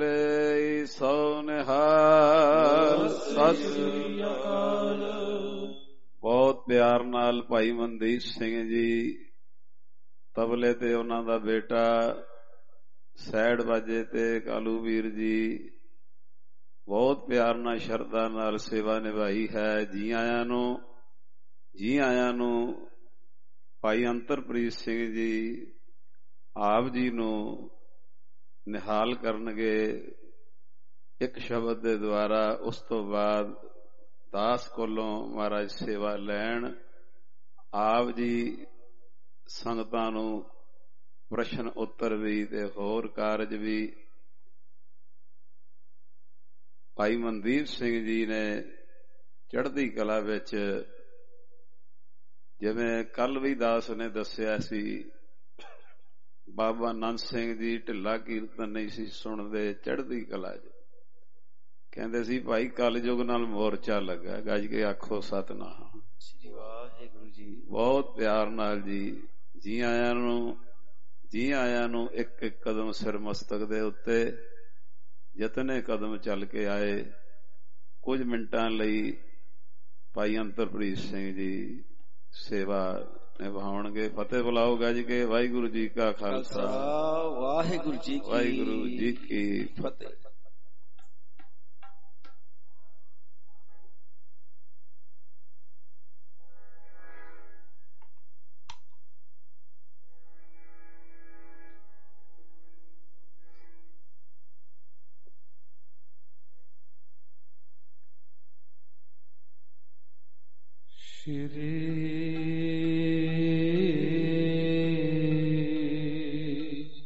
ਬੋਲੇ ਸੋ ਨਿਹਾਲ। ਸਤਿ ਸ੍ਰੀ ਅਕਾਲ। ਬਹੁਤ ਪਿਆਰ ਨਾਲ ਭਾਈ ਮਨਦੀਪ ਸਿੰਘ ਜੀ ਤਬਲੇ ਤੇ, ਉਹਨਾਂ ਦਾ ਬੇਟਾ ਸੈਡ ਬਾਜੇ ਤੇ ਕਾਲੂ ਵੀਰ ਜੀ ਬਹੁਤ ਪਿਆਰ ਨਾਲ ਸ਼ਰਧਾ ਨਾਲ ਸੇਵਾ ਨਿਭਾਈ ਹੈ। ਜੀ ਆਇਆਂ ਨੂੰ, ਜੀ ਆਇਆਂ ਨੂੰ। ਭਾਈ ਅੰਤਰਪ੍ਰੀਤ ਸਿੰਘ ਜੀ ਆਪ ਜੀ ਨੂੰ ਨਿਹਾਲ ਕਰਨਗੇ ਇੱਕ ਸ਼ਬਦ ਦੇ ਦੁਆਰਾ। ਉਸ ਤੋਂ ਬਾਅਦ ਦਾਸ ਕੋਲੋਂ ਮਹਾਰਾਜ ਸੇਵਾ ਲੈਣ। ਆਪ ਜੀ ਸੰਗਤਾਂ ਨੂੰ ਪ੍ਰਸ਼ਨ ਉੱਤਰ ਵੀ ਤੇ ਹੋਰ ਕਾਰਜ ਵੀ। ਭਾਈ ਮਨਦੀਪ ਸਿੰਘ ਜੀ ਨੇ ਚੜ੍ਹਦੀ ਕਲਾ ਵਿੱਚ, ਜਿਵੇਂ ਕੱਲ ਵੀ ਦਾਸ ਨੇ ਦੱਸਿਆ ਸੀ, ਬਾਬਾ ਨੰਦ ਸਿੰਘ ਜੀ ਢਿੱਲਾ ਕੀਰਤਨ ਨਹੀਂ ਸੀ ਸੁਣਦੇ, ਚੜ੍ਹਦੀ ਕਲਾ 'ਚ ਕਹਿੰਦੇ ਸੀ ਭਾਈ ਕਲਯੁਗ ਨਾਲ ਮੋਰਚਾ ਲੱਗਾ। ਗੱਜ ਕੇ ਆਖੋ ਸਤਿਨਾਮ ਸ੍ਰੀ ਵਾਹਿਗੁਰੂ ਜੀ। ਬਹੁਤ ਪਿਆਰ ਨਾਲ ਜੀ ਆਇਆਂ ਨੂੰ, ਜੀ ਆਇਆਂ ਨੂੰ। ਇੱਕ ਇੱਕ ਕਦਮ ਸਿਰ ਮਸਤਕ ਦੇ ਉੱਤੇ ਜਿਤਨੇ ਕਦਮ ਚੱਲ ਕੇ ਆਏ। ਕੁਝ ਮਿੰਟਾਂ ਲਈ ਭਾਈ ਅੰਤਰਪ੍ਰੀਤ ਸਿੰਘ ਜੀ ਸੇਵਾ ਨਿਭਾਉਣਗੇ। ਫਤਿਹ ਬੁਲਾਓ ਗੱਜ ਕੇ। ਵਾਹਿਗੁਰੂ ਜੀ ਕਾ ਖਾਲਸਾ, ਵਾਹਿਗੁਰੂ ਜੀ ਕੀ ਫਤਿਹ। ਸ਼੍ਰੀ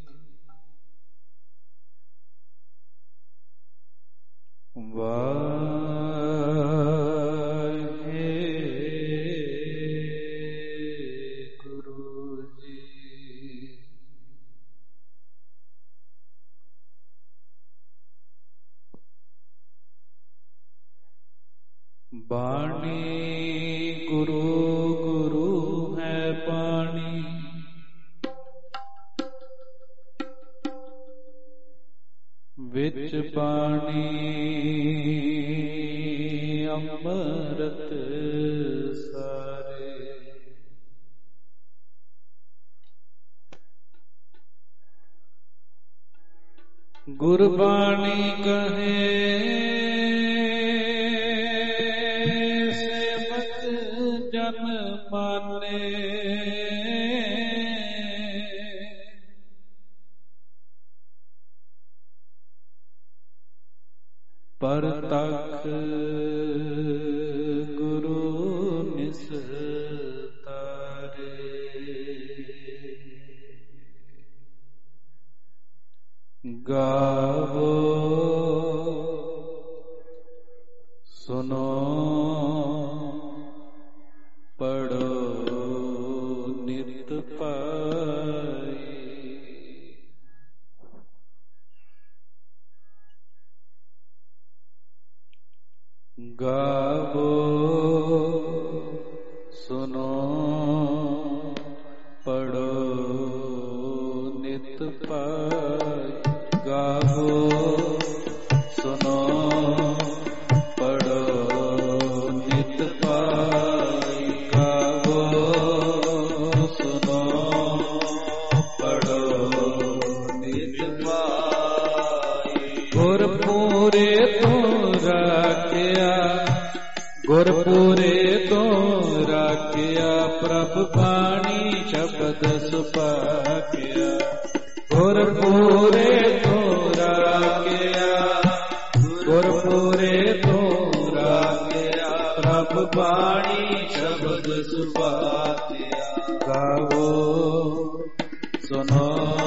ਬਾਣੀ ਗੁਰੂ ਗੁਰੂ ਹੈ ਪਾਣੀ, ਵਿੱਚ ਪਾਣੀ ਅੰਮ੍ਰਿਤ ਸਾਰੇ। ਗੁਰਬਾਣੀ ਕਹੇ ਸੇਵਕ ਜਨ ਮਾਨੇ, ਪਰਤਖ ਗੁਰੂ ਨਿਸਤਾਰੇ। ਗਾਵੋ ਸੁਨੋ ਪੜੋ ਨਿਤ ਪਾਈ। ਗਾਵੋ ਸੁਨੋ ਪੜੋ ਨਿਤ ਪਾਈ। ਗਾਵੋ ਸੁਨੋ ਪੜੋ ਨਿਤ ਪਾਈ। ਗਾਵੋ ਸੁਨੋ ਪੜੋ ਨਿਤ ਪਾਈ। ਗੁਰਪੂਰੇ ਤੋਂ ਰਾਖਿਆ, ਗੁਰਪੂਰੇ ਤੋਂ ਰਾਖਿਆ, ਪ੍ਰਭ ਬਾਣੀ ਸ਼ਬਦ ਸੁਭਾਗਿਆ। ਗੁਰਪੂਰੇ ਤੋਂ ਰਾਖਿਆ, ਗੁਰਪੂਰੇ ਤੋਂ ਰਾਖਿਆ, ਪ੍ਰਭ ਬਾਣੀ ਸ਼ਬਦ ਸੁਭਾਗਿਆ। ਗਾਵੋ ਸੁਨੋ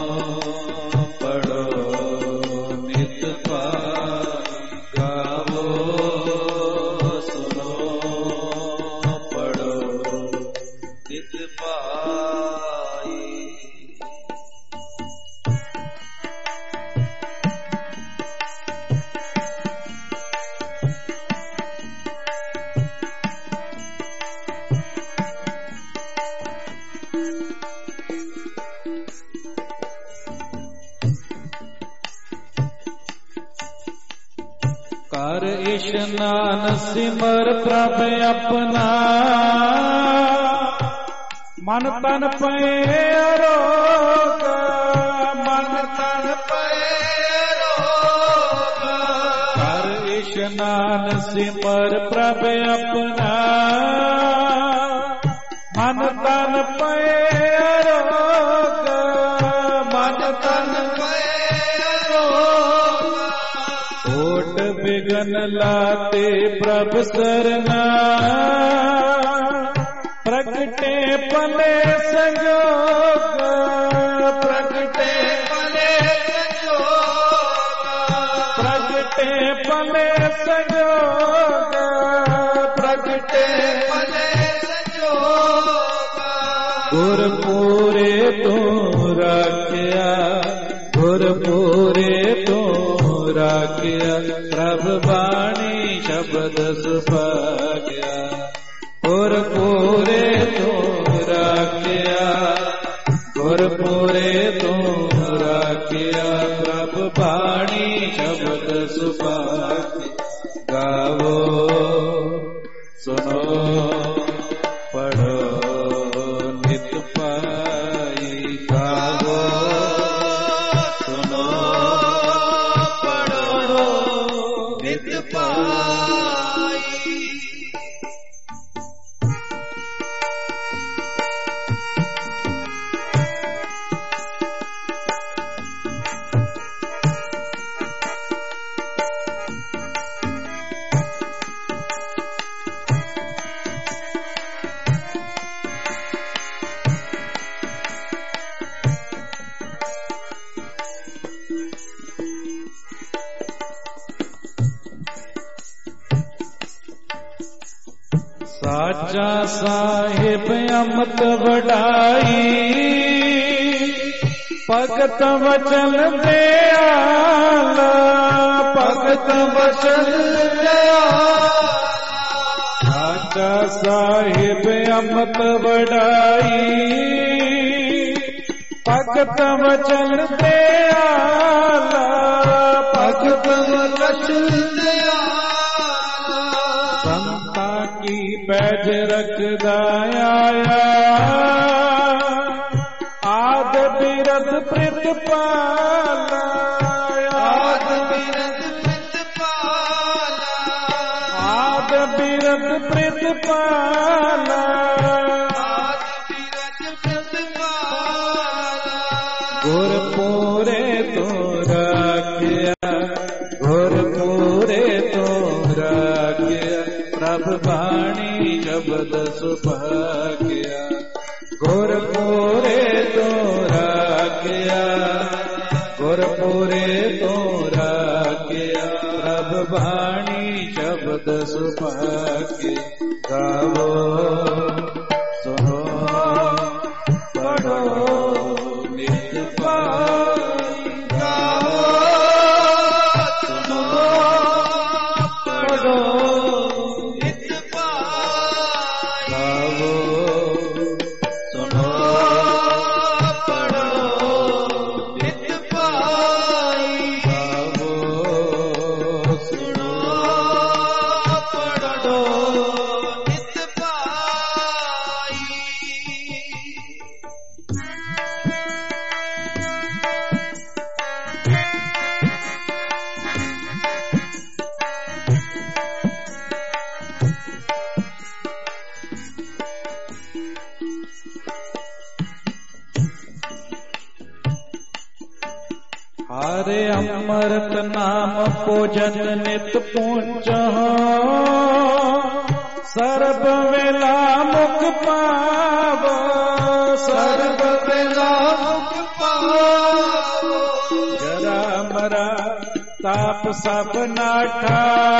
ਪੜੋ ਨਿਤ ਪਾਈ। ਗਾਵੋ ਸੁਨੋ ਪੜੋ ਨਿਤ ਪਾਈ। ਕਰ ਇਸ਼ਨਾਨ ਸਿਮਰ ਪ੍ਰਭ ਆਪਣਾ, ਮਨ ਤਨ ਪਏ ਅਰੋਗ, ਮਨ ਤਨ ਪਏ ਅਰੋਗ। ਕਰ ਇਸ਼ਨਾਨ ਸਿਮਰ ਪ੍ਰਭ ਆਪਣਾ, ਮਨ ਤਨ ਪਏ ਅਰੋਗ, ਮਨ ਤਨ ਪਏ ਅਰੋਗ। ਓਟ ਬਿਗਨ ਲਾਤੇ ਪ੍ਰਭ ਸਰਨਾ, ਪ੍ਰਗਟੇ ਪਲੇ ਸੰਜੋਗ, ਪ੍ਰਗਟੇ ਪਲੇ ਸੰਜੋਗ, ਪ੍ਰਗਟੇ ਪਲੇ ਸੰਜੋਗ, ਪ੍ਰਗਟੇ ਪਲੇ ਸੰਜੋਗ। ਗੁਰਪੂਰੇ ਤੋਂ ਰਾਖਿਆ, ਗੁਰਪੂਰੇ ਤੋਂ ਰਾਖਿਆ, ਪ੍ਰਭ ਬਾਣੀ ਸ਼ਬਦ ਸੁਭਾਗਿਆ। ਗੁਰਪੂਰੇ ਤੋਂ ਰਾਖਿਆ, ਗੁਰਪੂਰੇ ਤੋਂ ਰਾਖਿਆ, ਪ੍ਰਭ ਬਾਣੀ ਸ਼ਬਦ ਸੁਭਾਗਿਆ। ਗਾਵੋ ਸੁਨੋ ਪੜੋ ਨਿਤ ਪਾਈ। ਗਾਵੋ ਸੁਨੋ ਪੜੋ ਨਿਤ ਪਾਈ। ਸਾਚਾ ਸਾਹਿਬ ਅਮਤ ਵਡਾਈ, ਭਗਤ ਵਚਨ ਦਿਆਲਾ, ਭਗਤ ਵਚਨ ਦਿਆਲਾ, पाचा साहिब अमत वडाई भगत वचन दे आला भगत वचन दे संता की पैज रखदा आया आद बिरद प्रितपाला आद बिरद प्रितपाला आद बिरद प्रितपाला आद बिरद प्रितपाला गुरपुरे तो राखिया गुरपुरे तो राखिया प्रभ बाणी शब्द सुभाग्या गुरपुरे तो राखिया गुरपुरे तो राखिया प्रभ बाणी शब्द सुभाग्य गावो सुनो पढ़ो नित पाई गावो सुनो पढ़ो नित पाई गावो सुनो पढ़ो नित पाई गावो सुनो पढ़ो नित पाई। हरे अमृत नाम भोजन नित पूंचा सर्व वेला मुख पावो सर्व वेला मुख पावो जरा मरा ताप सब नाठा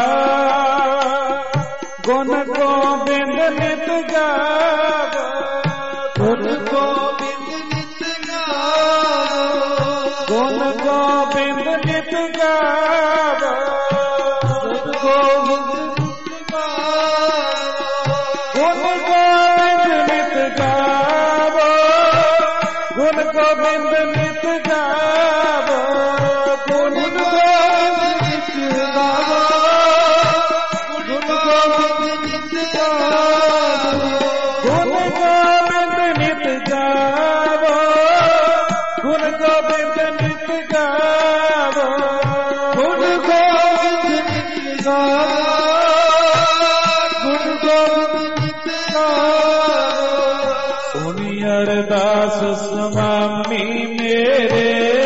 गुण गोबिंद नित गावो गुण गोबिंद नित गावो गुण गोबिंद नित गावो गुण गोबिंद गुण गोबिंद नित गावो गुण गोबिंद नित गावो गुण गोबिंद नित गावो गुण गोबिंद नित गावो गुण गोबिंद नित गावो गुण गोबिंद नित गावो गुण गोबिंद नित गावो गुण गोबिंद नित गावो सुनी अरदास स्वामी मेरे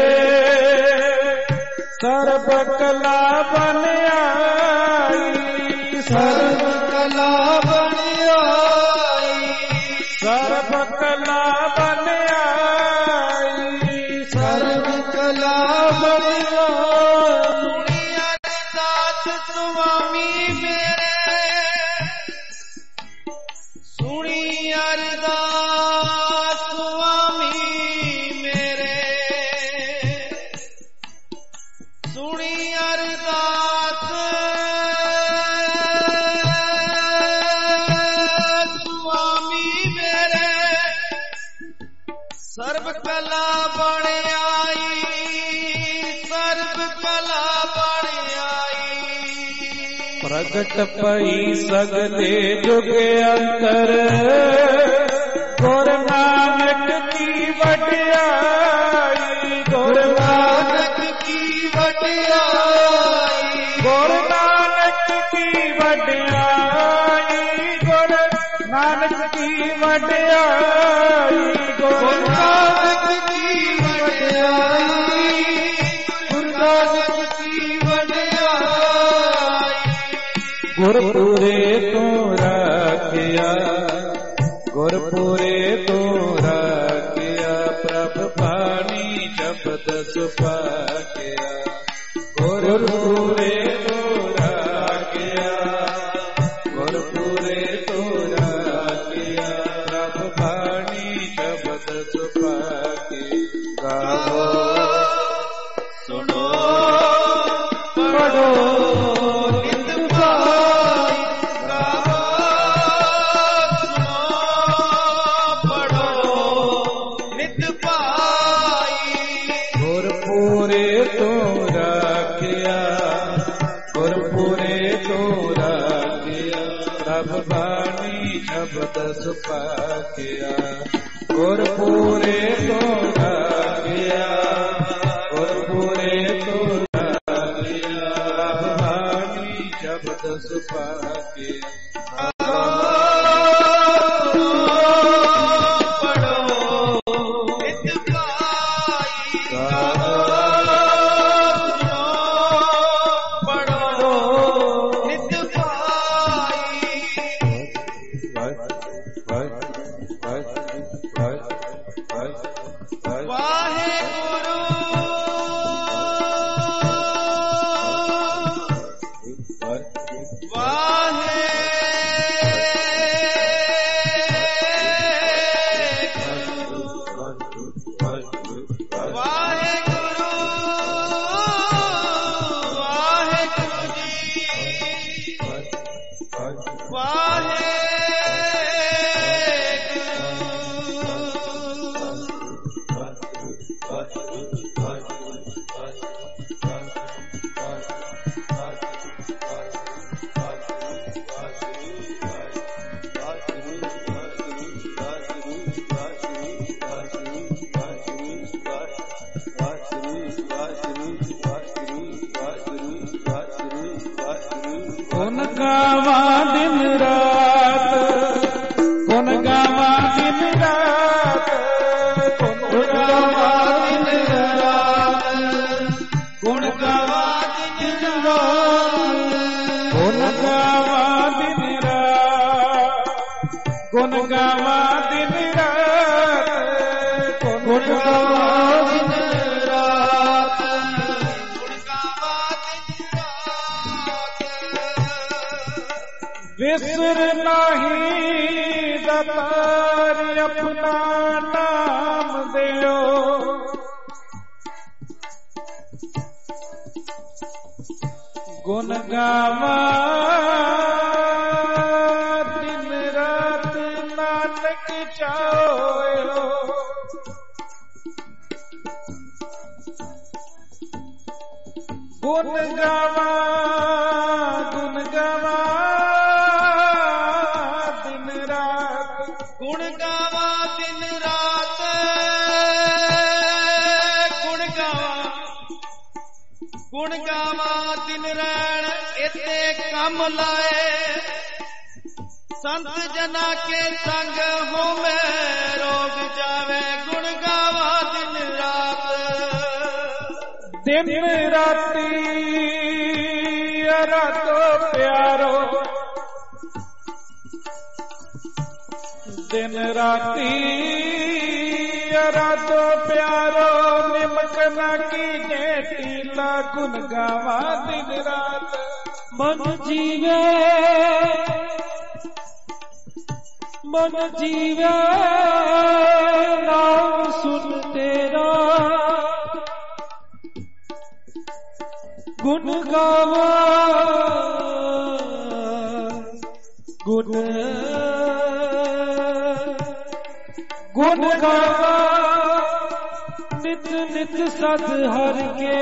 सर्व कला बन आई सर्व कला बन आई सर्व कला बन आई सर्व कला बन आई अरदास स्वामी मेरे सुनी अरदास स्वामी मेरे सुनी अरदास स्वामी मेरे सर्व कला बन आई सर्व कला बन आई प्रगट पई सगले जुग अंतर गुरु नानक की वडियाई गुरु नानक की वडियाई गुरु नानक की वडियाई गुरु नानक की वडियाई गुरु नानक की वडियाई गुरु नानक की वडियाई गुरपुरे तो राखिया गुरपुरे तो राखिया प्रभ बाणी शब्द सुभाग्या गुरपुरे तो राखिया गुरपुरे तो राखिया प्रभ बाणी शब्द सुभाग्या गावो सुनो पढ़ो नित पाई गावो ਨਿਤ ਪਾਈ ਗੁਰਪੂਰੇ ਤੋਂ ਰਾਖਿਆ ਗੁਰਪੂਰੇ ਤੋਂ ਰਾਖਿਆ ਪ੍ਰਭ ਬਾਣੀ ਸ਼ਬਦ ਸੁਪਾਕਿਆ ਗੁਰਪੂਰੇ ਤੋਂ ਰਾਖਿਆ ਗੁਰਪੂਰੇ ਤੋਂ ਰਾਖਿਆ ਪ੍ਰਭ ਬਾਣੀ ਸ਼ਬਦ ਸੁਪਾਕਿਆ विसर नहीं दातार अपना नाम दियो गुण गावा दिन रात नानक चाओ गुण गावा काम लाए संत जना के संग हो में रोग जावे गुण गावा दिन राती रातो प्यारो दिन राती रातो प्यारो निमक न कीजे टीला गुण गावा दिन रात मन जीवे नाम सुन तेरा गुण गावा गुण गावा नित नित सत हर के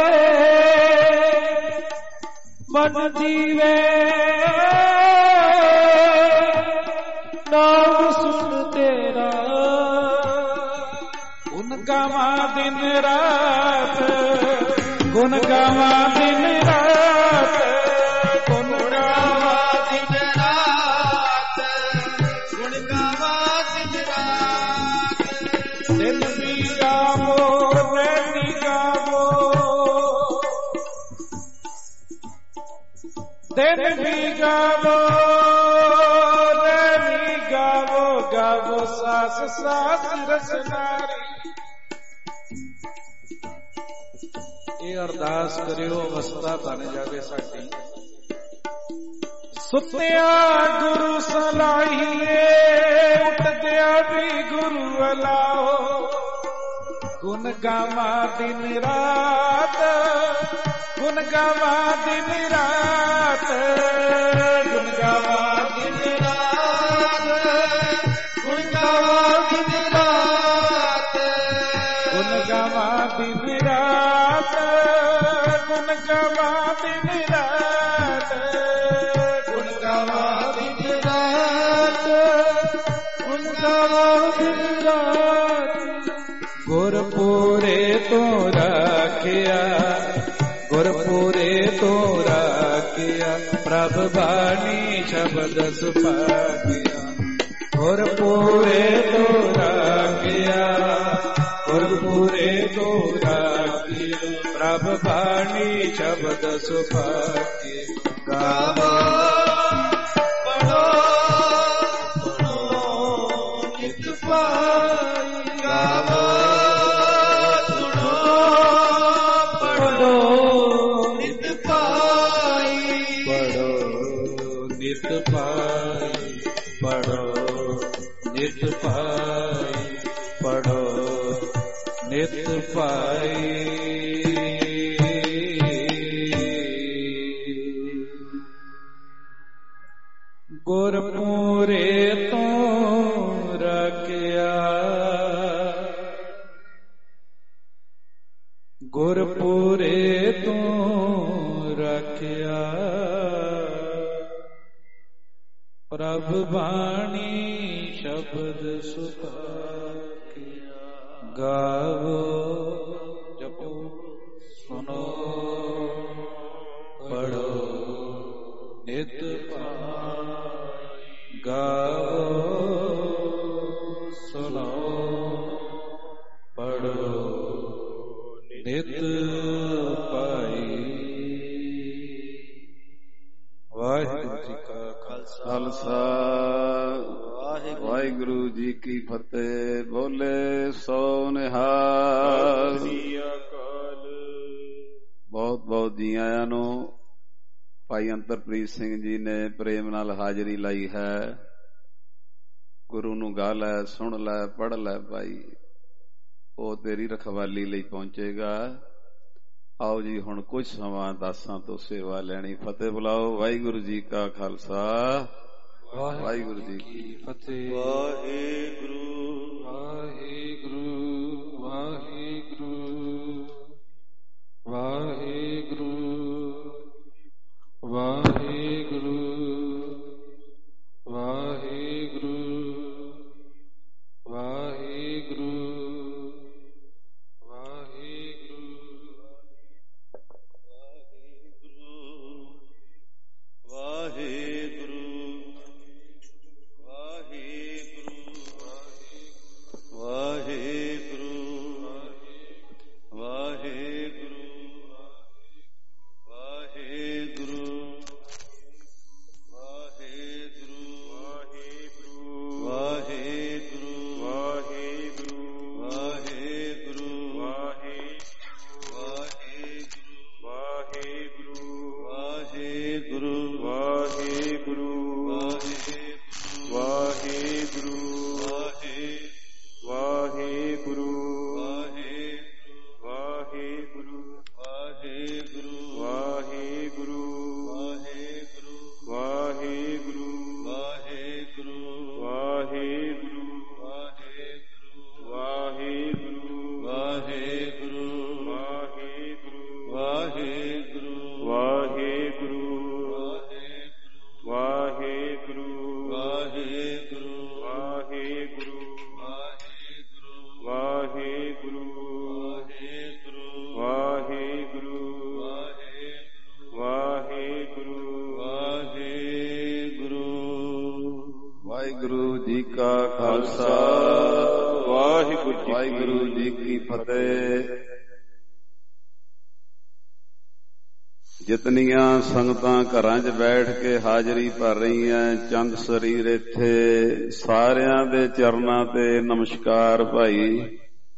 मन जीवे नाम सुन तेरा गुण गावा दिन रात गुण गावा दिन रात गुण गावा दिन रात गुण गावा दिन रात दिन भी गावो रैनी गावो दिन भी गावो रैनी गावो गावो सास सास रसनारी ਇਹ ਅਰਦਾਸ ਕਰਿਓ ਅਵਸਥਾ ਬਣ ਜਾਵੇ ਸਾਡੀ ਸੁੱਤਿਆ ਗੁਰੂ ਸਲਾਹੀਏ ਉੱਠਦਿਆ ਵੀ ਗੁਰੂ ਅਲਾਓ ਗੁਣ ਗਾਵਾ ਦਿਨ ਰਾਤ ਗੁਣ ਗਾਵਾ ਦਿਨ ਰਾਤ ਗੁਣ ਗਾਵਾ ਦਿਨ ਰਾਤ ਗੁਣ ਗਾਵਾ ਦਿਨ ਰਾਤ दिन रात गुण गावा दिन रात गुण गावा दिन रात गुण गावा दिन रात गुरपुरे तो राखिया गुरपुरे तो राखिया प्रभ बानी शब्द सुपाकिया गुरपुरे तो राखिया गुरपुरे तो राखिया प्रभ बानी शब्द सुपाकिया गावा पढ़ो नित पाई गावा सुनो पढ़ो नित पाई पढ़ो नित पाई पढ़ो नित पाई पढ़ो नित पाई गुरपुरे तो रखिया गुरपुरे तो रखिया प्रभ बाणी शब्द सुपाकिया गावो जपो सुनो पढ़ो नित पाई गावो सुनो पढ़ो नित पाई। वाहिगुरु जी का खालसा वाहिगुरु जी की फतेह। बोले सो निहाल। बहुत बहुत जी आया ਨੂੰ ਭਾਈ ਅੰਤਰਪ੍ਰੀਤ ਸਿੰਘ ਜੀ ਨੇ ਪ੍ਰੇਮ ਨਾਲ ਹਾਜ਼ਰੀ ਲਾਈ ਹੈ। ਗੁਰੂ ਨੂੰ ਗਾ ਲੈ, ਸੁਣ ਲੈ, ਪੜ੍ਹ ਲੈ ਭਾਈ, ਉਹ ਤੇਰੀ ਰਖਵਾਲੀ ਲਈ ਪਹੁੰਚੇਗਾ। ਆਓ ਜੀ ਹੁਣ ਕੁਝ ਸਮਾਂ ਦਾਸਾਂ ਤੋਂ ਸੇਵਾ ਲੈਣੀ। ਫਤਿਹ ਬੁਲਾਓ। ਵਾਹਿਗੁਰੂ ਜੀ ਕਾ ਖਾਲਸਾ ਵਾਹਿਗੁਰੂ ਜੀ ਕੀ ਫਤਿਹ। ਵਾਹਿਗੁਰੂ ਵਾਹਿਗੁਰੂ ਵਾਹਿਗੁਰੂ ਵਾਹਿਗੁਰੂ ਵਾਹਿਗੁਰੂ ਵਾਹਿਗੁਰੂ ਵਾਹਿਗੁਰੂ ਵਾਹਿਗੁਰੂ ਜੀ ਕੀ ਫਤਿਹ। ਜਿਤਨੀਆਂ ਸੰਗਤਾਂ ਘਰਾਂ 'ਚ ਬੈਠ ਕੇ ਹਾਜ਼ਰੀ ਭਰ ਰਹੀਆਂ, ਚੰਦ ਸਰੀਰ ਇੱਥੇ, ਸਾਰਿਆਂ ਦੇ ਚਰਨਾਂ ਤੇ ਨਮਸਕਾਰ ਭਾਈ।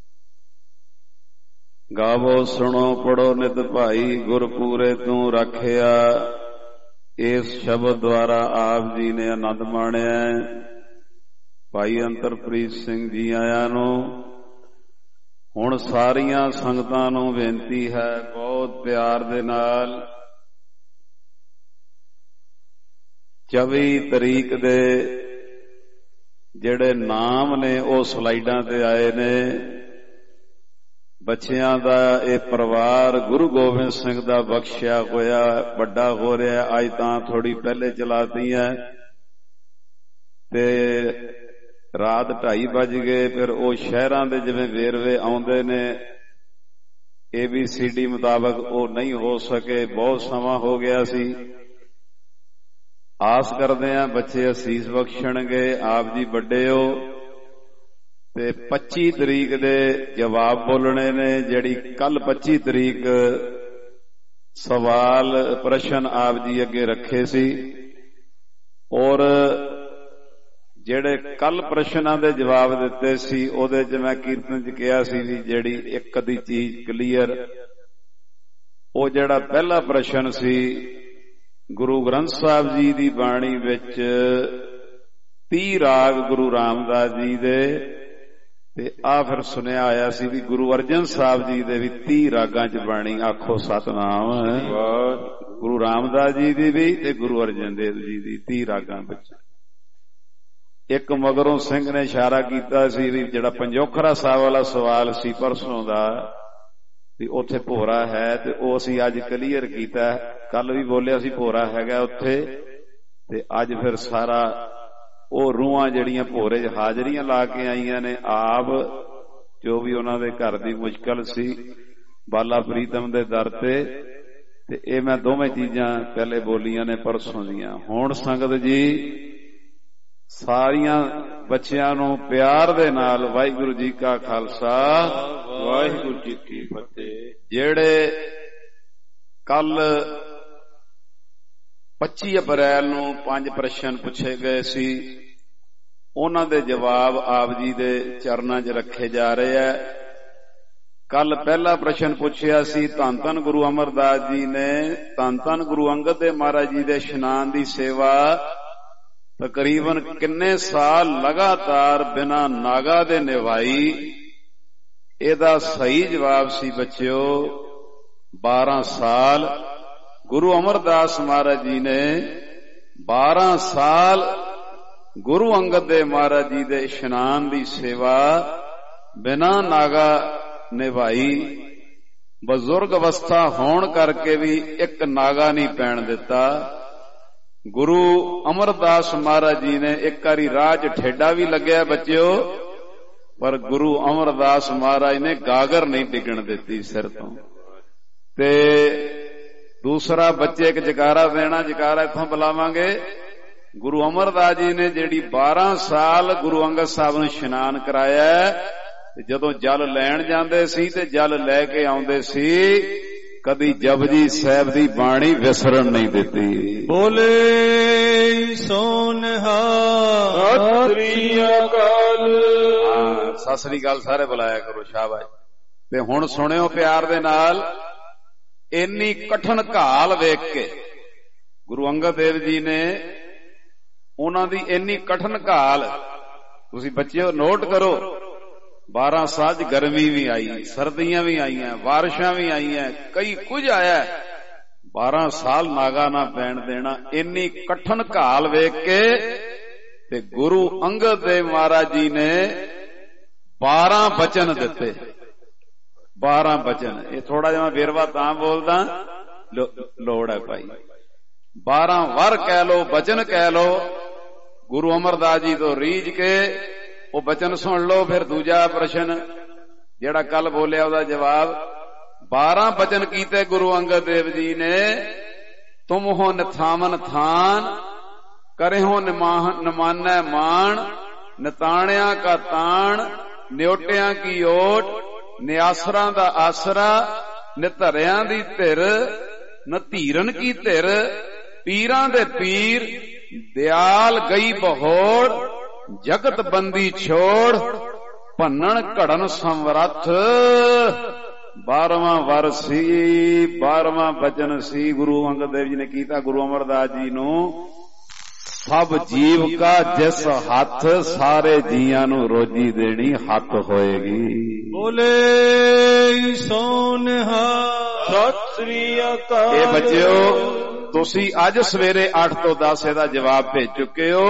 ਗਾਵੋ ਸੁਣੋ ਪੜੋ ਨਿਤ ਭਾਈ, ਗੁਰਪੂਰੇ ਤੂੰ ਰੱਖਿਆ। ਇਸ ਸ਼ਬਦ ਦੁਆਰਾ ਆਪ ਜੀ ਨੇ ਆਨੰਦ ਮਾਣਿਆ। ਭਾਈ ਅੰਤਰਪ੍ਰੀਤ ਸਿੰਘ ਜੀ ਆਇਆਂ ਨੂੰ ਹੁਣ ਸਾਰੀਆਂ ਸੰਗਤਾਂ ਨੂੰ ਬੇਨਤੀ ਹੈ, ਬਹੁਤ ਪਿਆਰ ਦੇ ਨਾਲ 24 ਤਰੀਕ ਦੇ ਜਿਹੜੇ ਨਾਮ ਨੇ ਉਹ ਸਲਾਈਡਾਂ ਤੇ ਆਏ ਨੇ। ਬੱਚਿਆਂ ਦਾ ਇਹ ਪਰਿਵਾਰ ਗੁਰੂ ਗੋਬਿੰਦ ਸਿੰਘ ਦਾ ਬਖਸ਼ਿਆ ਹੋਇਆ ਵੱਡਾ ਹੋ ਰਿਹਾ। ਅੱਜ ਤਾਂ ਥੋੜੀ ਪਹਿਲੇ ਚਲਾਤੀ ਹੈ ਤੇ ਰਾਤ 2:30 ਵੱਜ ਗਏ। ਫਿਰ ਉਹ ਸ਼ਹਿਰਾਂ ਦੇ ਜਿਵੇਂ ਵੇਰਵੇ ਆਉਂਦੇ ਨੇ ABCD ਮੁਤਾਬਕ ਉਹ ਨਹੀਂ ਹੋ ਸਕੇ, ਬਹੁਤ ਸਮਾਂ ਹੋ ਗਿਆ ਸੀ। ਆਸ ਕਰਦੇ ਆ ਬੱਚੇ ਅਸੀਸ ਬਖਸ਼ਣਗੇ। ਆਪ ਜੀ ਵੱਡੇ ਹੋ ਤੇ 25 ਤਰੀਕ ਦੇ ਜਵਾਬ ਬੋਲਣੇ ਨੇ। ਜਿਹੜੀ ਕੱਲ 25 ਤਰੀਕ ਸਵਾਲ ਪ੍ਰਸ਼ਨ ਆਪ ਜੀ ਅੱਗੇ ਰੱਖੇ ਸੀ ਔਰ ਜਿਹੜੇ ਕੱਲ ਪ੍ਰਸ਼ਨਾਂ ਦੇ ਜਵਾਬ ਦਿੱਤੇ ਸੀ ਉਹਦੇ 'ਚ ਮੈਂ ਕੀਰਤਨ 'ਚ ਕਿਹਾ ਸੀ ਵੀ ਜਿਹੜੀ ਇੱਕ ਅੱਧੀ ਚੀਜ਼ ਕਲੀਅਰ, ਉਹ ਜਿਹੜਾ ਪਹਿਲਾ ਪ੍ਰਸ਼ਨ ਸੀ ਗੁਰੂ ਗ੍ਰੰਥ ਸਾਹਿਬ ਜੀ ਦੀ ਬਾਣੀ ਵਿੱਚ 30 ਰਾਗ ਗੁਰੂ ਰਾਮਦਾਸ ਜੀ ਦੇ, ਤੇ ਆ ਫਿਰ ਸੁਣਿਆ ਆਇਆ ਸੀ ਵੀ ਗੁਰੂ ਅਰਜਨ ਸਾਹਿਬ ਜੀ ਦੇ ਵੀ 30 ਰਾਗਾਂ 'ਚ ਬਾਣੀ। ਆਖੋ ਸਤਨਾਮ। ਗੁਰੂ ਰਾਮਦਾਸ ਜੀ ਦੀ ਵੀ ਤੇ ਗੁਰੂ ਅਰਜਨ ਦੇਵ ਜੀ ਦੀ 30 ਰਾਗਾਂ ਵਿੱਚ। ਇੱਕ ਮਗਰੋਂ ਸਿੰਘ ਨੇ ਇਸ਼ਾਰਾ ਕੀਤਾ ਸੀ ਵੀ ਜਿਹੜਾ ਪੰਜੋਖਰਾ ਸਾਹਿਬ ਵਾਲਾ ਸਵਾਲ ਸੀ ਪਰਸੋਂ ਦਾ ਵੀ ਉੱਥੇ ਭੋਰਾ ਹੈ, ਤੇ ਉਹ ਅਸੀਂ ਅੱਜ ਕਲੀਅਰ ਕੀਤਾ। ਕੱਲ ਵੀ ਬੋਲਿਆ ਸੀ ਭੋਰਾ ਹੈਗਾ ਉੱਥੇ, ਤੇ ਅੱਜ ਫਿਰ ਸਾਰਾ ਉਹ ਰੂਹਾਂ ਜਿਹੜੀਆਂ ਭੋਰੇ 'ਚ ਹਾਜ਼ਰੀਆਂ ਲਾ ਕੇ ਆਈਆਂ ਨੇ ਆਪ, ਜੋ ਵੀ ਉਹਨਾਂ ਦੇ ਘਰ ਦੀ ਮੁਸ਼ਕਲ ਸੀ ਬਾਲਾ ਪ੍ਰੀਤਮ ਦੇ ਦਰ ਤੇ ਇਹ ਮੈਂ ਦੋਵੇਂ ਚੀਜ਼ਾਂ ਪਹਿਲੇ ਬੋਲੀਆਂ ਨੇ ਪਰਸੋਂ ਦੀਆਂ। ਹੁਣ ਸੰਗਤ ਜੀ ਸਾਰੀਆਂ ਬੱਚਿਆਂ ਨੂੰ ਪਿਆਰ ਦੇ ਨਾਲ ਵਾਹਿਗੁਰੂ ਜੀ ਕਾ ਖਾਲਸਾ ਵਾਹਿਗੁਰੂ ਜੀ ਕੀ ਫਤਿਹ। ਜਿਹੜੇ ਕੱਲ 25 ਅਪ੍ਰੈਲ ਨੂੰ 5 ਪ੍ਰਸ਼ਨ ਪੁੱਛੇ ਗਏ ਸੀ ਉਹਨਾਂ ਦੇ ਜਵਾਬ ਆਪ ਜੀ ਦੇ ਚਰਨਾਂ 'ਚ ਰੱਖੇ ਜਾ ਰਹੇ ਆ। ਕੱਲ ਪਹਿਲਾ ਪ੍ਰਸ਼ਨ ਪੁੱਛਿਆ ਸੀ ਧੰਨ ਧੰਨ ਗੁਰੂ ਅਮਰਦਾਸ ਜੀ ਨੇ ਧੰਨ ਧੰਨ ਗੁਰੂ ਅੰਗਦ ਦੇਵ ਮਹਾਰਾਜ ਜੀ ਦੇ ਇਸ਼ਨਾਨ ਦੀ ਸੇਵਾ ਤਕਰੀਬਨ ਕਿੰਨੇ ਸਾਲ ਲਗਾਤਾਰ ਬਿਨਾਂ ਨਾਗਾ ਦੇ ਨਿਭਾਈ। ਇਹਦਾ ਸਹੀ ਜਵਾਬ ਸੀ ਬੱਚਿਓ 12 ਸਾਲ। ਗੁਰੂ ਅਮਰਦਾਸ ਮਹਾਰਾਜ ਜੀ ਨੇ 12 ਸਾਲ ਗੁਰੂ ਅੰਗਦ ਦੇਵ ਮਹਾਰਾਜ ਜੀ ਦੇ ਇਸ਼ਨਾਨ ਦੀ ਸੇਵਾ ਬਿਨਾਂ ਨਾਗਾ ਨਿਭਾਈ। ਬਜ਼ੁਰਗ ਅਵਸਥਾ ਹੋਣ ਕਰਕੇ ਵੀ ਇੱਕ ਨਾਗਾ ਨਹੀਂ ਪੈਣ ਦਿੱਤਾ। ਗੁਰੂ ਅਮਰਦਾਸ ਮਹਾਰਾਜ ਜੀ ਨੇ ਇੱਕ ਵਾਰੀ ਰਾਹ 'ਚ ਠੇਡਾ ਵੀ ਲੱਗਿਆ ਬੱਚਿਓ, ਪਰ ਗੁਰੂ ਅਮਰਦਾਸ ਮਹਾਰਾਜ ਨੇ ਗਾਗਰ ਨਹੀਂ ਡਿੱਗਣ ਦਿੱਤੀ ਸਿਰ ਤੋਂ। ਤੇ ਦੂਸਰਾ ਬੱਚੇ ਇੱਕ ਜਕਾਰਾ ਦੇਣਾ, ਜਕਾਰਾ ਇੱਥੋਂ ਬੁਲਾਵਾਂਗੇ। ਗੁਰੂ ਅਮਰਦਾਸ ਜੀ ਨੇ ਜਿਹੜੀ 12 ਸਾਲ ਗੁਰੂ ਅੰਗਦ ਸਾਹਿਬ ਨੂੰ ਇਸ਼ਨਾਨ ਕਰਾਇਆ, ਤੇ ਜਦੋਂ ਜਲ ਲੈਣ ਜਾਂਦੇ ਸੀ ਤੇ ਜਲ ਲੈ ਕੇ ਆਉਂਦੇ ਸੀ ਕਦੀ ਜਪਜੀ ਸਾਹਿਬ ਦੀ ਬਾਣੀ ਵਿਸਰਨ ਨਹੀਂ ਦਿੱਤੀ। ਬੋਲੇ ਸੋਨਹਾ ਸਤਿ ਸ੍ਰੀ ਅਕਾਲ। ਸਤਿ ਸ੍ਰੀ ਅਕਾਲ ਸਾਰੇ ਬੁਲਾਇਆ ਕਰੋ, ਸ਼ਾਬਾਸ਼। ਤੇ ਹੁਣ ਸੁਣਿਓ ਪਿਆਰ ਦੇ ਨਾਲ। ਇੰਨੀ ਕਠਨ ਘਾਲ ਵੇਖ ਕੇ ਗੁਰੂ ਅੰਗਦ ਦੇਵ ਜੀ ਨੇ ਉਹਨਾਂ ਦੀ ਇੰਨੀ ਕਠਨ ਘਾਲ, ਤੁਸੀਂ ਬੱਚਿਓ ਨੋਟ ਕਰੋ, 12 ਸਾਲ 'ਚ ਗਰਮੀ ਵੀ ਆਈ, ਸਰਦੀਆਂ ਵੀ ਆਈਆਂ, ਬਾਰਿਸ਼ਾਂ ਵੀ ਆਈਆਂ, ਕਈ ਕੁਝ ਆਇਆ। 12 ਸਾਲ ਨਾਗਾ ਨਾ ਪੈਣ ਦੇਣਾ। ਇੰਨੀ ਕਠਨ ਘਾਲ ਵੇਖ ਕੇ ਤੇ ਗੁਰੂ ਅੰਗਦ ਦੇਵ ਮਹਾਰਾਜ ਜੀ ਨੇ 12 ਬਚਨ ਦਿੱਤੇ। 12 ਬਚਨ। ਇਹ ਥੋੜਾ ਜਿਹਾ ਵੇਰਵਾ ਤਾਂ ਬੋਲਦਾ, ਲੋੜ ਹੈ ਭਾਈ। 12 ਵਰ ਕਹਿ ਲੋ, ਬਚਨ ਕਹਿ ਲੋ। ਗੁਰੂ ਅਮਰਦਾਸ ਜੀ ਤੋਂ ਰੀਝ ਕੇ ਉਹ ਬਚਨ ਸੁਣ ਲਓ। ਫਿਰ ਦੂਜਾ ਪ੍ਰਸ਼ਨ ਜਿਹੜਾ ਕੱਲ ਬੋਲਿਆ ਉਹਦਾ ਜਵਾਬ। 12 ਬਚਨ ਕੀਤੇ ਗੁਰੂ ਅੰਗਦ ਦੇਵ ਜੀ ਨੇ। ਤੁਮ ਹੋ ਨਿਥਾਵਨ ਥਾਨ, ਕਰੇ ਹੋ ਨਿਮਾਨੈ ਮਾਣ, ਨਿਤਾਣਿਆਂ ਕਾ ਤਾਣ, ਨਿਉਟਿਆਂ ਕੀ ਓਟ, ਨਿਆਸਰਾਂ ਦਾ ਆਸਰਾ, ਨਿਧਰਿਆਂ ਦੀ ਧਿਰ, ਨਧੀਰਨ ਕੀ ਧਿਰ, ਪੀਰਾਂ ਦੇ ਪੀਰ, ਦਿਆਲ ਗਈ ਬਹੋੜ, ਜਗਤ ਬੰਦੀ ਛੋੜ, ਭੰਨਣ ਘੜਨ ਸਮਰੱਥ। 12ਵਾਂ ਵਰ ਸੀ, 12ਵਾਂ ਬਚਨ ਸੀ ਗੁਰੂ ਅੰਗਦ ਦੇਵ ਜੀ ਨੇ ਕੀਤਾ ਗੁਰੂ ਅਮਰਦਾਸ ਜੀ ਨੂੰ। ਸਭ ਜੀਵ ਕਾ ਜਿਸ ਹੱਥ, ਸਾਰੇ ਜੀਆਂ ਨੂੰ ਰੋਜੀ ਦੇਣੀ ਹੱਕ ਹੋਏਗੀ। ਬੋਲੇ ਸੋਨਹਾ ਸਤਿ ਸ੍ਰੀ ਅਕਾਲ। ਇਹ ਬੱਚਿਓ ਤੁਸੀਂ ਅੱਜ ਸਵੇਰੇ 8 ਤੋਂ 10 ਇਹਦਾ ਜਵਾਬ ਭੇਜ ਚੁੱਕੇ ਹੋ,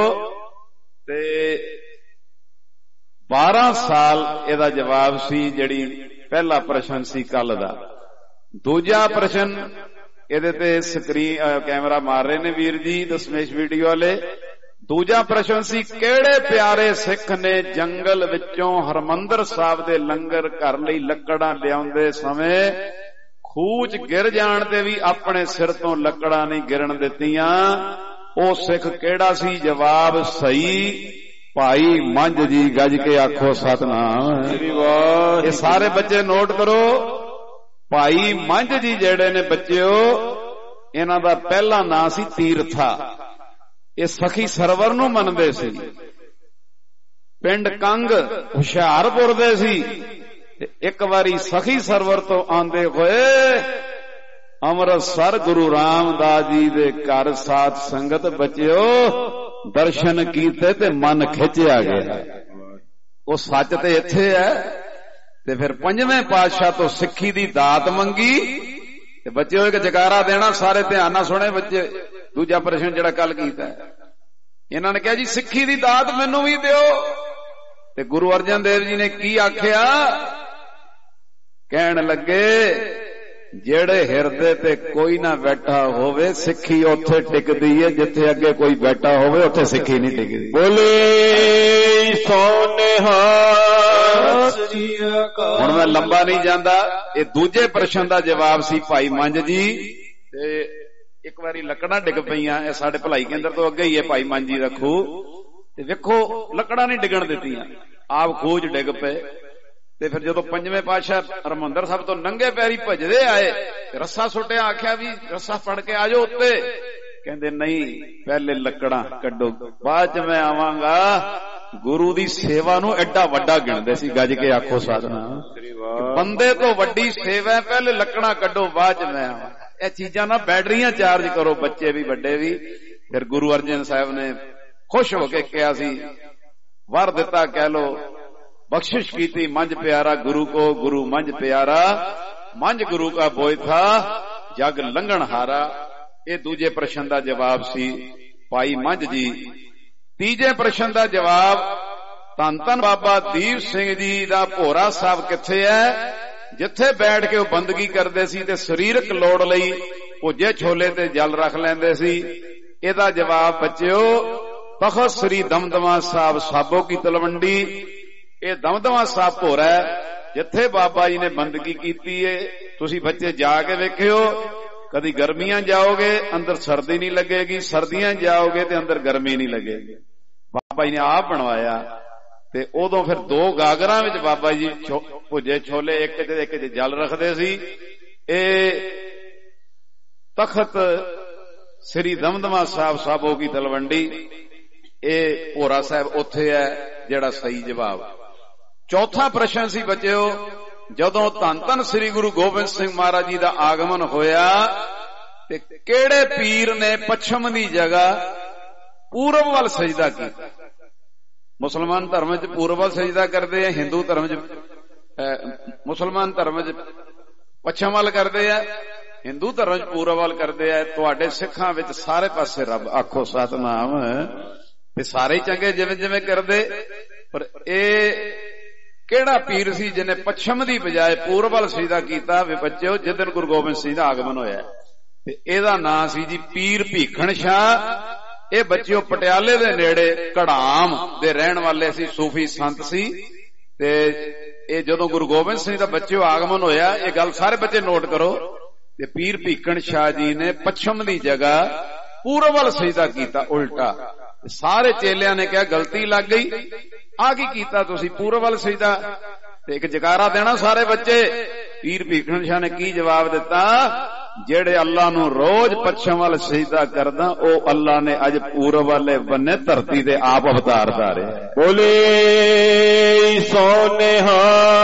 ਤੇ 12 ਸਾਲ ਇਹਦਾ ਜਵਾਬ ਸੀ। ਜਿਹੜੀ ਪਹਿਲਾ ਪ੍ਰਸ਼ਨ ਸੀ ਕੱਲ ਦਾ। ਦੂਜਾ ਪ੍ਰਸ਼ਨ ਇਹਦੇ ਤੇ ਸਕਰੀਨ ਕੈਮਰਾ ਮਾਰ ਰਹੇ ਨੇ ਵੀਰ ਜੀ ਦਸ਼ਮੇਸ਼ ਵੀਡੀਓ ਵਾਲੇ। ਦੂਜਾ ਪ੍ਰਸ਼ਨ ਸੀ ਕਿਹੜੇ ਪਿਆਰੇ ਸਿੱਖ ਨੇ ਜੰਗਲ ਵਿੱਚੋਂ ਹਰਮੰਦਰ ਸਾਹਿਬ ਦੇ ਲੰਗਰ ਘਰ ਲਈ ਲੱਕੜਾਂ ਲਿਆਉਂਦੇ ਸਮੇਂ ਖੂਹ 'ਚ ਗਿਰ ਜਾਣ ਤੇ ਵੀ ਆਪਣੇ ਸਿਰ ਤੋਂ ਲੱਕੜਾਂ ਨਹੀਂ ਗਿਰਨ ਦਿੱਤੀਆਂ? ਉਹ ਸਿੱਖ ਕਿਹੜਾ ਸੀ? ਜਵਾਬ ਸਹੀ ਭਾਈ ਮੰਝ ਜੀ। ਗੱਜ ਕੇ ਆਖੋ ਸਤਨਾਮ। ਇਹ ਸਾਰੇ ਬੱਚੇ ਨੋਟ ਕਰੋ। ਭਾਈ ਮੰਝ ਜੀ ਜਿਹੜੇ ਨੇ ਬੱਚਿਓ, ਇਹਨਾਂ ਦਾ ਪਹਿਲਾ ਨਾਂ ਸੀ ਤੀਰਥਾ। ਇਹ ਸਖੀ ਸਰਵਰ ਨੂੰ ਮੰਨਦੇ ਸੀ। ਪਿੰਡ ਕੰਗ ਹੁਸ਼ਿਆਰਪੁਰ ਦੇ ਸੀ। ਤੇ ਇੱਕ ਵਾਰੀ ਸਖੀ ਸਰਵਰ ਤੋਂ ਆਂਦੇ ਹੋਏ ਅੰਮ੍ਰਿਤਸਰ ਗੁਰੂ ਰਾਮਦਾਸ ਜੀ ਦੇ ਘਰ ਸਾਧ ਸੰਗਤ ਬੱਚਿਓ ਦਰਸ਼ਨ ਕੀਤੇ ਤੇ ਮਨ ਖਿੱਚਿਆ ਗਿਆ। ਉਹ ਸੱਚ ਤੇ ਇੱਥੇ ਹੈ। ਤੇ ਫਿਰ ਪੰਜਵੇਂ ਪਾਤਸ਼ਾਹ ਤੋਂ ਸਿੱਖੀ ਦੀ ਦਾਤ ਮੰਗੀ। ਤੇ ਬੱਚਿਓ ਇੱਕ ਜਕਾਰਾ ਦੇਣਾ, ਸਾਰੇ ਧਿਆਨ ਨਾਲ ਸੁਣੇ ਬੱਚੇ। ਦੂਜਾ ਪ੍ਰਸ਼ਨ ਜਿਹੜਾ ਕੱਲ ਕੀਤਾ, ਇਹਨਾਂ ਨੇ ਕਿਹਾ ਜੀ ਸਿੱਖੀ ਦੀ ਦਾਤ ਮੈਨੂੰ ਵੀ ਦਿਓ। ਤੇ ਗੁਰੂ ਅਰਜਨ ਦੇਵ ਜੀ ਨੇ ਕੀ ਆਖਿਆ? ਕਹਿਣ ਲੱਗੇ ਜਿਹੜੇ ਹਿਰਦੇ ਤੇ ਕੋਈ ਨਾ ਬੈਠਾ ਹੋਵੇ ਸਿੱਖੀ ਉੱਥੇ ਟਿਕਦੀ ਹੈ, ਜਿੱਥੇ ਅੱਗੇ ਕੋਈ ਬੈਠਾ ਹੋਵੇ ਉੱਥੇ ਸਿੱਖੀ ਨਹੀਂ ਟਿਕਦੀ। ਬੋਲੇ ਸੋਨਿਹਾ। ਹੁਣ ਮੈਂ ਲੰਬਾ ਨਹੀਂ ਜਾਂਦਾ। ਇਹ ਦੂਜੇ ਪ੍ਰਸ਼ਨ ਦਾ ਜਵਾਬ ਸੀ ਭਾਈ ਮੰਝ ਜੀ। ਤੇ ਇੱਕ ਵਾਰੀ ਲੱਕੜਾਂ ਡਿੱਗ ਪਈਆਂ, ਇਹ ਸਾਡੇ ਭਲਾਈ ਕੇਂਦਰ ਤੋਂ ਅੱਗੇ ਹੀ ਹੈ ਭਾਈ ਮੰਝ ਜੀ ਰੱਖੂ। ਤੇ ਵੇਖੋ ਲੱਕੜਾਂ ਨਹੀਂ ਡਿੱਗਣ ਦਿੱਤੀਆਂ, ਆਪ ਖੂਹ 'ਚ ਡਿੱਗ ਪਏ। ਤੇ ਫਿਰ ਜਦੋਂ ਪੰਜਵੇਂ ਪਾਤਸ਼ਾਹ ਹਰਿਮੰਦਰ ਸਾਹਿਬ ਤੋਂ ਨੰਗੇ ਪੈਰੀ ਭਜਦੇ ਆਏ, ਰੱਸਾ ਸੁੱਟਿਆ, ਆਖਿਆ ਵੀ ਰੱਸਾ ਫੜ ਕੇ ਆ ਜਾਓ ਉੱਤੇ। ਕਹਿੰਦੇ ਨਹੀਂ, ਪਹਿਲੇ ਲੱਕੜਾਂ ਕੱਢੋ, ਬਾਅਦ 'ਚ ਮੈਂ ਆਵਾਂਗਾ। ਗੁਰੂ ਦੀ ਸੇਵਾ ਨੂੰ ਐਡਾ ਵੱਡਾ ਗਿਣਦੇ ਸੀ। ਗੱਜ ਕੇ ਆਖੋ ਸਤਨਾਮ। ਬੰਦੇ ਤੋਂ ਵੱਡੀ ਸੇਵਾ, ਪਹਿਲੇ ਲੱਕੜਾਂ ਕੱਢੋ, ਬਾਅਦ 'ਚ ਮੈਂ ਆਵਾਂਗਾ। ਇਹ ਚੀਜ਼ਾਂ ਨਾਲ ਬੈਟਰੀਆਂ ਚਾਰਜ ਕਰੋ, ਬੱਚੇ ਵੀ ਵੱਡੇ ਵੀ। ਫਿਰ ਗੁਰੂ ਅਰਜਨ ਸਾਹਿਬ ਨੇ ਖੁਸ਼ ਹੋ ਕੇ ਕਿਹਾ ਸੀ, ਵਰ ਦਿੱਤਾ ਕਹਿ ਲੋ, बख्शिश की थी मंझ प्यारा गुरु को, गुरु मंझ प्यारा, मंझ गुरु का बोय था, जग लंघन हारा। ये दूजे प्रश्न का जवाब सी भाई मंझ जी। तीजे प्रश्न का जवाब धन धन बाबा दीप सिंह जी का भोरा साहब किथे है, जिथे बैठ के बंदगी करते सी ते शरीरक लोड़ लई भुजे छोले ते जल रख लेंदे सी। इहदा जवाब बच्चिओ तखत श्री दमदमा साहब साबो की तलवंडी। ये दमदमा साहब भोरा है जिथे बाबा जी ने बंदगी की है। तुसी बच्चे जाके वेखियो, कदी गर्मियां जाओगे अंदर सर्दी नहीं लगेगी, सर्दियां जाओगे ते अंदर गर्मी नहीं लगेगी। बाबा जी ने आप बनवाया। ते उदों फिर दो गागरां विच बाबा जी भुजे छोले एक जल रखदे सी। ए तखत श्री दमदमा साहब साबो की तलवंडी, ए भोरा साहब उत्थे है जिहड़ा सही जवाब। चौथा प्रश्न सी बच्चों, जदों धन धन श्री गुरु गोबिंद सिंह महाराज जी का आगमन होया ते केड़े पीर ने पश्चिम की जगह पूरब वाल सजदा किया। मुसलमान धर्म च पूरब वाल सजदा करते हैं, हिंदू धर्म च मुसलमान धर्म च पश्चिम वाल करते हैं, हिंदू धर्म च पूरब वाल करते हैं। तुहाडे सिखां विच सारे पासे रब। आखो सतनाम। ते सारे चंगे जिवें जिवें करदे, पर ए केड़ा पीर सी जिन्हें पश्चिम की बजाय पूरब वाल सजदा कीता? वे बच्चो जिस दिन गुरु गोबिंद सिंह का आगमन होया, ते एदा नाम सी जी पीर भीखण शाह। ए बच्चो पटियाले दे नेड़े कड़ाम दे रहन वाले सी, सूफी संत सी। ते ए जदों गुरु गोबिंद सिंह दा बच्चो आगमन होया, ये गल सारे बच्चे नोट करो। ते पीर भीखण शाह जी ने पश्चिम की जगह पूरब वाल सजदा कीता, उल्टा। सारे चेलियां ने कहा गलती लग गई, आ की कीता तुसी पूरब वाल सजदा? ते एक जकारा देना सारे बच्चे। पीर भीखण शाह ने की जवाब दिता, जेड़े अल्लाह नू रोज पश्चिम वाल सजदा करदा, ओ अल्लाह ने अज पूरब वाले बन्ने धरती दे आप अवतार धारे। बोले सोनेहा।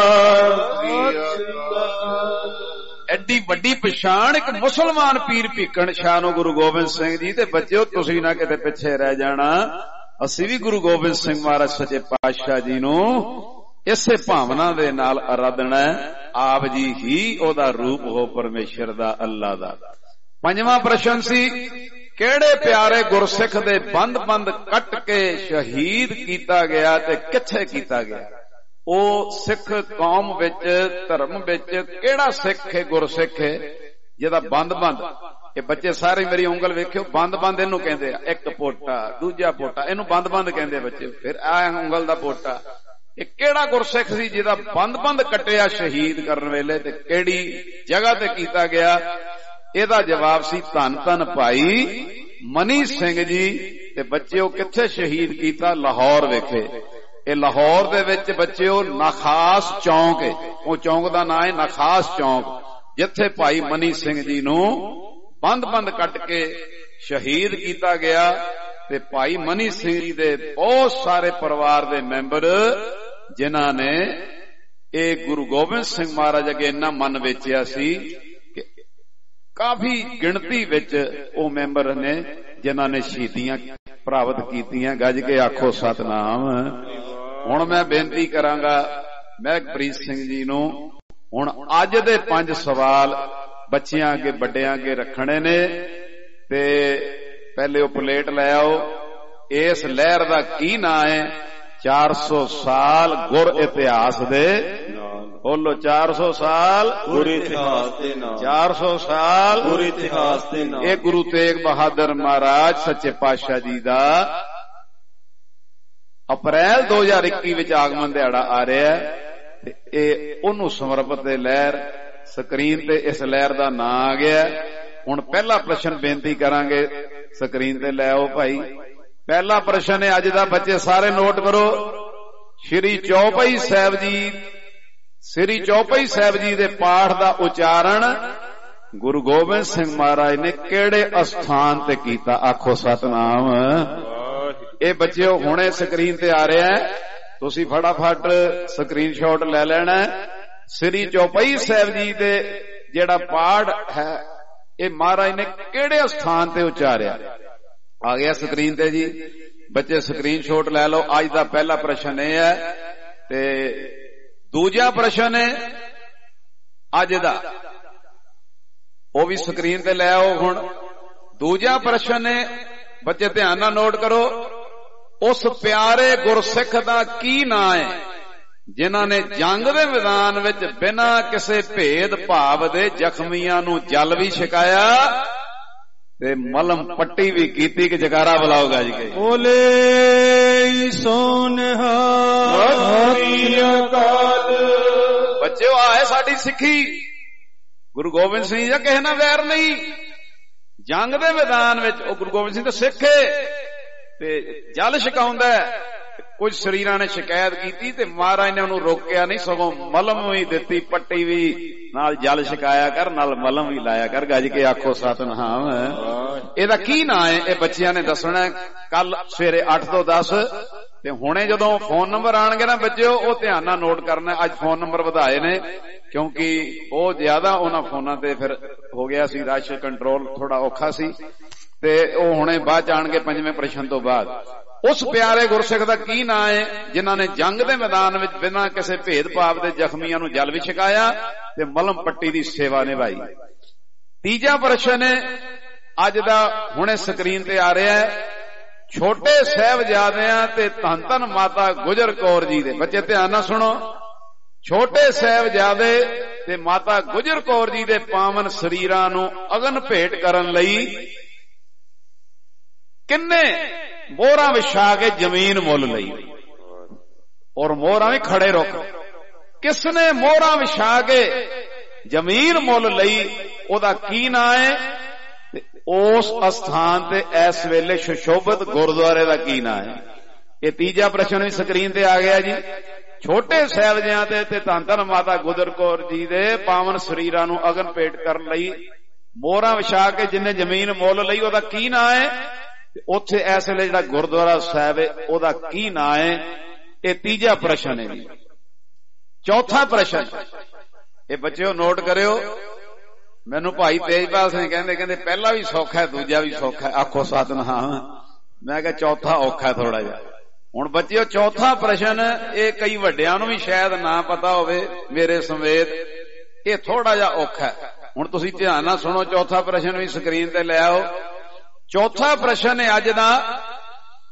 एडी वड्डी पछाण एक मुसलमान पीर भीखण शाह नू गुरु गोबिंद सिंह जी। ते बच्चो तुसी ना किते पिछे रह जाना, असी भी गुरु गोबिंद सिंह महाराज सच्चे पातशाह जी नू इसे भावना दे नाल आराधना है। आप जी ही ओदा रूप हो परमेश्वर दा, अल्लाह दा। पंजवां प्रश्न सी केड़े प्यारे गुरसिख दे बंद बंद कट के शहीद कीता गया ते किथे कीता गया? ਉਹ ਸਿੱਖ ਕੌਮ ਵਿੱਚ, ਧਰਮ ਵਿੱਚ ਕਿਹੜਾ ਸਿੱਖ ਹੈ, ਗੁਰਸਿੱਖ ਹੈ ਜਿਹਦਾ ਬੰਦ ਇਹ ਬੱਚੇ ਸਾਰੇ ਮੇਰੀ ਉਂਗਲ ਵੇਖਿਓ, ਬੰਦ ਇਹਨੂੰ ਕਹਿੰਦੇ ਆ। ਇੱਕ ਪੋਟਾ, ਦੂਜਾ ਪੋਟਾ, ਇਹਨੂੰ ਬੰਦ ਕਹਿੰਦੇ ਬੱਚੇ। ਫਿਰ ਆ ਉਂਗਲ ਦਾ ਪੋਟਾ, ਇਹ ਕਿਹੜਾ ਗੁਰਸਿੱਖ ਸੀ ਜਿਹਦਾ ਬੰਦ ਕੱਟਿਆ ਸ਼ਹੀਦ ਕਰਨ ਵੇਲੇ, ਤੇ ਕਿਹੜੀ ਜਗ੍ਹਾ ਤੇ ਕੀਤਾ ਗਿਆ? ਇਹਦਾ ਜਵਾਬ ਸੀ ਧੰਨ ਭਾਈ ਮਨੀ ਸਿੰਘ ਜੀ। ਤੇ ਬੱਚਿਓ ਕਿੱਥੇ ਸ਼ਹੀਦ ਕੀਤਾ? ਲਾਹੌਰ ਵਿਖੇ। ਇਹ ਲਾਹੌਰ ਦੇ ਵਿੱਚ ਬੱਚਿਓ ਨਖਾਸ ਚੌਂਕ ਹੈ, ਉਹ ਚੌਂਕ ਦਾ ਨਾਂ ਹੈ ਨਖਾਸ ਚੌਂਕ, ਜਿੱਥੇ ਭਾਈ ਮਨੀ ਸਿੰਘ ਜੀ ਨੂੰ ਬੰਦ ਕੱਟ ਕੇ ਸ਼ਹੀਦ ਕੀਤਾ ਗਿਆ। ਤੇ ਭਾਈ ਮਨੀ ਸਿੰਘ ਜੀ ਦੇ ਬਹੁਤ ਸਾਰੇ ਪਰਿਵਾਰ ਦੇ ਮੈਂਬਰ ਜਿਨ੍ਹਾਂ ਨੇ ਇਹ ਗੁਰੂ ਗੋਬਿੰਦ ਸਿੰਘ ਮਹਾਰਾਜ ਅੱਗੇ ਇੰਨਾ ਮਨ ਵੇਚਿਆ ਸੀ ਕਿ ਕਾਫੀ ਗਿਣਤੀ ਵਿੱਚ ਉਹ ਮੈਂਬਰ ਨੇ ਜਿਨ੍ਹਾਂ ਨੇ ਸ਼ਹੀਦੀਆਂ ਪ੍ਰਾਪਤ ਕੀਤੀਆਂ। ਗੱਜ ਕੇ ਆਖੋ ਸਤਨਾਮ। ਹੁਣ ਮੈਂ ਬੇਨਤੀ ਕਰਾਂਗਾ ਮਹਿਕਪ੍ਰੀਤ ਸਿੰਘ ਜੀ ਨੂੰ, ਹੁਣ ਅੱਜ ਦੇ 5 ਸਵਾਲ ਬੱਚਿਆਂ ਅੱਗੇ ਵੱਡਿਆਂ ਅੱਗੇ ਰੱਖਣੇ ਨੇ। ਤੇ ਪਹਿਲੇ ਉਹ ਪਲੇਟ ਲੈ ਆਓ। ਇਸ ਲਹਿਰ ਦਾ ਕੀ ਨਾਂ ਹੈ? 400 ਸਾਲ ਗੁਰ ਇਤਿਹਾਸ ਦੇ। ਬੋਲੋ 400 ਸਾਲ ਗੁਰ ਇਤਿਹਾਸ ਦੇ ਨਾਮ। 400 ਸਾਲ ਗੁਰ ਇਤਿਹਾਸ ਦੇ ਨਾਮ। ਇਹ ਗੁਰੂ ਤੇਗ ਬਹਾਦਰ ਮਹਾਰਾਜ ਸੱਚੇ ਪਾਤਸ਼ਾਹ ਜੀ ਦਾ ਅਪ੍ਰੈਲ 2021 ਵਿੱਚ ਆਗਮਨ ਦਿਹਾੜਾ ਆ ਰਿਹਾ ਹੈ। ਤੇ ਇਹ ਉਹਨੂੰ ਸਮਰਪਿਤ ਲਹਿਰ। ਸਕਰੀਨ ਤੇ ਇਸ ਲਹਿਰ ਦਾ ਨਾਂ ਆ ਗਿਆ। ਹੁਣ ਪਹਿਲਾ ਪ੍ਰਸ਼ਨ ਬੇਨਤੀ ਕਰਾਂਗੇ, ਸਕਰੀਨ ਤੇ ਲੈ ਆਓ ਭਾਈ। ਪਹਿਲਾ ਪ੍ਰਸ਼ਨ ਹੈ ਅੱਜ ਦਾ, ਬੱਚੇ ਸਾਰੇ ਨੋਟ ਕਰੋ। ਸ੍ਰੀ ਚੌਪਈ ਸਾਹਿਬ ਜੀ ਦੇ ਪਾਠ ਦਾ ਉਚਾਰਨ ਗੁਰੂ ਗੋਬਿੰਦ ਸਿੰਘ ਮਹਾਰਾਜ ਨੇ ਕਿਹੜੇ ਅਸਥਾਨ ਤੇ ਕੀਤਾ? ਆਖੋ ਸਤਨਾਮ। ਇਹ ਬੱਚਿਓ ਹੁਣੇ ਸਕਰੀਨ ਤੇ ਆ ਰਿਹਾ ਹੈ, ਤੁਸੀਂ ਫਟਾਫਟ ਸਕਰੀਨਸ਼ਾਟ ਲੈ ਲੈਣਾ। ਸ੍ਰੀ ਚੌਪਈ ਸਾਹਿਬ ਜੀ ਦੇ ਜਿਹੜਾ ਪਾਠ ਹੈ ਇਹ ਮਹਾਰਾਜ ਨੇ ਕਿਹੜੇ ਸਥਾਨ ਤੇ ਉਚਾਰਿਆ? ਆ ਗਿਆ ਸਕਰੀਨ ਤੇ ਜੀ, ਬੱਚੇ ਸਕਰੀਨਸ਼ਾਟ ਲੈ ਲਓ। ਅੱਜ ਦਾ ਪਹਿਲਾ ਪ੍ਰਸ਼ਨ ਇਹ ਹੈ। ਤੇ ਦੂਜਾ ਪ੍ਰਸ਼ਨ ਹੈ ਅੱਜ ਦਾ, ਉਹ ਵੀ ਸਕਰੀਨ ਤੇ ਲੈ ਆਓ। ਹੁਣ ਦੂਜਾ ਪ੍ਰਸ਼ਨ ਹੈ, ਬੱਚੇ ਧਿਆਨ ਨਾਲ ਨੋਟ ਕਰੋ। ਉਸ ਪਿਆਰੇ ਗੁਰਸਿੱਖ ਦਾ ਕੀ ਨਾਂ ਹੈ ਜਿਨ੍ਹਾਂ ਨੇ ਜੰਗ ਦੇ ਮੈਦਾਨ ਵਿੱਚ ਬਿਨਾਂ ਕਿਸੇ ਭੇਦ ਭਾਵ ਦੇ ਜ਼ਖਮੀਆਂ ਨੂੰ ਜਲ ਵੀ ਛਕਾਇਆ ਤੇ ਮਲਮ ਪੱਟੀ ਵੀ ਕੀਤੀ? ਕਿ ਜਕਾਰਾ ਬੁਲਾਓਗਾ ਜੀ? ਬੋਲੇ ਸੋਨਿਹਾ ਅਕਾਲ। ਬੱਚਿਓ ਆਏ ਸਾਡੀ ਸਿੱਖੀ, ਗੁਰੂ ਗੋਬਿੰਦ ਸਿੰਘ ਜੀ ਦਾ ਕਿਸੇ ਨਾਲ ਵੈਰ ਨਹੀਂ। ਜੰਗ ਦੇ ਮੈਦਾਨ ਵਿੱਚ ਉਹ ਗੁਰੂ ਗੋਬਿੰਦ ਸਿੰਘ ਤਾਂ ਸਿੱਖ ਤੇ ਜਲ ਛਕਾਉਂਦਾ। ਕੁਝ ਸਰੀਰਾਂ ਨੇ ਸ਼ਿਕਾਇਤ ਕੀਤੀ ਤੇ ਮਹਾਰਾਜ ਨੇ ਉਹਨੂੰ ਰੋਕਿਆ ਨਹੀਂ, ਸਗੋਂ ਮਲਮ ਵੀ ਦਿੱਤੀ, ਪੱਟੀ ਵੀ ਨਾਲ ਜਲ ਛਕਾਇਆ ਕਰ, ਨਾਲ ਮਲਮ ਵੀ ਲਾਇਆ ਕਰ। ਗੱਜ ਕੇ ਆਖੋ ਸਤਨਾਮ। ਇਹਦਾ ਕੀ ਨਾਂ ਹੈ? ਇਹ ਬੱਚਿਆਂ ਨੇ ਦੱਸਣਾ ਕੱਲ ਸਵੇਰੇ 8 ਤੋਂ 10। ਤੇ ਹੁਣੇ ਜਦੋਂ ਫੋਨ ਨੰਬਰ ਆਣਗੇ ਨਾ ਬੱਚਿਓ, ਉਹ ਧਿਆਨ ਨਾਲ ਨੋਟ ਕਰਨਾ। ਅੱਜ ਫੋਨ ਨੰਬਰ ਵਧਾਏ ਨੇ ਕਿਉਂਕਿ ਉਹ ਜ਼ਿਆਦਾ ਉਹਨਾਂ ਫੋਨਾਂ ਤੇ ਫਿਰ ਹੋ ਗਿਆ ਸੀ, ਰਸ਼ ਕੰਟਰੋਲ ਥੋੜਾ ਔਖਾ ਸੀ। ਤੇ ਉਹ ਹੁਣੇ ਬਾਅਦ ਚ ਆਣਗੇ 5ਵੇਂ ਪ੍ਰਸ਼ਨ ਤੋਂ ਬਾਅਦ। ਉਸ ਪਿਆਰੇ ਗੁਰਸਿੱਖ ਦਾ ਕੀ ਨਾਂ ਹੈ ਜਿਨ੍ਹਾਂ ਨੇ ਜੰਗ ਦੇ ਮੈਦਾਨ ਵਿੱਚ ਬਿਨਾਂ ਕਿਸੇ ਭੇਦ ਭਾਵ ਦੇ ਜ਼ਖਮੀਆਂ ਨੂੰ ਜਲ ਵੀ ਛਕਾਇਆ ਤੇ ਮਲਮ ਪੱਟੀ ਦੀ ਸੇਵਾ ਨਿਭਾਈ? ਤੀਜਾ ਪ੍ਰਸ਼ਨ ਹੈ ਅੱਜ ਦਾ, ਹੁਣੇ ਸਕਰੀਨ ਤੇ ਆ ਰਿਹਾ ਹੈ। ਛੋਟੇ ਸਾਹਿਬਜ਼ਾਦਿਆਂ ਤੇ ਧੰਨ ਧੰਨ ਮਾਤਾ ਗੁਜਰ ਕੌਰ ਜੀ ਦੇ, ਬੱਚੇ ਧਿਆਨ ਨਾਲ ਸੁਣੋ। ਛੋਟੇ ਸਾਹਿਬਜ਼ਾਦੇ ਤੇ ਮਾਤਾ ਗੁਜਰ ਕੌਰ ਜੀ ਦੇ ਪਾਵਨ ਸਰੀਰਾਂ ਨੂੰ ਅਗਨ ਭੇਟ ਕਰਨ ਲਈ ਕਿੰਨੇ ਮੋਹਰਾਂ ਵਿਛਾ ਕੇ ਜ਼ਮੀਨ ਮੁੱਲ ਲਈ? ਔਰ ਮੋਹਰਾਂ ਵੀ ਖੜੇ ਰੁੱਖ। ਕਿਸ ਨੇ ਮੋਹਰਾਂ ਵਿਛਾ ਕੇ ਜ਼ਮੀਨ ਮੁੱਲ ਲਈ? ਉਹਦਾ ਕੀ ਨਾਂ ਹੈ? ਤੇ ਉਸ ਅਸਥਾਨ ਤੇ ਇਸ ਵੇਲੇ ਸੁਸ਼ੋਭਿਤ ਗੁਰਦੁਆਰੇ ਦਾ ਕੀ ਨਾਂ ਹੈ? ਇਹ ਤੀਜਾ ਪ੍ਰਸ਼ਨ ਵੀ ਸਕਰੀਨ ਤੇ ਆ ਗਿਆ ਜੀ। ਛੋਟੇ ਸਾਹਿਬਜ਼ਾਦੇ ਤੇ ਧੰਨ ਧੰਨ ਮਾਤਾ ਗੁਜਰ ਕੌਰ ਜੀ ਦੇ ਪਾਵਨ ਸਰੀਰਾਂ ਨੂੰ ਅਗਨ ਭੇਟ ਕਰਨ ਲਈ ਮੋਹਰਾਂ ਵਿਛਾ ਕੇ ਜਿੰਨੇ ਜ਼ਮੀਨ ਮੁੱਲ ਲਈ, ਉਹਦਾ ਕੀ ਨਾਂ ਹੈ? ਉੱਥੇ ਇਸ ਵੇਲੇ ਜਿਹੜਾ ਗੁਰਦੁਆਰਾ ਸਾਹਿਬ ਹੈ ਉਹਦਾ ਕੀ ਨਾਂ ਹੈ? ਇਹ ਤੀਜਾ ਪ੍ਰਸ਼ਨ ਹੈ ਜੀ। ਚੌਥਾ ਪ੍ਰਸ਼ਨ, ਇਹ ਬੱਚਿਓ ਨੋਟ ਕਰਿਓ। ਮੈਨੂੰ ਭਾਈ ਤੇਜਪਾਲ ਸਿੰਘ ਕਹਿੰਦੇ ਪਹਿਲਾ ਵੀ ਸੌਖਾ ਹੈ ਦੂਜਾ ਵੀ ਸੌਖਾ ਹੈ। ਆਖੋ ਸਤਨਾਮ। ਮੈਂ ਕਿਹਾ ਚੌਥਾ ਔਖਾ ਥੋੜਾ ਜਿਹਾ। ਹੁਣ ਬੱਚਿਓ ਚੌਥਾ ਪ੍ਰਸ਼ਨ, ਇਹ ਕਈ ਵੱਡਿਆਂ ਨੂੰ ਵੀ ਸ਼ਾਇਦ ਨਾ ਪਤਾ ਹੋਵੇ ਮੇਰੇ ਸਮੇਤ, ਇਹ ਥੋੜਾ ਜਿਹਾ ਔਖਾ ਹੈ। ਹੁਣ ਤੁਸੀਂ ਧਿਆਨ ਨਾਲ ਸੁਣੋ। ਚੌਥਾ ਪ੍ਰਸ਼ਨ ਵੀ ਸਕਰੀਨ ਤੇ ਲੈ ਆਓ। ਚੌਥਾ ਪ੍ਰਸ਼ਨ ਹੈ ਅੱਜ ਦਾ,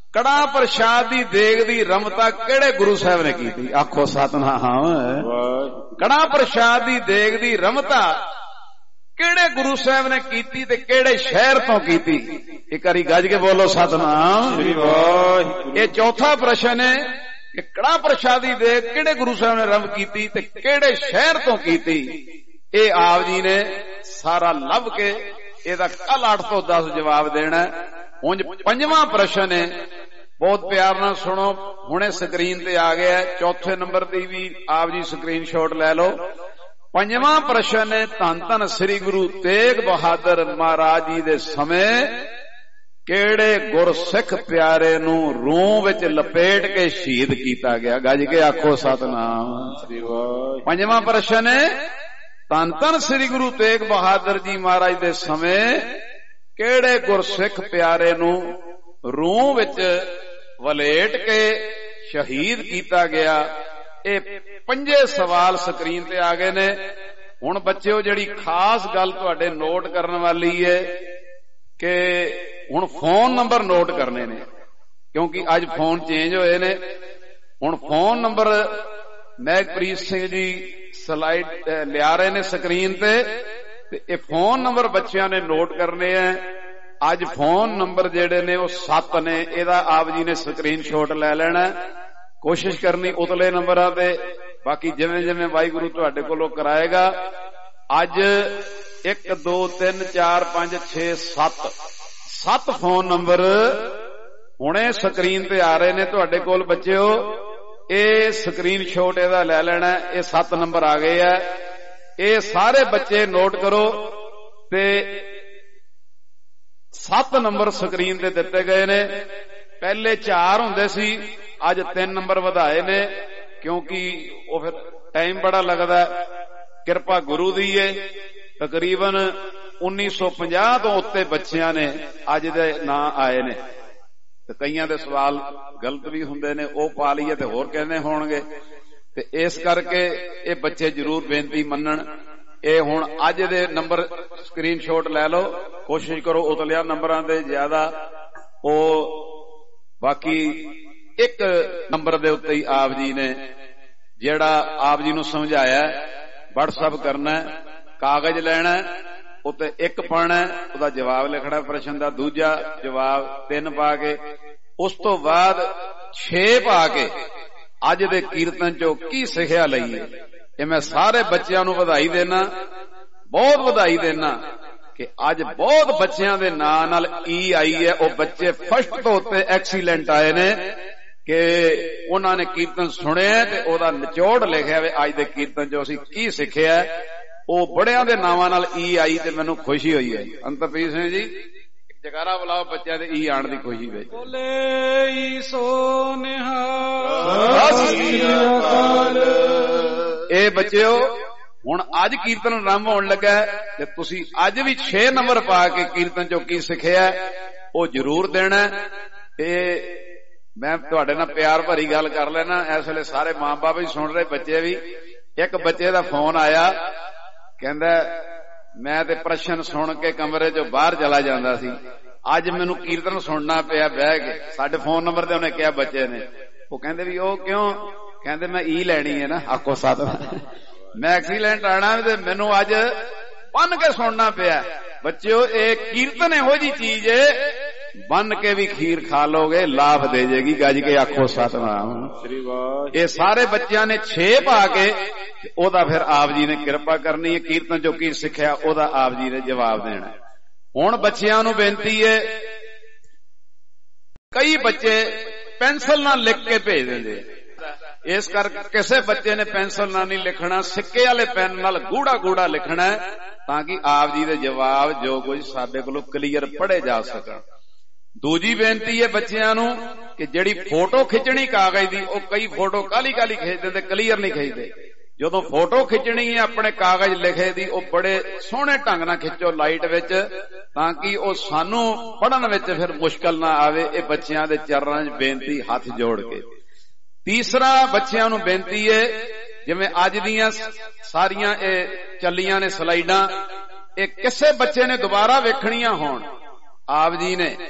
ਕੜਾ ਪ੍ਰਸ਼ਾਦ ਦੀ ਦੇਗ ਦੀ ਰਮਤਾ ਕਿਹੜੇ ਗੁਰੂ ਸਾਹਿਬ ਨੇ ਕੀਤੀ? ਆਖੋ ਸਤਨਾਮ। ਕੜਾ ਪ੍ਰਸ਼ਾਦ ਦੀ ਦੇਗ ਦੀ ਰਮਤਾ ਕਿਹੜੇ ਗੁਰੂ ਸਾਹਿਬ ਨੇ ਕੀਤੀ ਤੇ ਕਿਹੜੇ ਸ਼ਹਿਰ ਤੋਂ ਕੀਤੀ? ਇੱਕ ਵਾਰੀ ਗੱਜ ਕੇ ਬੋਲੋ ਸਤਨਾਮ। ਇਹ ਚੌਥਾ ਪ੍ਰਸ਼ਨ ਹੈ ਕਿ ਕੜਾ ਪ੍ਰਸ਼ਾਦ ਦੀ ਦੇਗ ਕਿਹੜੇ ਗੁਰੂ ਸਾਹਿਬ ਨੇ ਰੰਭ ਕੀਤੀ ਤੇ ਕਿਹੜੇ ਸ਼ਹਿਰ ਤੋਂ ਕੀਤੀ? ਇਹ ਆਪ ਜੀ ਨੇ ਸਾਰਾ ਲੱਭ ਕੇ ਇਹਦਾ ਕੱਲ 8 ਤੋਂ 10 ਜਵਾਬ ਦੇਣਾ। ਉਂਝ ਪੰਜਵਾਂ ਪ੍ਰਸ਼ਨ ਹੈ, ਬਹੁਤ ਪਿਆਰ ਨਾਲ ਸੁਣੋ, ਹੁਣੇ ਸਕਰੀਨ ਤੇ ਆ ਗਿਆ। ਚੌਥੇ ਨੰਬਰ ਦੀ ਵੀ ਆਪ ਜੀ ਸਕਰੀਨਸ਼ਾਟ ਲੈ ਲਓ। ਪੰਜਵਾਂ ਪ੍ਰਸ਼ਨ ਹੈ, ਧੰਨ ਧੰਨ ਸ੍ਰੀ ਗੁਰੂ ਤੇਗ ਬਹਾਦਰ ਮਹਾਰਾਜ ਜੀ ਦੇ ਸਮੇਂ ਕਿਹੜੇ ਗੁਰਸਿੱਖ ਪਿਆਰੇ ਨੂੰ ਰੂਹ ਵਿੱਚ ਲਪੇਟ ਕੇ ਸ਼ਹੀਦ ਕੀਤਾ ਗਿਆ? ਗੱਜ ਕੇ ਆਖੋ ਸਤਨਾਮ। ਪੰਜਵਾਂ ਪ੍ਰਸ਼ਨ ਹੈ, ਧੰਨ ਧੰਨ ਸ੍ਰੀ ਗੁਰੂ ਤੇਗ ਬਹਾਦਰ ਜੀ ਮਹਾਰਾਜ ਦੇ ਸਮੇਂ ਕਿਹੜੇ ਗੁਰਸਿੱਖ ਪਿਆਰੇ ਨੂੰ ਰੂਹ ਵਿੱਚ ਵਲੇਟ ਕੇ ਸ਼ਹੀਦ ਕੀਤਾ ਗਿਆ? ਇਹ ਪੰਜੇ ਸਵਾਲ ਸਕਰੀਨ ਤੇ ਆ ਗਏ ਨੇ। ਹੁਣ ਬੱਚਿਓ, ਜਿਹੜੀ ਖਾਸ ਗੱਲ ਤੁਹਾਡੇ ਨੋਟ ਕਰਨ ਵਾਲੀ ਹੈ ਕਿ ਹੁਣ ਫੋਨ ਨੰਬਰ ਨੋਟ ਕਰਨੇ ਨੇ, ਕਿਉਂਕਿ ਅੱਜ ਫੋਨ ਚੇਂਜ ਹੋਏ ਨੇ। ਹੁਣ phone number Mehakpreet Singh ji slide ਲਿਆ ਰਹੇ ਨੇ ਸਕਰੀਨ ਤੇ ਇਹ ਫੋਨ ਨੰਬਰ ਬੱਚਿਆਂ ਨੇ ਨੋਟ ਕਰਨੇ ਆ। ਅੱਜ ਫੋਨ ਨੰਬਰ ਜਿਹੜੇ ਨੇ ਉਹ 7 ਨੇ। ਇਹਦਾ ਆਪ ਜੀ ਨੇ ਸਕਰੀਨਸ਼ਾਟ ਲੈ ਲੈਣਾ। ਕੋਸ਼ਿਸ਼ ਕਰਨੀ ਉਤਲੇ ਨੰਬਰਾਂ ਤੇ, ਬਾਕੀ ਜਿਵੇਂ ਜਿਵੇਂ ਵਾਹਿਗੁਰੂ ਤੁਹਾਡੇ ਕੋਲੋਂ ਕਰਾਏਗਾ। ਅੱਜ 1 2 3 4 5 6 7 ਫੋਨ ਨੰਬਰ ਹੁਣੇ ਸਕਰੀਨ ਤੇ ਆ ਰਹੇ ਨੇ ਤੁਹਾਡੇ ਕੋਲ ਬੱਚਿਓ। ਇਹ ਸਕਰੀਨਸ਼ਾਟ ਇਹਦਾ ਲੈ ਲੈਣਾ। ਇਹ 7 ਨੰਬਰ ਆ ਗਏ ਆ। ਇਹ ਸਾਰੇ ਬੱਚੇ ਨੋਟ ਕਰੋ ਤੇ 7 ਨੰਬਰ ਸਕਰੀਨ ਤੇ ਦਿੱਤੇ ਗਏ ਨੇ। ਪਹਿਲੇ 4 ਹੁੰਦੇ ਸੀ, ਅੱਜ 3 ਨੰਬਰ ਵਧਾਏ ਨੇ, ਕਿਉਂਕਿ ਉਹ ਫਿਰ ਟਾਈਮ ਬੜਾ ਲੱਗਦਾ। ਕਿਰਪਾ ਗੁਰੂ ਦੀ ਏ। ਤਕਰੀਬਨ 1950 ਤੋਂ ਉੱਤੇ ਬੱਚਿਆਂ ਨੇ ਅੱਜ ਦੇ ਨਾਂ ਆਏ ਨੇ ਤੇ ਕਈਆਂ ਦੇ ਸਵਾਲ ਗਲਤ ਵੀ ਹੁੰਦੇ ਨੇ, ਉਹ ਪਾ ਲਈਏ ਤੇ ਹੋਰ ਕਹਿੰਦੇ ਹੋਣਗੇ। ਤੇ ਇਸ ਕਰਕੇ ਇਹ ਬੱਚੇ ਜ਼ਰੂਰ ਬੇਨਤੀ ਮੰਨਣ। ਇਹ ਹੁਣ ਅੱਜ ਦੇ ਨੰਬਰ ਸਕਰੀਨਸ਼ਾਟ ਲੈ ਲਓ। ਕੋਸ਼ਿਸ਼ ਕਰੋ ਉਤਲਿਆ ਨੰਬਰਾਂ ਤੇ ਜ਼ਿਆਦਾ। ਉਹ ਬਾਕੀ 1 ਨੰਬਰ ਦੇ ਉੱਤੇ ਹੀ ਆਪ ਜੀ ਨੇ ਜਿਹੜਾ ਆਪ ਜੀ ਨੂੰ ਸਮਝਾਇਆ WhatsApp ਕਰਨਾ, ਕਾਗਜ਼ ਲੈਣਾ, ਉੱਤੇ 1 ਪਾਣਾ, ਉਹਦਾ ਜਵਾਬ ਲਿਖਣਾ ਪ੍ਰਸ਼ਨ ਦਾ, ਦੂਜਾ ਜਵਾਬ 3 ਪਾ ਕੇ, ਉਸ ਤੋਂ ਬਾਅਦ 6 ਪਾ ਕੇ ਅੱਜ ਦੇ ਕੀਰਤਨ ਚੋਂ ਕੀ ਸਿੱਖਿਆ ਲਈਏ। ਇਹ ਮੈਂ ਸਾਰੇ ਬੱਚਿਆਂ ਨੂੰ ਵਧਾਈ ਦੇਣਾ, ਬਹੁਤ ਵਧਾਈ ਦੇਣਾ ਕਿ ਅੱਜ ਬਹੁਤ ਬੱਚਿਆਂ ਦੇ ਨਾਂ ਨਾਲ ਈ ਆਈ ਹੈ। ਉਹ ਬੱਚੇ ਫਸਟ ਤੋਂ ਉੱਤੇ ਐਕਸੀਲੈਂਟ ਆਏ ਨੇ ਕਿ ਉਹਨਾਂ ਨੇ ਕੀਰਤਨ ਸੁਣਿਆ ਤੇ ਉਹਦਾ ਨਿਚੋੜ ਲਿਖਿਆ ਵੇ ਅੱਜ ਦੇ ਕੀਰਤਨ ਚੋਂ ਅਸੀਂ ਕੀ ਸਿੱਖਿਆ। ਉਹ ਬੜਿਆਂ ਦੇ ਨਾਵਾਂ ਨਾਲ ਈ ਆਈ ਤੇ ਮੈਨੂੰ ਖੁਸ਼ੀ ਹੋਈ ਹੈ। ਅੰਤਰਪ੍ਰੀਤ ਸਿੰਘ ਜੀ ਜਗਾਰਾ ਬੁਲਾਓ, ਬੱਚਿਆਂ ਦੇ ਈ ਆਣ ਦੀ ਖੁਸ਼ੀ ਵਿੱਚ। ਬੋਲੇ ਈ ਸੋ ਨਿਹਾਲ। ਇਹ ਬੱਚਿਓ, ਹੁਣ ਅੱਜ ਕੀਰਤਨ ਆਰੰਭ ਹੋਣ ਲੱਗਾ ਤੇ ਤੁਸੀਂ ਅੱਜ ਵੀ 6 ਨੰਬਰ ਪਾ ਕੇ ਕੀਰਤਨ ਚੋਂ ਕੀ ਸਿੱਖਿਆ ਉਹ ਜ਼ਰੂਰ ਦੇਣਾ। ਤੇ ਮੈਂ ਤੁਹਾਡੇ ਨਾਲ ਪਿਆਰ ਭਰੀ ਗੱਲ ਕਰ ਲੈਣਾ। ਇਸ ਵੇਲੇ ਸਾਰੇ ਮਾਂ ਬਾਪ ਵੀ ਸੁਣ ਰਹੇ, ਬੱਚੇ ਵੀ। ਇੱਕ ਬੱਚੇ ਦਾ ਫੋਨ ਆਇਆ, ਕਹਿੰਦਾ ਮੈਂ ਤੇ ਪ੍ਰਸ਼ਨ ਸੁਣ ਕੇ ਕਮਰੇ ਚੋਂ ਬਾਹਰ ਚਲਾ ਜਾਂਦਾ ਸੀ, ਅੱਜ ਮੈਨੂੰ ਕੀਰਤਨ ਸੁਣਨਾ ਪਿਆ ਬਹਿ ਕੇ। ਸਾਡੇ ਫੋਨ ਨੰਬਰ ਤੇ ਉਹਨੇ ਕਿਹਾ ਬੱਚੇ ਨੇ। ਉਹ ਕਹਿੰਦੇ ਵੀ ਉਹ ਕਿਉਂ? ਕਹਿੰਦੇ ਮੈਂ ਈ ਲੈਣੀ ਹੈ ਨਾ। ਆਖੋ ਸਤ। ਮੈਂ ਐਕਸੀਲੈਂਟ ਆਣਾ ਤੇ ਮੈਨੂੰ ਅੱਜ ਬੰਨ ਕੇ ਸੁਣਨਾ ਪਿਆ। ਬੱਚਿਓ, ਇਹ ਕੀਰਤਨ ਇਹੋ ਜੀ ਚੀਜ਼ ਏ, ਬੰਨ ਕੇ ਵੀ ਖੀਰ ਖਾ ਲੋਗੇ, ਲਾਭ ਦੇ ਜੇਗੀ। ਗੱਜ ਕੇ ਆਖੋ ਸਤਨਾਮ। ਇਹ ਸਾਰੇ ਬੱਚਿਆਂ ਨੇ 6 ਪਾ ਕੇ ਉਹਦਾ ਫਿਰ ਆਪ ਜੀ ਨੇ ਕਿਰਪਾ ਕਰਨੀ ਹੈ। ਕੀਰਤਨ ਚੋਂ ਕੀ ਸਿੱਖਿਆ ਉਹਦਾ ਆਪ ਜੀ ਨੇ ਜਵਾਬ ਦੇਣਾ। ਹੁਣ ਬੱਚਿਆਂ ਨੂੰ ਬੇਨਤੀ ਹੈ, ਕਈ ਬੱਚੇ ਪੈਨਸਲ ਨਾਲ ਲਿਖ ਕੇ ਭੇਜ ਦਿੰਦੇ, ਇਸ ਕਰਕੇ ਕਿਸੇ ਬੱਚੇ ਨੇ ਪੈਨਸਲ ਨਾਲ ਨਹੀਂ ਲਿਖਣਾ, ਸਿੱਕੇ ਵਾਲੇ ਪੈਨ ਨਾਲ ਗੂੜਾ ਗੂੜਾ ਲਿਖਣਾ, ਤਾਂ ਕਿ ਆਪ ਜੀ ਦੇ ਜਵਾਬ ਜੋ ਕੁਝ ਸਾਡੇ ਕੋਲੋਂ ਕਲੀਅਰ ਪੜ੍ਹੇ ਜਾ ਸਕਣ। ਦੂਜੀ ਬੇਨਤੀ ਹੈ ਬੱਚਿਆਂ ਨੂੰ ਕਿ ਜਿਹੜੀ ਫੋਟੋ ਖਿੱਚਣੀ ਕਾਗਜ਼ ਦੀ, ਉਹ ਕਈ ਫੋਟੋ ਕਾਲੀ ਕਾਲੀ ਖਿੱਚ ਦਿੰਦੇ, ਕਲੀਅਰ ਨਹੀਂ ਖਿੱਚਦੇ। ਜਦੋਂ ਫੋਟੋ ਖਿੱਚਣੀ ਹੈ ਆਪਣੇ ਕਾਗਜ਼ ਲਿਖੇ ਦੀ, ਉਹ ਬੜੇ ਸੋਹਣੇ ਢੰਗ ਨਾਲ ਖਿੱਚੋ ਲਾਈਟ ਵਿੱਚ, ਤਾਂ ਕਿ ਉਹ ਸਾਨੂੰ ਪੜ੍ਹਨ ਵਿੱਚ ਫਿਰ ਮੁਸ਼ਕਲ ਨਾ ਆਵੇ। ਇਹ ਬੱਚਿਆਂ ਦੇ ਚਰਨਾਂ 'ਚ ਬੇਨਤੀ ਹੱਥ ਜੋੜ ਕੇ। ਤੀਸਰਾ ਬੱਚਿਆਂ ਨੂੰ ਬੇਨਤੀ ਹੈ, ਜਿਵੇਂ ਅੱਜ ਦੀਆਂ ਸਾਰੀਆਂ ਇਹ ਚੱਲੀਆਂ ਨੇ ਸਲਾਈਡਾਂ, ਇਹ ਕਿਸੇ ਬੱਚੇ ਨੇ ਦੁਬਾਰਾ ਵੇਖਣੀਆਂ ਹੋਣ, ਆਪ ਜੀ ਨੇ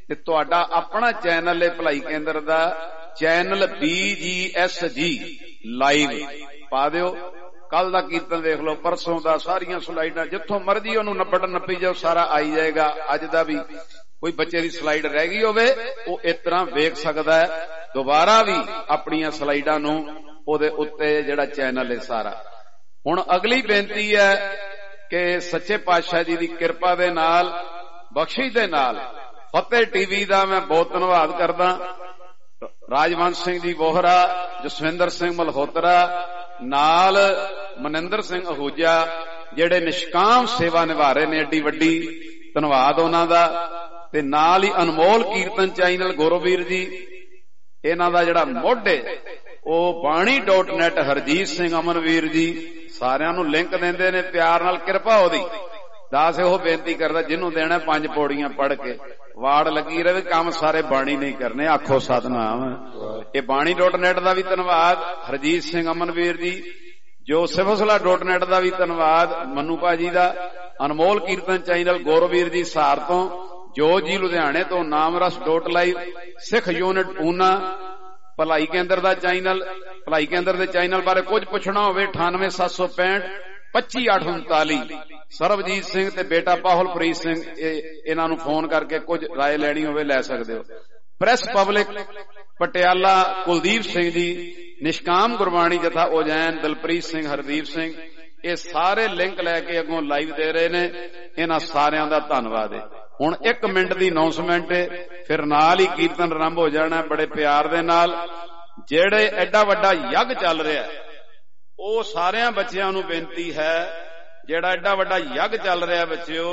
ਤੇ ਤੁਹਾਡਾ ਆਪਣਾ ਚੈਨਲ ਹੈ ਭਲਾਈ ਕੇਂਦਰ ਦਾ, ਚੈਨਲ BGSG ਲਾਈਵ ਪਾ ਦਿਓ। ਕੱਲ ਦਾ ਕੀਰਤਨ ਦੇਖ ਲਓ, ਪਰਸੋਂ ਦਾ, ਸਾਰੀਆਂ ਸਲਾਈਡਾਂ ਜਿੱਥੋਂ ਮਰਜ਼ੀ ਉਹਨੂੰ ਨੱਪੀ ਜਾਓ, ਸਾਰਾ ਆਈ ਜਾਏਗਾ। ਅੱਜ ਦਾ ਵੀ ਕੋਈ ਬੱਚੇ ਦੀ ਸਲਾਈਡ ਰਹਿ ਗਈ ਹੋਵੇ ਉਹ ਇਸ ਤਰ੍ਹਾਂ ਵੇਖ ਸਕਦਾ ਹੈ, ਦੁਬਾਰਾ ਵੀ ਆਪਣੀਆਂ ਸਲਾਈਡਾਂ ਨੂੰ ਉਹਦੇ ਉੱਤੇ ਜਿਹੜਾ ਚੈਨਲ ਹੈ ਸਾਰਾ। ਹੁਣ ਅਗਲੀ ਬੇਨਤੀ ਹੈ ਕਿ ਸੱਚੇ ਪਾਤਸ਼ਾਹ ਜੀ ਦੀ ਕਿਰਪਾ ਦੇ ਨਾਲ, ਬਖਸ਼ਿਸ਼ ਦੇ ਨਾਲ ਫਤਿਹ ਟੀਵੀ ਦਾ ਮੈਂ ਬਹੁਤ ਧੰਨਵਾਦ ਕਰਦਾ। ਰਾਜਵੰਸ਼ ਸਿੰਘ ਜੀ ਬੋਹਰਾ, ਜਸਵਿੰਦਰ ਸਿੰਘ ਮਲਹੋਤਰਾ, ਨਾਲ ਮਨਿੰਦਰ ਸਿੰਘ ਅਹੂਜਾ, ਜਿਹੜੇ ਨਿਸ਼ਕਾਮ ਸੇਵਾ ਨਿਭਾ ਰਹੇ ਨੇ, ਏਡੀ ਵੱਡੀ, ਧੰਨਵਾਦ ਉਹਨਾਂ ਦਾ। ਤੇ ਨਾਲ ਹੀ ਅਨਮੋਲ ਕੀਰਤਨ ਚੈਨਲ ਗੁਰੂਵੀਰ ਜੀ, ਇਹਨਾਂ ਦਾ ਜਿਹੜਾ ਮੋਢੇ ਉਹ ਬਾਣੀ.net ਹਰਜੀਤ ਸਿੰਘ ਅਮਨਵੀਰ ਜੀ, ਸਾਰਿਆਂ ਨੂੰ ਲਿੰਕ ਦਿੰਦੇ ਨੇ ਪਿਆਰ ਨਾਲ, ਕਿਰਪਾ ਉਹਦੀ। ਦਾਸ ਇਹੋ ਬੇਨਤੀ ਕਰਦਾ, ਜਿਹਨੂੰ ਦੇਣਾ 5 ਪੌੜੀਆਂ ਪੜ੍ਹ ਕੇ ਵਾੜ ਲੱਗੀ ਰਵੇ, ਕੰਮ ਸਾਰੇ ਬਾਣੀ ਨਹੀਂ ਕਰਨੇ, ਆਖੋ ਸਤਨਾਮ। ਇਹ ਬਾਣੀ.net ਦਾ ਵੀ ਧੰਨਵਾਦ ਹਰਜੀਤ ਸਿੰਘ ਅਮਨਵੀਰ ਜੀ, ਜੋ ਸਿਫਸਲਾ.net ਦਾ ਵੀ ਧੰਨਵਾਦ ਮਨੂ ਭਾਜੀ ਦਾ। ਅਨਮੋਲ ਕੀਰਤਨ ਚੈਨਲ ਗੌਰਵੀਰ ਜੀ ਸਹਾਰ ਤੋਂ, ਜੋ ਜੀ ਲੁਧਿਆਣੇ ਤੋਂ, ਨਾਮਰਸ.live, ਸਿੱਖ ਯੂਨਿਟ ਊਨਾ, ਭਲਾਈ ਕੇਂਦਰ ਦਾ ਚੈਨਲ। ਭਲਾਈ ਕੇਂਦਰ ਦੇ ਚੈਨਲ ਬਾਰੇ ਕੁਝ ਪੁੱਛਣਾ ਹੋਵੇ 98765 25839, ਸਰਬਜੀਤ ਸਿੰਘ ਤੇ ਬੇਟਾ ਪਾਹੁਲਪ੍ਰੀਤ ਸਿੰਘ, ਇਹਨਾਂ ਨੂੰ ਫੋਨ ਕਰਕੇ ਕੁਝ ਰਾਏ ਲੈਣੀ ਹੋਵੇ ਲੈ ਸਕਦੇ ਹੋ। ਪ੍ਰੈਸ ਪਬਲਿਕ ਪਟਿਆਲਾ ਕੁਲਦੀਪ ਸਿੰਘ ਜੀ, ਨਿਸ਼ਕਾਮ ਗੁਰਬਾਣੀ ਜਥਾ ਉਜੈਨ ਦਲਪ੍ਰੀਤ ਸਿੰਘ, ਹਰਦੀਪ ਸਿੰਘ, ਇਹ ਸਾਰੇ ਲਿੰਕ ਲੈ ਕੇ ਅੱਗੋਂ ਲਾਈਵ ਦੇ ਰਹੇ ਨੇ। ਇਹਨਾਂ ਸਾਰਿਆਂ ਦਾ ਧੰਨਵਾਦ ਹੈ। ਹੁਣ 1 ਮਿੰਟ ਦੀ ਅਨਾਉਂਸਮੈਂਟ ਹੈ, ਫਿਰ ਨਾਲ ਹੀ ਕੀਰਤਨ ਆਰੰਭ ਹੋ ਜਾਣਾ ਬੜੇ ਪਿਆਰ ਦੇ ਨਾਲ। ਜਿਹੜੇ ਐਡਾ ਵੱਡਾ ਯੱਗ ਚੱਲ ਰਿਹਾ, ਉਹ ਸਾਰਿਆਂ ਬੱਚਿਆਂ ਨੂੰ ਬੇਨਤੀ ਹੈ, ਜਿਹੜਾ ਐਡਾ ਵੱਡਾ ਯੱਗ ਚੱਲ ਰਿਹਾ ਬੱਚਿਓ,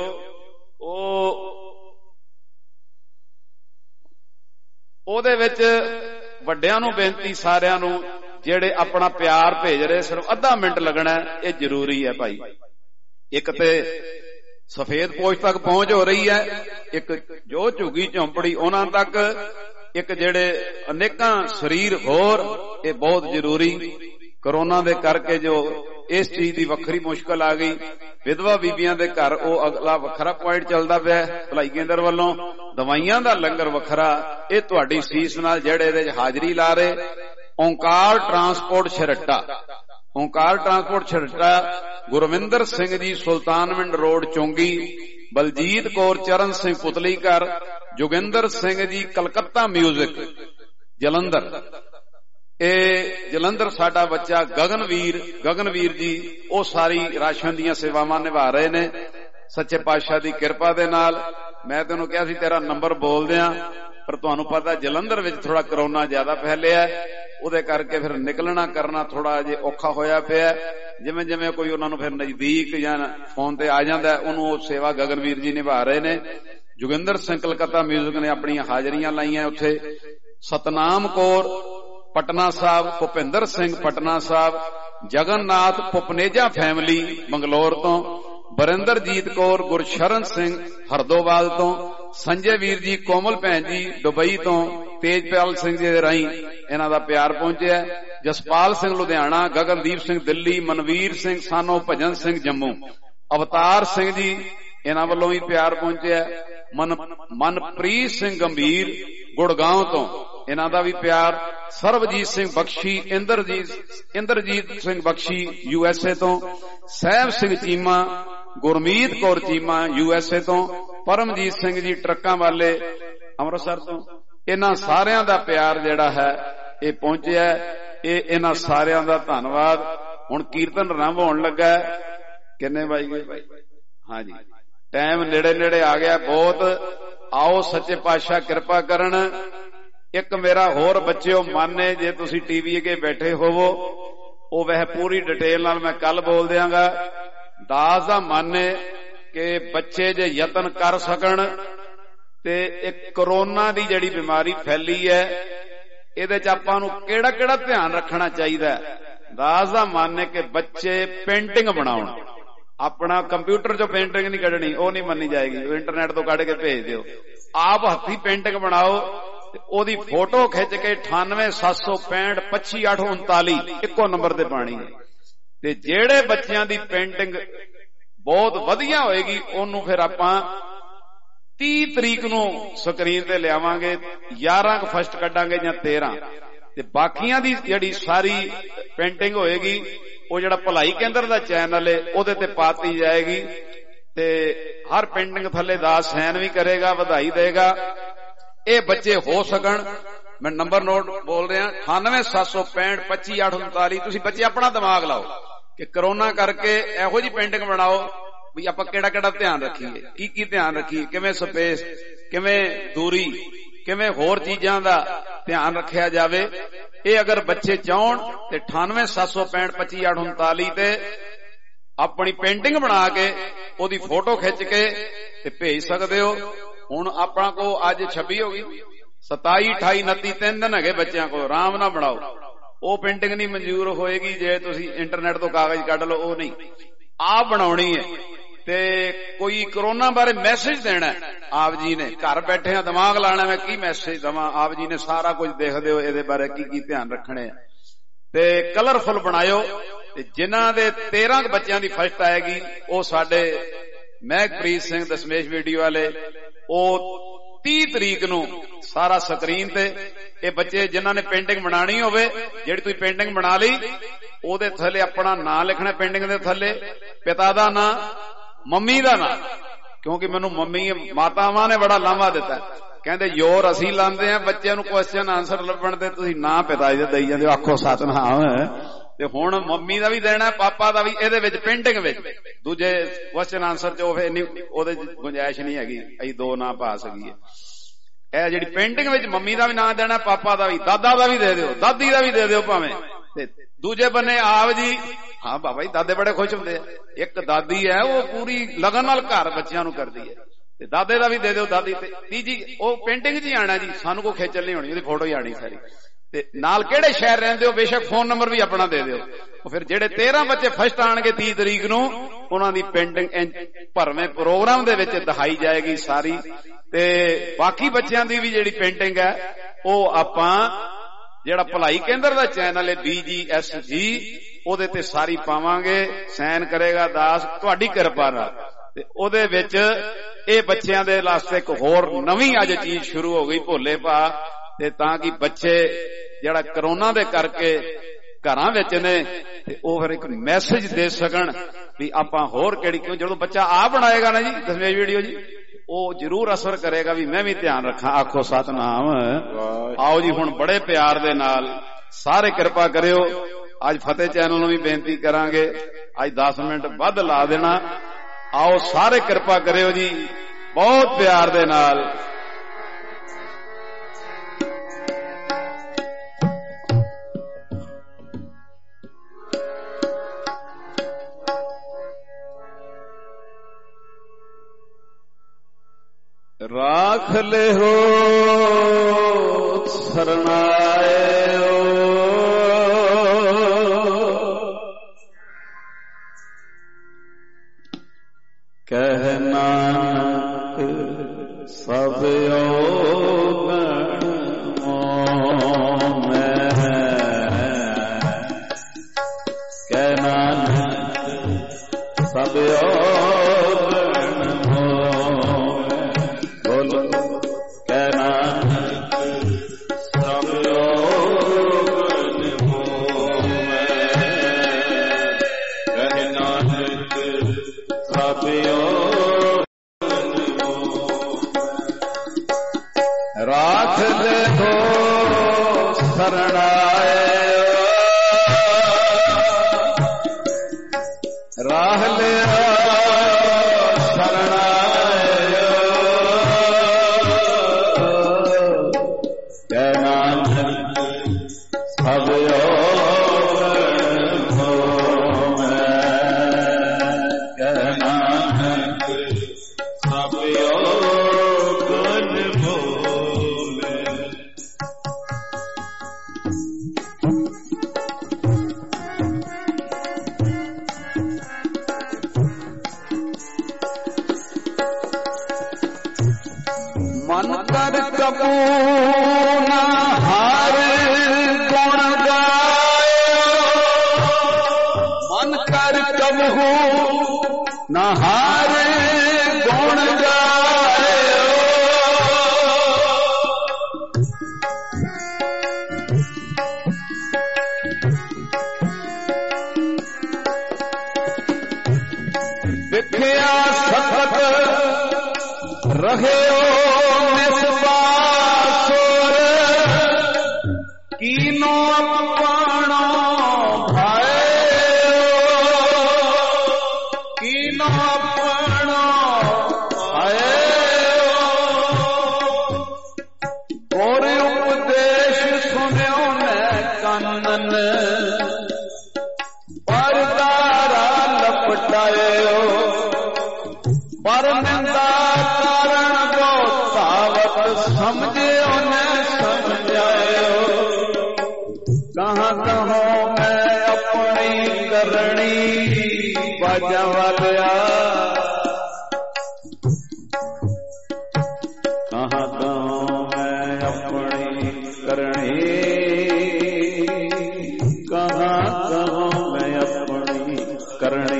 ਉਹਦੇ ਵਿੱਚ ਵੱਡਿਆਂ ਨੂੰ ਬੇਨਤੀ, ਸਾਰਿਆਂ ਨੂੰ ਜਿਹੜੇ ਆਪਣਾ ਪਿਆਰ ਭੇਜ ਰਹੇ, ਸਿਰਫ ਅੱਧਾ ਮਿੰਟ ਲੱਗਣਾ, ਇਹ ਜ਼ਰੂਰੀ ਹੈ ਭਾਈ। ਇੱਕ ਤੇ ਸਫੇਦ ਪੋਸ਼ ਤੱਕ ਪਹੁੰਚ ਹੋ ਰਹੀ ਹੈ, ਇੱਕ ਜੋ ਝੁੱਗੀ ਝੌਂਪੜੀ ਉਹਨਾਂ ਤੱਕ, ਇੱਕ ਜਿਹੜੇ ਅਨੇਕਾਂ ਸਰੀਰ ਹੋਰ, ਇਹ ਬਹੁਤ ਜ਼ਰੂਰੀ। ਕਰੋਨਾ ਦੇ ਕਰਕੇ ਜੋ ਇਸ ਚੀਜ਼ ਦੀ ਵੱਖਰੀ ਮੁਸ਼ਕਲ ਆ ਗਈ, ਵਿਧਵਾ ਬੀਬੀਆਂ ਦੇ ਘਰ ਉਹ ਅਗਲਾ ਵੱਖਰਾ ਪੁਆਇੰਟ ਚੱਲਦਾ ਪਿਆ ਭਲਾਈ ਕੇਂਦਰ ਵੱਲੋਂ, ਦਵਾਈਆਂ ਦਾ ਲੰਗਰ ਵੱਖਰਾ। ਇਹ ਤੁਹਾਡੀ ਸੀਸ ਨਾਲ ਜਿਹੜੇ ਇਹਦੇ 'ਚ ਹਾਜ਼ਰੀ ਲਾ ਰਹੇ, Onkar transport Chharta, Onkar transport Chharta, Gurwinder Singh ji Sultanwind road ਚੌਂਗੀ, ਬਲਜੀਤ ਕੌਰ ਚਰਨ ਸਿੰਘ ਪੁਤਲੀ ਘਰ, ਜੋਗਿੰਦਰ ਸਿੰਘ ਜੀ ਕਲਕੱਤਾ ਮਿਊਜ਼ਿਕ ਜਲੰਧਰ, ਇਹ ਜਲੰਧਰ ਸਾਡਾ ਬੱਚਾ ਗਗਨਵੀਰ ਜੀ, ਉਹ ਸਾਰੀ ਰਾਸ਼ਨ ਦੀਆਂ ਸੇਵਾਵਾਂ ਨਿਭਾ ਰਹੇ ਨੇ ਸੱਚੇ ਪਾਤਸ਼ਾਹ ਦੀ ਕਿਰਪਾ ਦੇ ਨਾਲ। ਮੈਂ ਤੈਨੂੰ ਕਿਹਾ ਸੀ ਤੇਰਾ ਨੰਬਰ ਬੋਲ ਦਿਆਂ, ਪਰ ਤੁਹਾਨੂੰ ਪਤਾ ਜਲੰਧਰ ਵਿੱਚ ਥੋੜਾ ਕਰੋਨਾ ਜ਼ਿਆਦਾ ਫੈਲਿਆ, ਉਹਦੇ ਕਰਕੇ ਫਿਰ ਨਿਕਲਣਾ ਕਰਨਾ ਥੋੜਾ ਜਿਹਾ ਔਖਾ ਹੋਇਆ ਪਿਆ। ਜਿਵੇਂ ਜਿਵੇਂ ਕੋਈ ਉਹਨਾਂ ਨੂੰ ਫਿਰ ਨਜ਼ਦੀਕ ਜਾਂ ਫੋਨ ਤੇ ਆ ਜਾਂਦਾ, ਉਹਨੂੰ ਉਹ ਸੇਵਾ ਗਗਨਵੀਰ ਜੀ ਨਿਭਾ ਰਹੇ ਨੇ। ਜੋਗਿੰਦਰ ਸਿੰਘ ਕਲਕੱਤਾ ਮਿਊਜ਼ਿਕ ਨੇ ਆਪਣੀਆਂ ਹਾਜ਼ਰੀਆਂ ਲਾਈਆਂ ਉੱਥੇ। ਸਤਨਾਮ ਕੌਰ ਪਟਨਾ ਸਾਹਿਬ, ਭੁਪਿੰਦਰ ਸਿੰਘ ਪਟਨਾ ਸਾਹਿਬ, ਜਗਨਨਾਥ ਪੁਪਨੇਜਾ ਫੈਮਿਲੀ ਬੰਗਲੌਰ ਤੋਂ, ਬਰਿੰਦਰਜੀਤ ਕੌਰ, ਗੁਰਸ਼ਰਨ ਸਿੰਘ ਹਰਦੋਵਾਲ ਤੋਂ, ਸੰਜੇ ਵੀਰ ਜੀ, ਕੋਮਲ ਭੈਣ ਜੀ ਦੁਬਈ ਤੋਂ, ਤੇਜਪਾਲ ਸਿੰਘ ਜੀ ਦੇ ਰਾਹੀਂ ਇਹਨਾਂ ਦਾ ਪਿਆਰ ਪਹੁੰਚਿਆ। ਜਸਪਾਲ ਸਿੰਘ ਲੁਧਿਆਣਾ, ਗਗਨਦੀਪ ਸਿੰਘ ਦਿੱਲੀ, ਮਨਵੀਰ ਸਿੰਘ ਸਾਨੋ ਭਜਨ ਸਿੰਘ ਜੰਮੂ, ਅਵਤਾਰ ਸਿੰਘ ਜੀ ਇਹਨਾਂ ਵੱਲੋਂ ਵੀ ਪਿਆਰ ਪਹੁੰਚਿਆ। ਮਨਪ੍ਰੀਤ ਸਿੰਘ ਗੰਭੀਰ ਗੁੜਗਾਉਂ ਤੋਂ, ਇਹਨਾਂ ਦਾ ਵੀ ਪਿਆਰ। ਸਰਬਜੀਤ ਸਿੰਘ ਬਖਸ਼ੀ, ਇੰਦਰਜੀਤ ਸਿੰਘ ਬਖਸ਼ੀ USA ਤੋਂ, ਸਹਿਬ ਸਿੰਘ ਚੀਮਾ, ਗੁਰਮੀਤ ਕੌਰ ਚੀਮਾ USA ਤੋਂ, ਪਰਮਜੀਤ ਸਿੰਘ ਜੀ ਟਰੱਕਾਂ ਵਾਲੇ ਅੰਮ੍ਰਿਤਸਰ ਤੋਂ। ਇਹਨਾਂ ਸਾਰਿਆਂ ਦਾ ਪਿਆਰ ਜਿਹੜਾ ਹੈ ਇਹ ਪਹੁੰਚਿਆ, ਇਹ ਇਹਨਾਂ ਸਾਰਿਆਂ ਦਾ ਧੰਨਵਾਦ। ਹੁਣ ਕੀਰਤਨ ਆਰੰਭ ਹੋਣ ਲੱਗਾ। ਕਿੰਨੇ ਵੱਜ ਗਏ ਭਾਈ? ਹਾਂਜੀ, ਟਾਈਮ ਨੇੜੇ ਆ ਗਿਆ ਬਹੁਤ। ਆਓ ਸੱਚੇ ਪਾਤਸ਼ਾਹ ਕਿਰਪਾ ਕਰਨ। ਇੱਕ ਮੇਰਾ ਹੋਰ ਬੱਚਿਓ ਮਨ ਹੈ, ਜੇ ਤੁਸੀਂ ਟੀਵੀ ਅੱਗੇ ਬੈਠੇ ਹੋਵੋ, ਉਹ ਵੈਸੇ ਪੂਰੀ ਡਿਟੇਲ ਨਾਲ ਮੈਂ ਕੱਲ ਬੋਲ ਦਿਆਂਗਾ। ਦਾਸ ਦਾ ਮਨ ਹੈ ਕਿ ਬੱਚੇ ਜੇ ਯਤਨ ਕਰ ਸਕਣ ਤੇ ਇੱਕ ਕਰੋਨਾ ਦੀ ਜਿਹੜੀ ਬਿਮਾਰੀ ਫੈਲੀ ਹੈ, ਇਹਦੇ ਚ ਆਪਾਂ ਨੂੰ ਕਿਹੜਾ ਧਿਆਨ ਰੱਖਣਾ ਚਾਹੀਦਾ। ਦਾਸ ਦਾ ਮਨ ਹੈ ਕਿ ਬੱਚੇ ਪੇਂਟਿੰਗ ਬਣਾਉਣ। ਆਪਣਾ ਕੰਪਿਊਟਰ ਚੋਂ ਪੇਂਟਿੰਗ ਨਹੀਂ ਕੱਢਣੀ, ਉਹ ਨਹੀਂ ਮੰਨੀ ਜਾਏਗੀ, ਇੰਟਰਨੈਟ ਤੋਂ ਕੱਢ ਕੇ ਭੇਜ ਦਿਓ। ਆਪ ਹੱਥੀਂ ਪੇਂਟਿੰਗ ਬਣਾਓ, ਉਹਦੀ ਫੋਟੋ ਖਿੱਚ ਕੇ 98765 25839 ਇੱਕੋ ਨੰਬਰ ਤੇ ਪਾਣੀ ਹੈ। ਤੇ ਜਿਹੜੇ ਬੱਚਿਆਂ ਦੀ ਪੇਂਟਿੰਗ ਬਹੁਤ ਵਧੀਆ ਹੋਏਗੀ, ਉਹਨੂੰ ਫਿਰ ਆਪਾਂ 30 ਤਰੀਕ ਨੂੰ ਸਕਰੀਨ ਤੇ ਲਿਆਵਾਂਗੇ, 11 ਫਸਟ ਕੱਢਾਂਗੇ ਜਾਂ 13, ਤੇ ਬਾਕੀਆਂ ਦੀ ਜਿਹੜੀ ਸਾਰੀ ਪੇਂਟਿੰਗ ਹੋਏਗੀ ਉਹ ਜਿਹੜਾ ਭਲਾਈ ਕੇਂਦਰ ਦਾ ਚੈਨਲ ਹੈ ਉਹਦੇ ਤੇ ਪਾਤੀ ਜਾਏਗੀ, ਤੇ ਹਰ ਪੇਂਟਿੰਗ ਥੱਲੇ ਦਾ ਸਾਈਨ ਵੀ ਕਰੇਗਾ, ਵਧਾਈ ਦੇਗਾ। ਇਹ ਬੱਚੇ ਹੋ ਸਕਣ, ਮੈਂ ਨੰਬਰ ਨੋਟ ਬੋਲ ਰਿਹਾ 9876525839। ਤੁਸੀਂ ਬੱਚੇ ਆਪਣਾ ਦਿਮਾਗ ਲਾਓ ਕਿ ਕਰੋਨਾ ਕਰਕੇ ਇਹੋ ਜਿਹੀ ਪੇਂਟਿੰਗ ਬਣਾਓ ਵੀ ਆਪਾਂ ਕਿਹੜਾ ਕਿਹੜਾ ਧਿਆਨ ਰੱਖੀਏ, ਕੀ ਕੀ ਧਿਆਨ ਰੱਖੀਏ, ਕਿਵੇਂ ਸਪੇਸ, ਕਿਵੇਂ ਦੂਰੀ, ਕਿਵੇਂ ਹੋਰ ਚੀਜ਼ਾਂ ਦਾ ਧਿਆਨ ਰੱਖਿਆ ਜਾਵੇ। ਇਹ ਅਗਰ ਬੱਚੇ ਚਾਹਣ ਤੇ 9876525839 ਤੇ ਆਪਣੀ ਪੇਂਟਿੰਗ ਬਣਾ ਕੇ ਉਹਦੀ ਫੋਟੋ ਖਿੱਚ ਕੇ ਤੇ ਭੇਜ ਸਕਦੇ ਹੋ। ਹੁਣ ਆਪਣਾ ਕੋ ਅੱਜ 26 ਹੋ ਗਈ, 27, 28, 29 3 ਦਿਨ ਹੈਗੇ ਬੱਚਿਆਂ ਕੋਲ, ਆਰਾਮ ਨਾਲ ਬਣਾਓ। ਉਹ ਪੇਂਟਿੰਗ ਨਹੀਂ ਮਨਜ਼ੂਰ ਹੋਏਗੀ ਜੇ ਤੁਸੀਂ ਇੰਟਰਨੈਟ ਤੋਂ ਕਾਗਜ਼ ਕੱਢ ਲਓ, ਉਹ ਨਹੀਂ, ਆਪ ਬਣਾਉਣੀ ਹੈ। ਤੇ ਕੋਈ ਕਰੋਨਾ ਬਾਰੇ ਮੈਸੇਜ ਦੇਣਾ ਆਪ ਜੀ ਨੇ, ਘਰ ਬੈਠੇ ਆ ਦਿਮਾਗ ਲਾਣਾ ਮੈਂ ਕੀ ਮੈਸੇਜ ਦਵਾਂ, ਆਪ ਜੀ ਨੇ ਸਾਰਾ ਕੁਝ ਦੇਖਦੇ ਹੋ ਇਹਦੇ ਬਾਰੇ ਕੀ ਕੀ ਧਿਆਨ ਰੱਖਣੇ ਆ, ਤੇ ਕਲਰਫੁਲ ਬਣਾਇਓ। ਤੇ ਜਿਨ੍ਹਾਂ ਦੇ 13 ਬੱਚਿਆਂ ਦੀ ਫਸਟ ਆਏਗੀ ਉਹ ਸਾਡੇ ਮਹਿਕਪ੍ਰੀਤ ਸਿੰਘ ਦਸ਼ਮੇਸ਼ ਵੀਡੀਓ ਵਾਲੇ, ਉਹ 30 ਤਰੀਕ ਨੂੰ ਸਾਰਾ ਸਕਰੀਨ ਤੇ ਇਹ ਬੱਚੇ ਜਿਨ੍ਹਾਂ ਨੇ ਪੇਂਟਿੰਗ ਬਣਾਣੀ ਹੋਵੇ, ਜਿਹੜੀ ਤੁਸੀਂ ਪੇਂਟਿੰਗ ਬਣਾ ਲਈ ਉਹਦੇ ਥੱਲੇ ਆਪਣਾ ਨਾਂ ਲਿਖਣਾ, ਪੇਂਟਿੰਗ ਦੇ ਥੱਲੇ ਪਿਤਾ ਦਾ ਨਾਂ, ਮੰਮੀ ਦਾ ਨਾਂ, ਕਿਉਂਕਿ ਮੈਨੂੰ ਮੰਮੀ ਮਾਤਾਵਾਂ ਨੇ ਬੜਾ ਲਾਂਭਾ ਦਿੱਤਾ, ਕਹਿੰਦੇ ਜ਼ੋਰ ਅਸੀਂ ਲਾਉਂਦੇ ਆ ਬੱਚਿਆਂ ਨੂੰ ਕੁਐਸਚਨ ਆਨਸਰ ਲੱਭਣ ਤੇ, ਤੁਸੀਂ ਨਾਂ ਪਿਤਾ ਜੀ ਦਾ ਦੇਈ ਜਾਂਦੇ ਹੋ, ਆਖੋ ਸਤਨਾਮ। ਤੇ ਹੁਣ ਮੰਮੀ ਦਾ ਵੀ ਦੇਣਾ, ਪਾਪਾ ਦਾ ਵੀ, ਇਹਦੇ ਵਿੱਚ ਪੇਂਟਿੰਗ ਵਿੱਚ ਦੂਜੇ ਕੁਐਸਚਨ ਆਨਸਰ ਚ ਉਹਦੇ ਗੁੰਜਾਇਸ਼ ਨਹੀਂ ਹੈਗੀ, ਅਸੀਂ 2 ਨਾਂ ਪਾ ਸਕੀਏ। ਇਹ ਜਿਹੜੀ ਪੇਂਟਿੰਗ ਵਿੱਚ ਮੰਮੀ ਦਾ ਵੀ ਨਾਂ ਦੇਣਾ, ਪਾਪਾ ਦਾ ਵੀ, ਦਾਦਾ ਦਾ ਵੀ ਦੇ ਦਿਓ, ਦਾਦੀ ਦਾ ਵੀ ਦੇ ਦਿਓ ਭਾਵੇਂ। ਤੇ ਦੂਜੇ ਬੰਨੇ ਆਪ ਜੀ, ਹਾਂ ਬਾਬਾ ਜੀ ਦਾਦੇ ਬੜੇ ਖੁਸ਼ ਹੁੰਦੇ ਆ, ਇੱਕ ਦਾਦੀ ਹੈ ਉਹ ਪੂਰੀ ਲਗਨ ਨਾਲ ਘਰ ਬੱਚਿਆਂ ਨੂੰ ਕਰਦੀ ਹੈ, ਤੇ ਦਾਦੇ ਦਾ ਵੀ ਦੇ ਦਿਓ, ਦਾਦੀ। ਤੇ ਤੀਜੀ ਉਹ ਪੇਂਟਿੰਗ 'ਚ ਹੀ ਆਣਾ ਜੀ, ਸਾਨੂੰ ਕੋਈ ਖੇਚਲ ਨਹੀਂ ਹੋਣੀ, ਉਹਦੀ ਫੋਟੋ ਹੀ ਆਣੀ ਸਾਰੀ। ਤੇ ਨਾਲ ਕਿਹੜੇ ਸ਼ਹਿਰ ਰਹਿੰਦੇ ਹੋ ਬੇਸ਼ੱਕ ਫੋਨ ਨੰਬਰ ਵੀ ਆਪਣਾ ਦੇ ਦਿਓ। ਉਹ ਫਿਰ ਜਿਹੜੇ 13 ਬੱਚੇ ਫਸਟ ਆਣਗੇ 30 ਤਰੀਕ ਨੂੰ, ਉਹਨਾਂ ਦੀ ਪੇਂਟਿੰਗ ਭਰਵੇਂ ਪ੍ਰੋਗਰਾਮ ਦੇ ਵਿੱਚ ਦਿਖਾਈ ਜਾਏਗੀ ਸਾਰੀ। ਤੇ ਬਾਕੀ ਬੱਚਿਆਂ ਦੀ ਵੀ ਜਿਹੜੀ ਪੇਂਟਿੰਗ ਹੈ ਉਹ ਆਪਾਂ ਜਿਹੜਾ ਭਲਾਈ ਕੇਂਦਰ ਦਾ ਚੈਨਲ ਹੈ BGSG, ਉਹਦੇ ਤੇ ਸਾਰੀ ਪਾਵਾਂਗੇ, ਸਾਈਨ ਕਰੇਗਾ ਦਾਸ, ਤੁਹਾਡੀ ਕਿਰਪਾ ਨਾਲ। ਤੇ ਉਹਦੇ ਵਿੱਚ ਇਹ ਬੱਚਿਆਂ ਦੇ ਵਾਸਤੇ ਇੱਕ ਹੋਰ ਨਵੀਂ ਅੱਜ ਚੀਜ਼ ਸ਼ੁਰੂ ਹੋ ਗਈ, ਭੋਲੇ ਭਾ, ਤੇ ਤਾਂ ਕਿ ਬੱਚੇ ਜਿਹੜਾ ਕਰੋਨਾ ਦੇ ਕਰਕੇ ਘਰਾਂ ਵਿੱਚ ਨੇ ਤੇ ਉਹ ਫਿਰ ਇੱਕ ਮੈਸੇਜ ਦੇ ਸਕਣ ਵੀ ਆਪਾਂ ਹੋਰ ਕਿਹੜੀ, ਕਿਉਂ ਜਦੋਂ ਬੱਚਾ ਆਪ ਬਣਾਏਗਾ ਨਾ ਜੀ ਦਸ਼ਮੇਸ਼ ਵੀਡੀਓ ਜੀ, ਉਹ ਜ਼ਰੂਰ ਅਸਰ ਕਰੇਗਾ ਵੀ ਮੈਂ ਵੀ ਧਿਆਨ ਰੱਖਾਂ। ਆਖੋ ਸਤਨਾਮ। ਆਓ ਜੀ ਹੁਣ ਬੜੇ ਪਿਆਰ ਦੇ ਨਾਲ ਸਾਰੇ ਕਿਰਪਾ ਕਰਿਓ। ਅੱਜ ਫਤਿਹ ਚੈਨਲ ਨੂੰ ਵੀ ਬੇਨਤੀ ਕਰਾਂਗੇ, ਅੱਜ 10 ਮਿੰਟ ਵੱਧ ਲਾ ਦੇਣਾ। ਆਓ ਸਾਰੇ ਕਿਰਪਾ ਕਰਿਓ ਜੀ, ਬਹੁਤ ਪਿਆਰ ਦੇ ਨਾਲ। ਰਾਖ ਲਿਓ ਸਰਨਾਇਓ, ਕਹਿ ਨਾਨਕ ਸਭ ਔਗਣ ਮੈਂ, ਕਹਿ ਨਾਨਕ ਸਭ ਰਾਖ ਲਿਓ ਸਰਨਾਇਓ, ਰਾਖ ਲਿਓ ਸਰਨਾਇਓ, ਕਹਿ ਨਾਨਕ ਸਭ ਔਗਣ ਹੋਵੈ, ਕਹਿ ਨਾਨਕ ਸਭ ਔਗਣ ਹੋਵੈ। ਮਨ ਕਰ ਕਬੂ ਨਾ ਹਰ ਗੁਣ ਗਾਇਓ, ਮਨ ਕਰ ਕਬੂ ਨਾ ਹਰ ਗੁਣ ਗਾਇਓ, ਵਿਖਿਆ ਸਖਤ ਰਹਿਓ ਨਿਸਬਾਸੁਰ ਕੀਨੋ ਆਪਣਾ ਭਾਇਓ ਕੀਨੋ ਆਪਣਾ ਭਾਇਓ ਔਰ ਉਪਦੇਸ਼ ਸੁਣਿਓ ਨੇ ਕੰਨਨ ਪਰਦਾਰਾ ਲਪਟਾਇਓ ਪਰ ਨਿੰਦਾ ਕਾਰਨ ਜੋ ਧਾਵਤ ਸਮਝਿਓ ਨੇ ਸਮਝਾਇਓ ਕਹਾਂ ਕਹੋ ਮੈਂ ਆਪਣੀ ਕਰਨੀ ਬਾਜਾਂ ਵਾਲਿਆ ਕਹਾਂ ਕਹੋ ਮੈਂ ਆਪਣੀ ਕਰਨੀ ਕਹਾਂ ਕਹੋ ਮੈਂ ਆਪਣੀ ਕਰਨੀ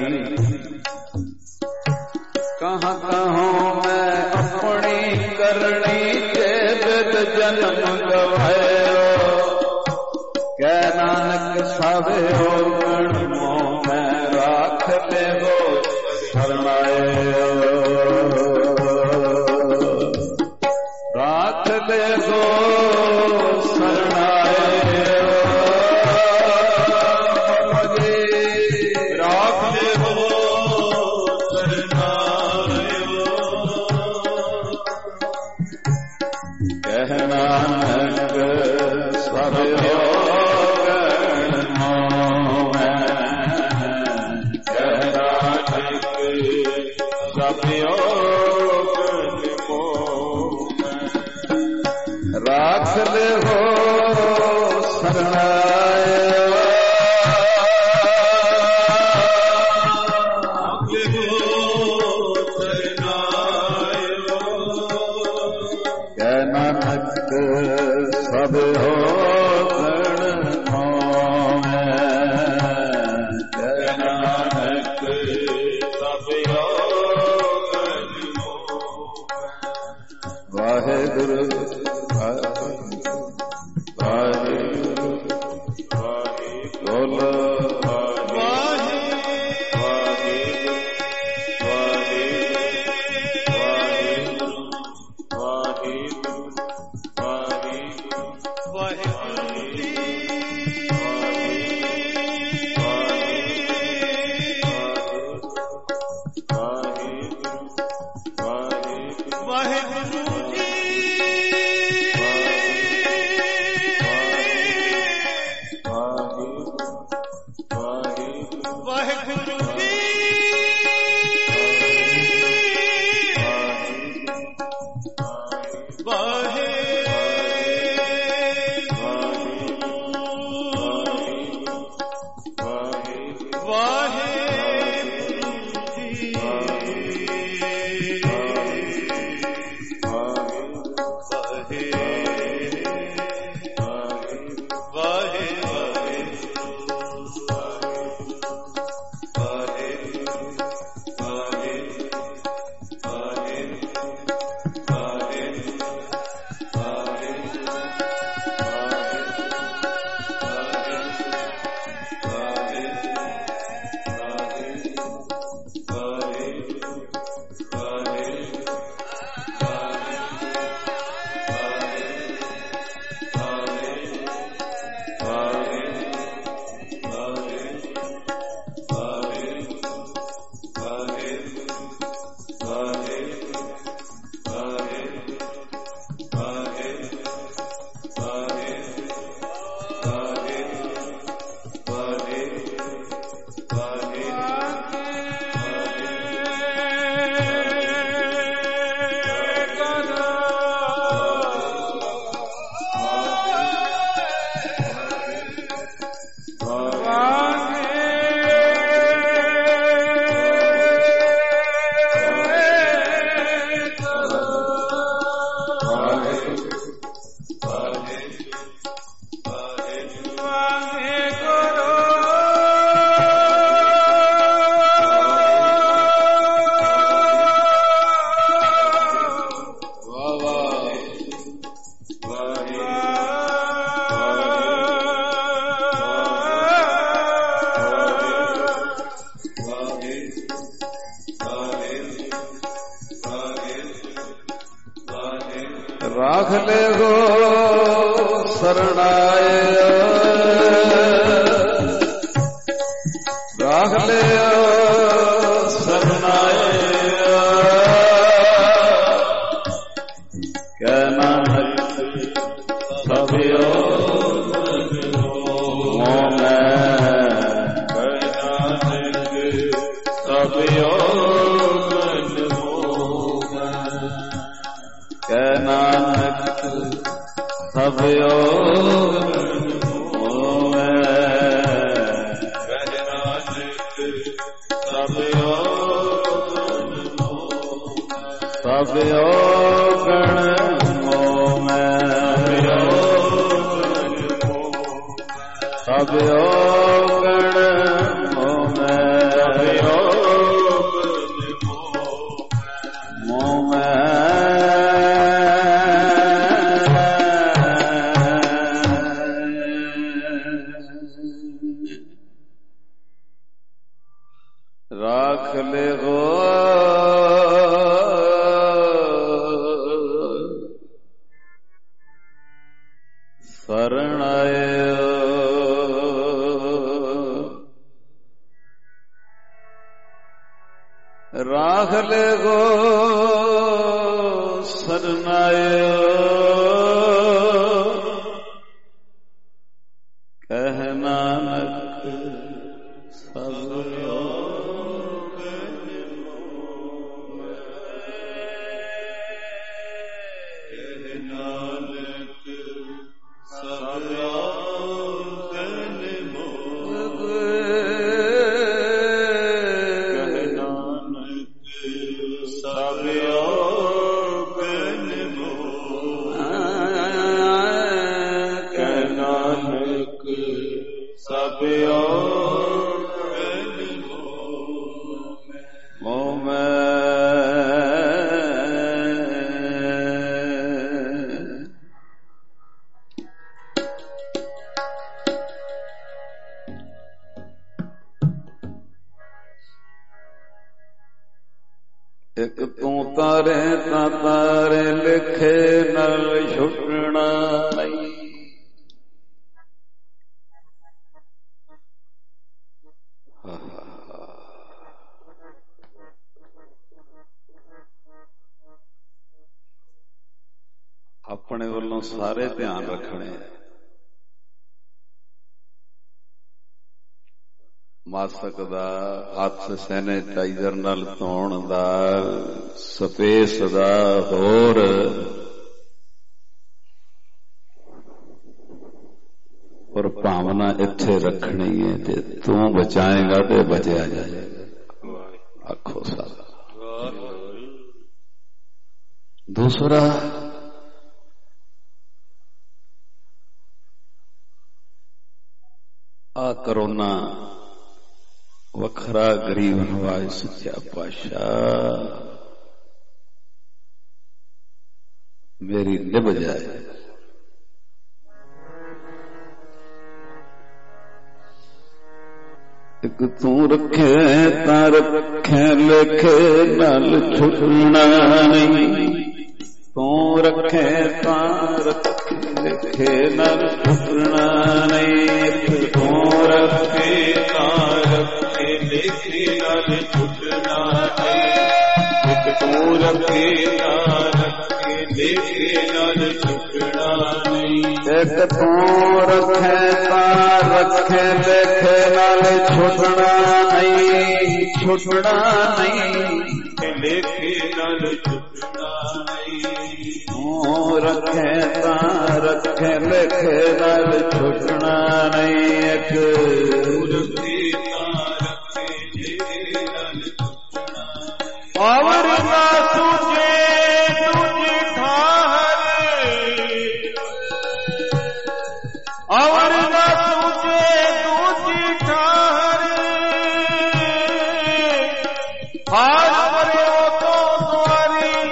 ਕਹਾਂ ਕਹੋ ਮੈਂ ਆਪਣੀ ਕਰਨੀ ਤੇ ਬਿਦ ਜਨਮ ਗਵਾਇਓ ਕਹਿ ਨਾਨਕ ਸਾਵਿਓ ਗਣਮੋ ਮੈਂ ਰਾਖ ਦੇਵੋ ਸਰਣਾਇਓ ਰਾਖ ਦੇਵੋ ਸਰਣਾਇਓ ਰਾਖ ਦੇਵੋ ਕਹਿ ਨਾਨਕ ਸਾਵਿਓ ਗਣਮੋ ਮੈਂ ਕਹਿ ਨਾਨਕ ਸਾਵਿਓ ਗਣਮੋ ਮੈਂ ਰਾਖ ਦੇਵੋ ਸਰਣਾਇਓ ਕਹਿ ਨਾਨਕ ਸਭ ਹੋ ਗਣਮੋ ਮੈਂ ਕਹਿ ਨਾਨਕ ਸਭ ਹੋ ਗਣਮੋ ਵਾਹਿਗੁਰੂ ਵਾਹਿਗੁਰੂ ਵਾਹਿਗੁਰੂ ਵਾਹਿਗੁਰੂ ਰਾਖ ਲੈ ਗੋ ਸਰਣਾਏ ਰਾਖ ਲਿਆ ਸਰਣਾਏ ਕਹਿ ਨਾਨਕ ਸਭਿਓ ਮੋਹ ਮੈਂ ਕਹਿ ਨਾਨਕ ਸਭਿਓ ਮਨ ਮੋਹ ਕਹਿ ਨਾਨਕ ਸਭਿਓ ਸਭਿਓ ਗਣ ਮੋਹ ਮੈਂ ਸਭਿਓ ਗਣ ਮੋਹ ਮੈਂ ਮੋਹ ਮੈਂ ਰਾਖ ਲੈ ਗੋ ਸਰਣਾਏ ਰਾਖ ਲੈ ਗੋ ਸਰਣਾਏ ਕਹਿ ਨਾਨਕ ਸਭਿਓ ਇੱਕ ਤੂੰ ਤਾਰੇ ਤਾਂ ਤਾਰੇ ਲਿਖੇ ਨਾਲ ਛੁੱਟਣਾ ਨਹੀਂ ਆਪਣੇ ਵੱਲੋਂ ਸਾਰੇ ਧਿਆਨ ਰੱਖਣੇ ਮਾਸਕ ਦਾ ਹੱਥ ਸੈਨੇਟਾਈਜ਼ਰ ਨਾਲ ਧੋਣ ਦਾ ਸਪੇਸ ਦਾ ਹੋਰ ਪਰ ਭਾਵਨਾ ਇੱਥੇ ਰੱਖਣੀ ਹੈ ਤੇ ਤੂੰ ਬਚਾਏਗਾ ਤੇ ਬਚਿਆ ਜਾਏਗਾ ਆਖੋ ਸਾਰਾ ਦੂਸਰਾ ਆ ਕਰੋਨਾ ਵੱਖਰਾ ਗਰੀਬ ਨਵਾਜ਼ ਸੱਚਾ ਪਾਤਸ਼ਾਹ ਮੇਰੀ ਨਿਭ ਜਾਏ ਇੱਕ ਤੂੰ ਰੱਖੇ ਤਾਂ ਰੱਖੇ ਲਿਖੇ ਨਾਲ ਛੁੱਟਣਾ ਨਹੀਂ ਤੂੰ ਰੱਖੇ ਤਾਂ ਰੱਖੇ ਲਿਖੇ ਨਾਲ ਛੁੱਟਣਾ ਨਹੀਂ ਤੂੰ ਰੱਖੇ ਤਾਂ ਰੱਖੇ ਲਿਖੇ ਨਾਲ ਛੁੱਟਣਾ ਨਹੀਂ ਇੱਕ ਤੂੰ ਰੱਖੇ ਤਾਂ ਰੱਖੇ ਲਿਖੇ ਨਾਲ ਛੁੱਟਣਾ ਨਹੀਂ ਇੱਕ ਤੂੰ ਰੱਖੇ ਤਾਂ ਰੱਖੇ ਲਿਖੇ ਨਾਲ ਛੁੱਟਣਾ ਨਹੀਂ ਲਿਖੇ ਨਾਲ ਛੁੱਟਣਾ ਨਹੀਂ ਤੂੰ ਰੱਖੇ ਤਾਂ ਰੱਖੇ ਲਿਖੇ ਨਾਲ ਛੁੱਟਣਾ ਨਹੀਂ ਇੱਕ ਰੱਖੇ ਤਾਂ ਰੱਖੇ ਲਿਖੇ ਨਾਲ ਛੁੱਟਣਾ ਆਵਰ ਨਾ ਸੁਝੇ ਤੁਝ ਠਾਹਰ ਆਵਰ ਨਾ ਸੁਝੇ ਤੁਝ ਠਾਹਰ ਹਾਰ ਪਰਿਓ ਤੋਂ ਦੁਆਰੀ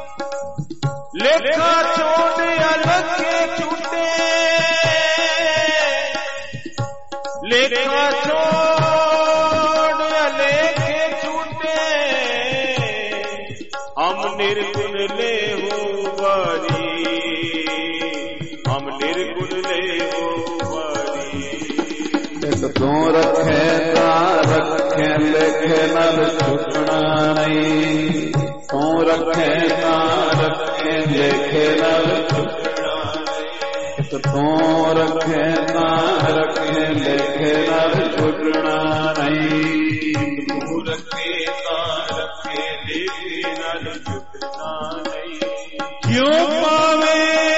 ਲੇਖਾ ਛੋੜ ਅਲੱਖੇ ਛੁੱਟੇ ਲੇਖਾ ਛੋੜ ਅਲੱਖੇ ਛੁੱਟੇ ਹਮ ਨਿਰਗੁਣ ਲੈ ਹੋ ਵਾਰੀ रखे ता रखे लेखे नल छुटना नहीं, तू रखे ता रखे लेखे नल छुटना नहीं, तू रखे ता रखे लेखे नल छुटना नहीं, तू रखे ता रखे लेखे नल छुटना नहीं। क्यों पावे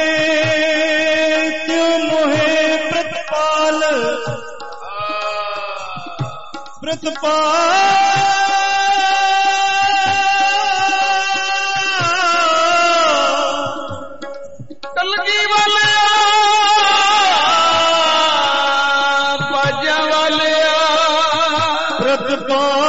क्यों मोहे प्रतिपाल प्रतिपाल कलगी वाले बाजा वाले प्रतिपाल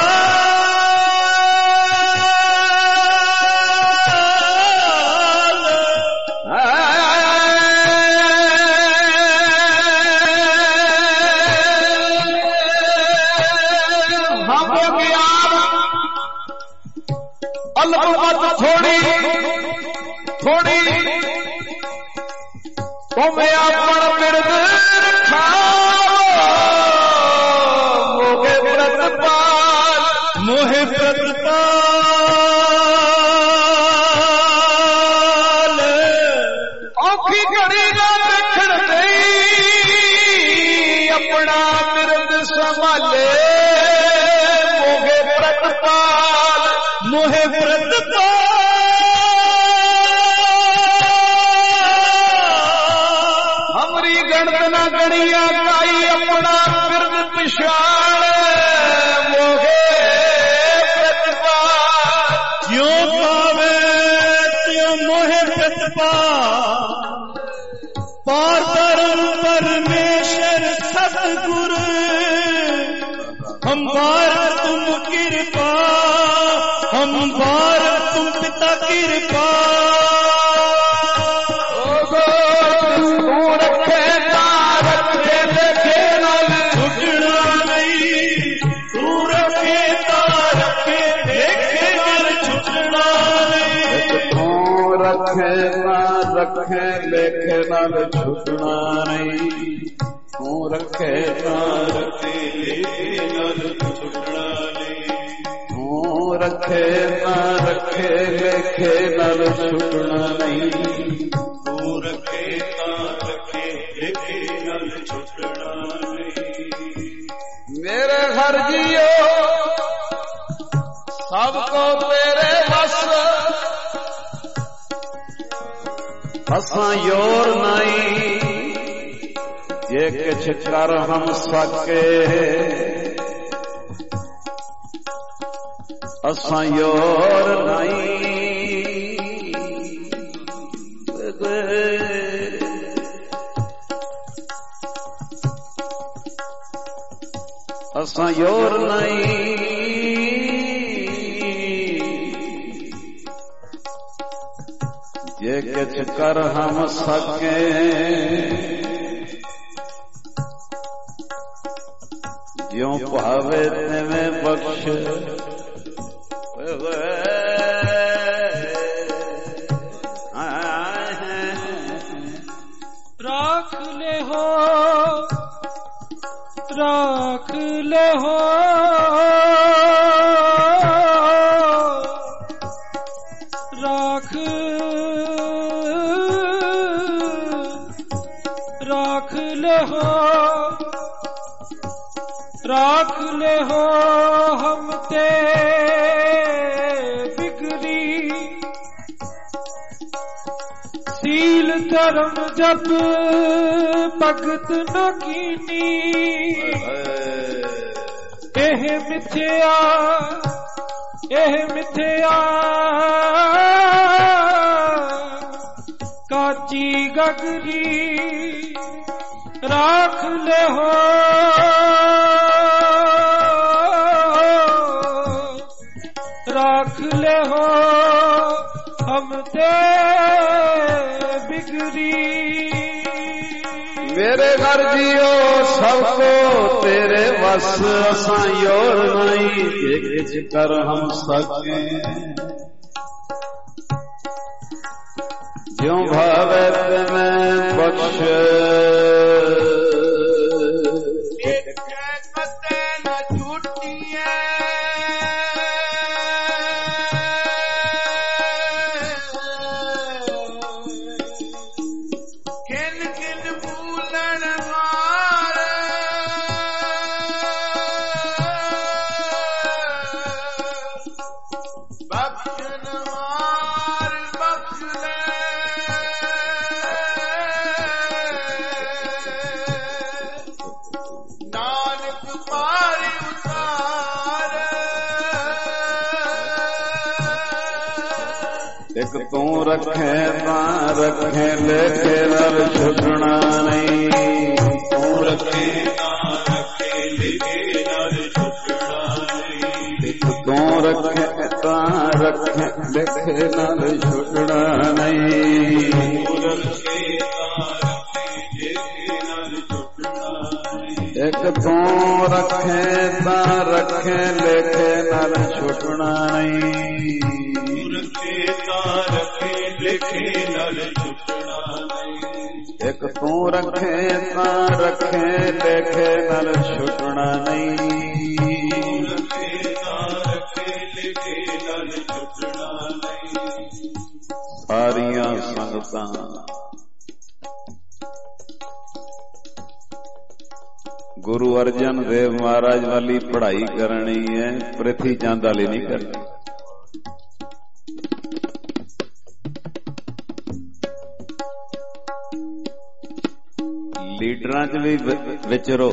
थोड़ी थोड़ी तुम्हें अपन बिरद मोहे प्रतिपाल मोहे प्रतिपाल औखी घड़ी ना देखण दई अपना बिरद संभाले मोहे प्रतिपाल मोहे प्रतिपाल गणना गणिया काई अपना बिरद पिछाड़ मोहे प्रतिपाल क्यों पावे त्यों मोहे प्रतिपाल पार परम परमेश्वर सतगुरु हम बार तुम कृपा हम बार तुम पिता कृपा रखे लेखे नाल छुटना नहीं, तू रखे ना रखे लेखे नाल छुटना नहीं, तू रखे ना रखे लेखे नाल छुटना नहीं, तू रखे ना रखे लेखे नाल छुटना नहीं। मेरे घर जियो सबको तेरे बस असां योर नहीं ये किछ कर हम सके असां योर नहीं असां योर नहीं ये किछ कर हम सके ज्यों भावे तिवें बख्श राख ले हो राख ले हो राख राख ले हो राख ले हो हम ते बिगड़ी सील धर्म जप भगत न कीनी एह मिथ्या काची गगरी राख ले हो राख ले हो हम ते बिगड़ी मेरे घर जियो सबको तेरे बस असां योर नहीं ये किछ कर हम सके ज्यों भावे तिवें बख्श ਬਖਸ਼ਣ ਮਾਰ ਬਖਸ਼ ਲੈ ਨਾਨਕ ਪਾਰ ਉਤਾਰ ਇੱਕ ਤੂੰ ਰੱਖੇ ਤਾਂ ਰੱਖੇ ਲੇਖੇ ਨਾਲ ਛੁੱਟਣਾ ਨਹੀਂ ਤੂੰ ਰੱਖੇ ਤਾਂ ਰੱਖੇ ਲਿਖੇ ਨਾਲ ਛੁੱਟਣਾ ਨਹੀਂ ਇੱਕ ਤੂੰ ਰੱਖੇ ਤਾਂ ਰੱਖੇ ਲੇਖੇ ਨਾਲ ਛੁੱਟਣਾ ਨਹੀਂ ਤੂੰ ਰੱਖੇ ਤਾਂ ਰੱਖੇ ਲਿਖੇ ਨਾਲ ਛੁੱਟਣਾ ਨਹੀਂ ਇੱਕ ਤੂੰ ਰੱਖੇ ਤਾਂ ਰੱਖੇ ਲੇਖੇ ਨਾਲ ਛੁੱਟਣਾ ਨਹੀਂ ਤੂੰ ਰੱਖੇ ਤਾਂ ਰੱਖੇ ਲਿਖੇ ਨਾਲ ਛੁੱਟਣਾ ਨਹੀਂ ਇੱਕ ਤੂੰ ਰੱਖੇ ਤਾਂ ਰੱਖੇ ਲੇਖੇ ਨਾਲ ਛੁੱਟਣਾ ਨਹੀਂ ਰੱਖੇ ਤਾਂ ਰੱਖੇ ਲਿਖੇ ਨਾਲ ਛੁੱਟਣਾ ਨਹੀਂ ਸਾਰੀਆਂ ਸੰਗਤਾਂ ਗੁਰੂ ਅਰਜਨ ਦੇਵ ਮਹਾਰਾਜ ਵਾਲੀ ਪੜ੍ਹਾਈ ਕਰਨੀ ਹੈ, ਪ੍ਰਿਥੀ ਚੰਦ ਵਾਲੀ ਨਹੀਂ ਕਰਨੀ। ਲੀਡਰਾਂ 'ਚ ਵੀ ਵਿਚਰੋ,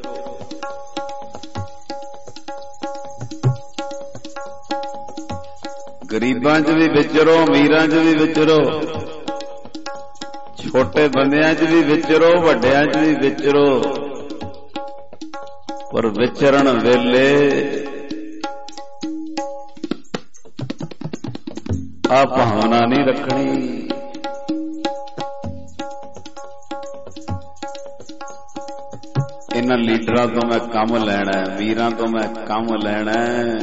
ਗਰੀਬਾਂ 'ਚ ਵੀ ਵਿਚਰੋ, ਅਮੀਰਾਂ 'ਚ ਵੀ ਵਿਚਰੋ, ਛੋਟੇ ਬੰਦਿਆਂ 'ਚ ਵੀ ਵਿਚਰੋ, ਵੱਡਿਆਂ 'ਚ ਵੀ ਵਿਚਰੋ, ਪਰ ਵਿਚਰਨ ਵੇਲੇ ਆ ਭਾਵਨਾ ਨਹੀਂ ਰੱਖਣੀ। ਇਹਨਾਂ ਲੀਡਰਾਂ ਤੋਂ ਮੈਂ ਕੰਮ ਲੈਣਾ, ਵੀਰਾਂ ਤੋਂ ਮੈਂ ਕੰਮ ਲੈਣਾ,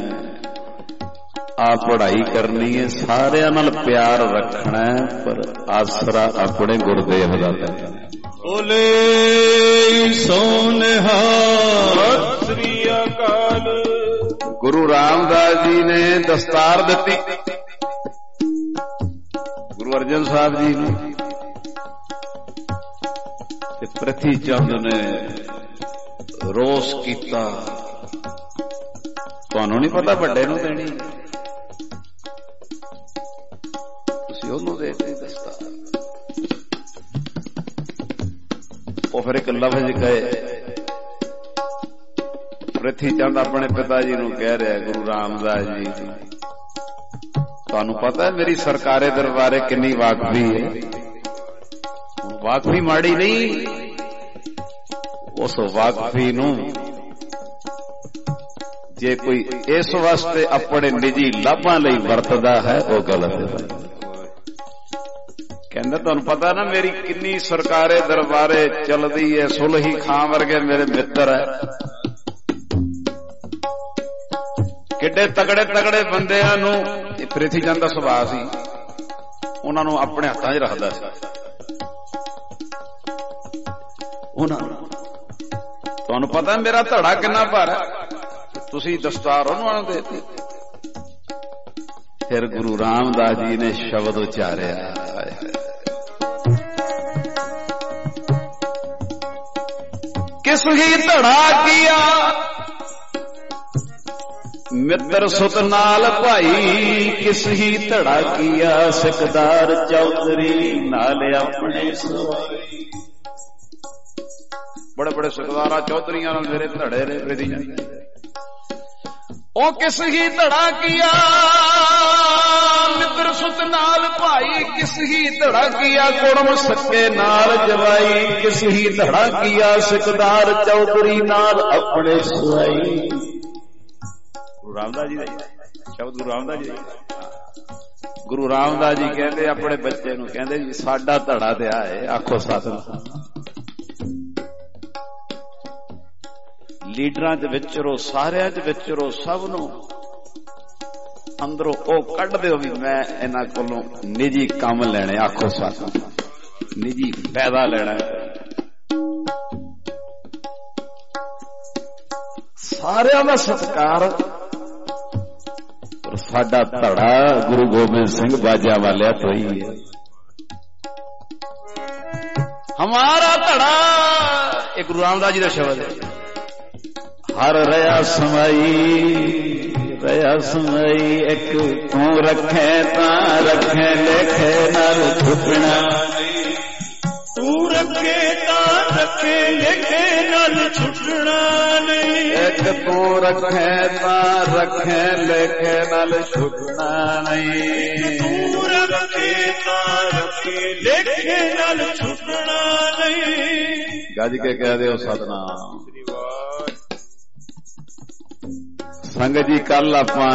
ਆ ਪੜ੍ਹਾਈ ਕਰਨੀ ਹੈ, ਸਾਰਿਆਂ ਨਾਲ ਪਿਆਰ ਰੱਖਣਾ, ਪਰ ਆਸਰਾ ਆਪਣੇ ਗੁਰਦੇਵ ਦਾ ਕਰਨਾ। ਬੋਲੇ ਸੋਨਿਹਾਲ ਸ੍ਰੀ ਅਕਾਲ। ਗੁਰੂ ਰਾਮਦਾਸ ਜੀ ਨੇ ਦਸਤਾਰ ਦਿੱਤੀ ਗੁਰੂ ਅਰਜਨ ਸਾਹਿਬ ਜੀ ਨੂੰ, ਤੇ ਪ੍ਰਿਥੀ ਚੰਦ ਨੇ ਰੋਸ ਕੀਤਾ, ਤੁਹਾਨੂੰ ਨਹੀਂ ਪਤਾ ਵੱਡੇ ਨੂੰ ਦੇਣੀ, ਤੁਸੀਂ ਉਹਨੂੰ ਦੇ ਦਿੱਤੀ ਦਸਤਾਰ। ਉਹ ਫਿਰ ਇੱਕ ਲਫ਼ਜ਼ ਕਹੇ, ਪ੍ਰਿਥੀ ਚੰਦ ਆਪਣੇ ਪਿਤਾ ਜੀ ਨੂੰ ਕਹਿ ਰਿਹਾ, ਗੁਰੂ ਰਾਮਦਾਸ ਜੀ ਤੁਹਾਨੂੰ ਪਤਾ ਹੈ ਮੇਰੀ ਸਰਕਾਰੇ ਦਰਬਾਰੇ ਕਿੰਨੀ ਵਾਕਫੀ ਹੈ, ਵਾਕਫੀ ਮਾੜੀ ਨਹੀਂ, ਉਸ ਵਾਕਫੀ ਨੂੰ ਜੇ ਕੋਈ ਇਸ ਵਾਸਤੇ ਆਪਣੇ ਨਿੱਜੀ ਲਾਭਾਂ ਲਈ ਵਰਤਦਾ ਹੈ ਉਹ ਗਲਤ ਹੈ। ਕਹਿੰਦਾ ਤੁਹਾਨੂੰ ਪਤਾ ਨਾ ਮੇਰੀ ਕਿੰਨੀ ਸਰਕਾਰੇ ਦਰਬਾਰੇ ਚੱਲਦੀ ਹੈ, ਸੁਲਹੀ ਖਾਂ ਵਰਗੇ ਮੇਰੇ ਮਿੱਤਰ ਹੈ, ਕਿੱਡੇ ਤਗੜੇ ਤਗੜੇ ਬੰਦਿਆਂ ਨੂੰ, ਇਹ ਪ੍ਰਿਥੀ ਚੰਦ ਦਾ ਸੁਭਾਅ ਸੀ, ਉਹਨਾਂ ਨੂੰ ਆਪਣੇ ਹੱਥਾਂ 'ਚ ਰੱਖਦਾ ਸੀ। ਉਹਨਾਂ ਨੂੰ ਤੁਹਾਨੂੰ ਪਤਾ ਮੇਰਾ ਧੜਾ ਕਿੰਨਾ ਭਾਰਾ, ਤੁਸੀਂ ਦਸਤਾਰ ਉਹਨੂੰ ਦੇ ਦਿੱਤੀ। ਫਿਰ ਗੁਰੂ ਰਾਮਦਾਸ ਜੀ ਨੇ ਸ਼ਬਦ ਉਚਾਰਿਆ, ਕਿਸ ਹੀ ਧੜਾ ਕੀਆ ਮਿੱਤਰ ਸੁਤ ਨਾਲ ਭਾਈ, ਕਿਸ ਹੀ ਧੜਾ ਕੀਆ ਸਿਕਦਾਰ ਚੌਧਰੀ ਨਾਲ ਆਪਣੇ ਸਵਾਈ। ਬੜੇ ਬੜੇ ਸਿਕਦਾਰਾਂ ਚੌਧਰੀਆਂ ਨਾਲ ਮੇਰੇ ਧੜੇ ਨੇ ਪ੍ਰਿਥੀ ਚੰਦ। ਉਹ ਕਿਸ ਹੀ ਧੜਾ ਕੀਆ ਮਿੱਤਰ ਸੁਤ ਨਾਲ ਭਾਈ, ਕਿਸ ਹੀ ਧੜਾ ਕੀਆ ਕੁੜਮ ਸੱਕੇ ਨਾਲ ਜਵਾਈ, ਕਿਸ ਹੀ ਧੜਾ ਕੀਆ ਸਿਕਦਾਰ ਚੌਧਰੀ ਨਾਲ ਆਪਣੇ ਸਵਾਈ। ਗੁਰੂ ਰਾਮਦਾਸ ਜੀ ਦਾ ਸ਼ਬਦ, ਗੁਰੂ ਰਾਮਦਾਸ ਜੀ। ਗੁਰੂ ਰਾਮਦਾਸ ਜੀ ਕਹਿੰਦੇ ਆਪਣੇ ਬੱਚੇ ਨੂੰ, ਕਹਿੰਦੇ ਜੀ ਸਾਡਾ ਧੜਾ ਤੇ ਆਏ, ਆਖੋ ਸਤਿਨਾਮ। ਲੀਡਰਾਂ 'ਚ ਵਿਚਰੋ, ਸਾਰਿਆਂ 'ਚ ਵਿਚਰੋ, ਸਭ ਨੂੰ ਅੰਦਰੋਂ ਉਹ ਕੱਢ ਦਿਓ ਵੀ ਮੈਂ ਇਹਨਾਂ ਕੋਲੋਂ ਨਿੱਜੀ ਕੰਮ ਲੈਣੇ, ਆਖੋ ਸਤਿਨਾਮ, ਨਿੱਜੀ ਫਾਇਦਾ ਲੈਣਾ। ਸਾਰਿਆਂ ਦਾ ਸਤਿਕਾਰ, ਪਰ ਸਾਡਾ ਧੜਾ ਗੁਰੂ ਗੋਬਿੰਦ ਸਿੰਘ ਬਾਜਾ ਵਾਲਿਆ ਤੋਂ ਹੀ ਹੈ। ਹਮਾਰਾ ਧੜਾ, ਇਹ ਗੁਰੂ ਰਾਮਦਾਸ ਜੀ ਦਾ ਸ਼ਬਦ ਹੈ। ਹਰ ਰਿਆ ਸਮਾਈ ਰਸਮਈ ਇੱਕ ਤੂੰ ਰੱਖੇ ਤਾਂ ਰੱਖੇ ਲੇਖੇ ਨਾਲ ਛੁਪਣਾ ਨਹੀਂ ਤੂੰ ਰੱਖੇ ਤਾਂ ਰੱਖੇ ਲੇਖੇ ਨਾਲ ਛੁੱਟਣਾ ਨਹੀਂ ਇੱਕ ਤੂੰ ਰੱਖੇ ਤਾਂ ਰੱਖੇ ਲੇਖੇ ਨਾਲ ਛੁੱਟਣਾ ਨਹੀਂ ਤੂੰ ਰੱਖੇ ਤਾਂ ਰੱਖੇ ਲੇਖੇ ਨਾਲ ਛੁੱਟਣਾ ਨਹੀਂ ਗੱਜ ਕੇ ਕਹਿ ਦਿਓ ਸਤਨਾਮ। ਸੰਗਤ ਜੀ ਕੱਲ ਆਪਾਂ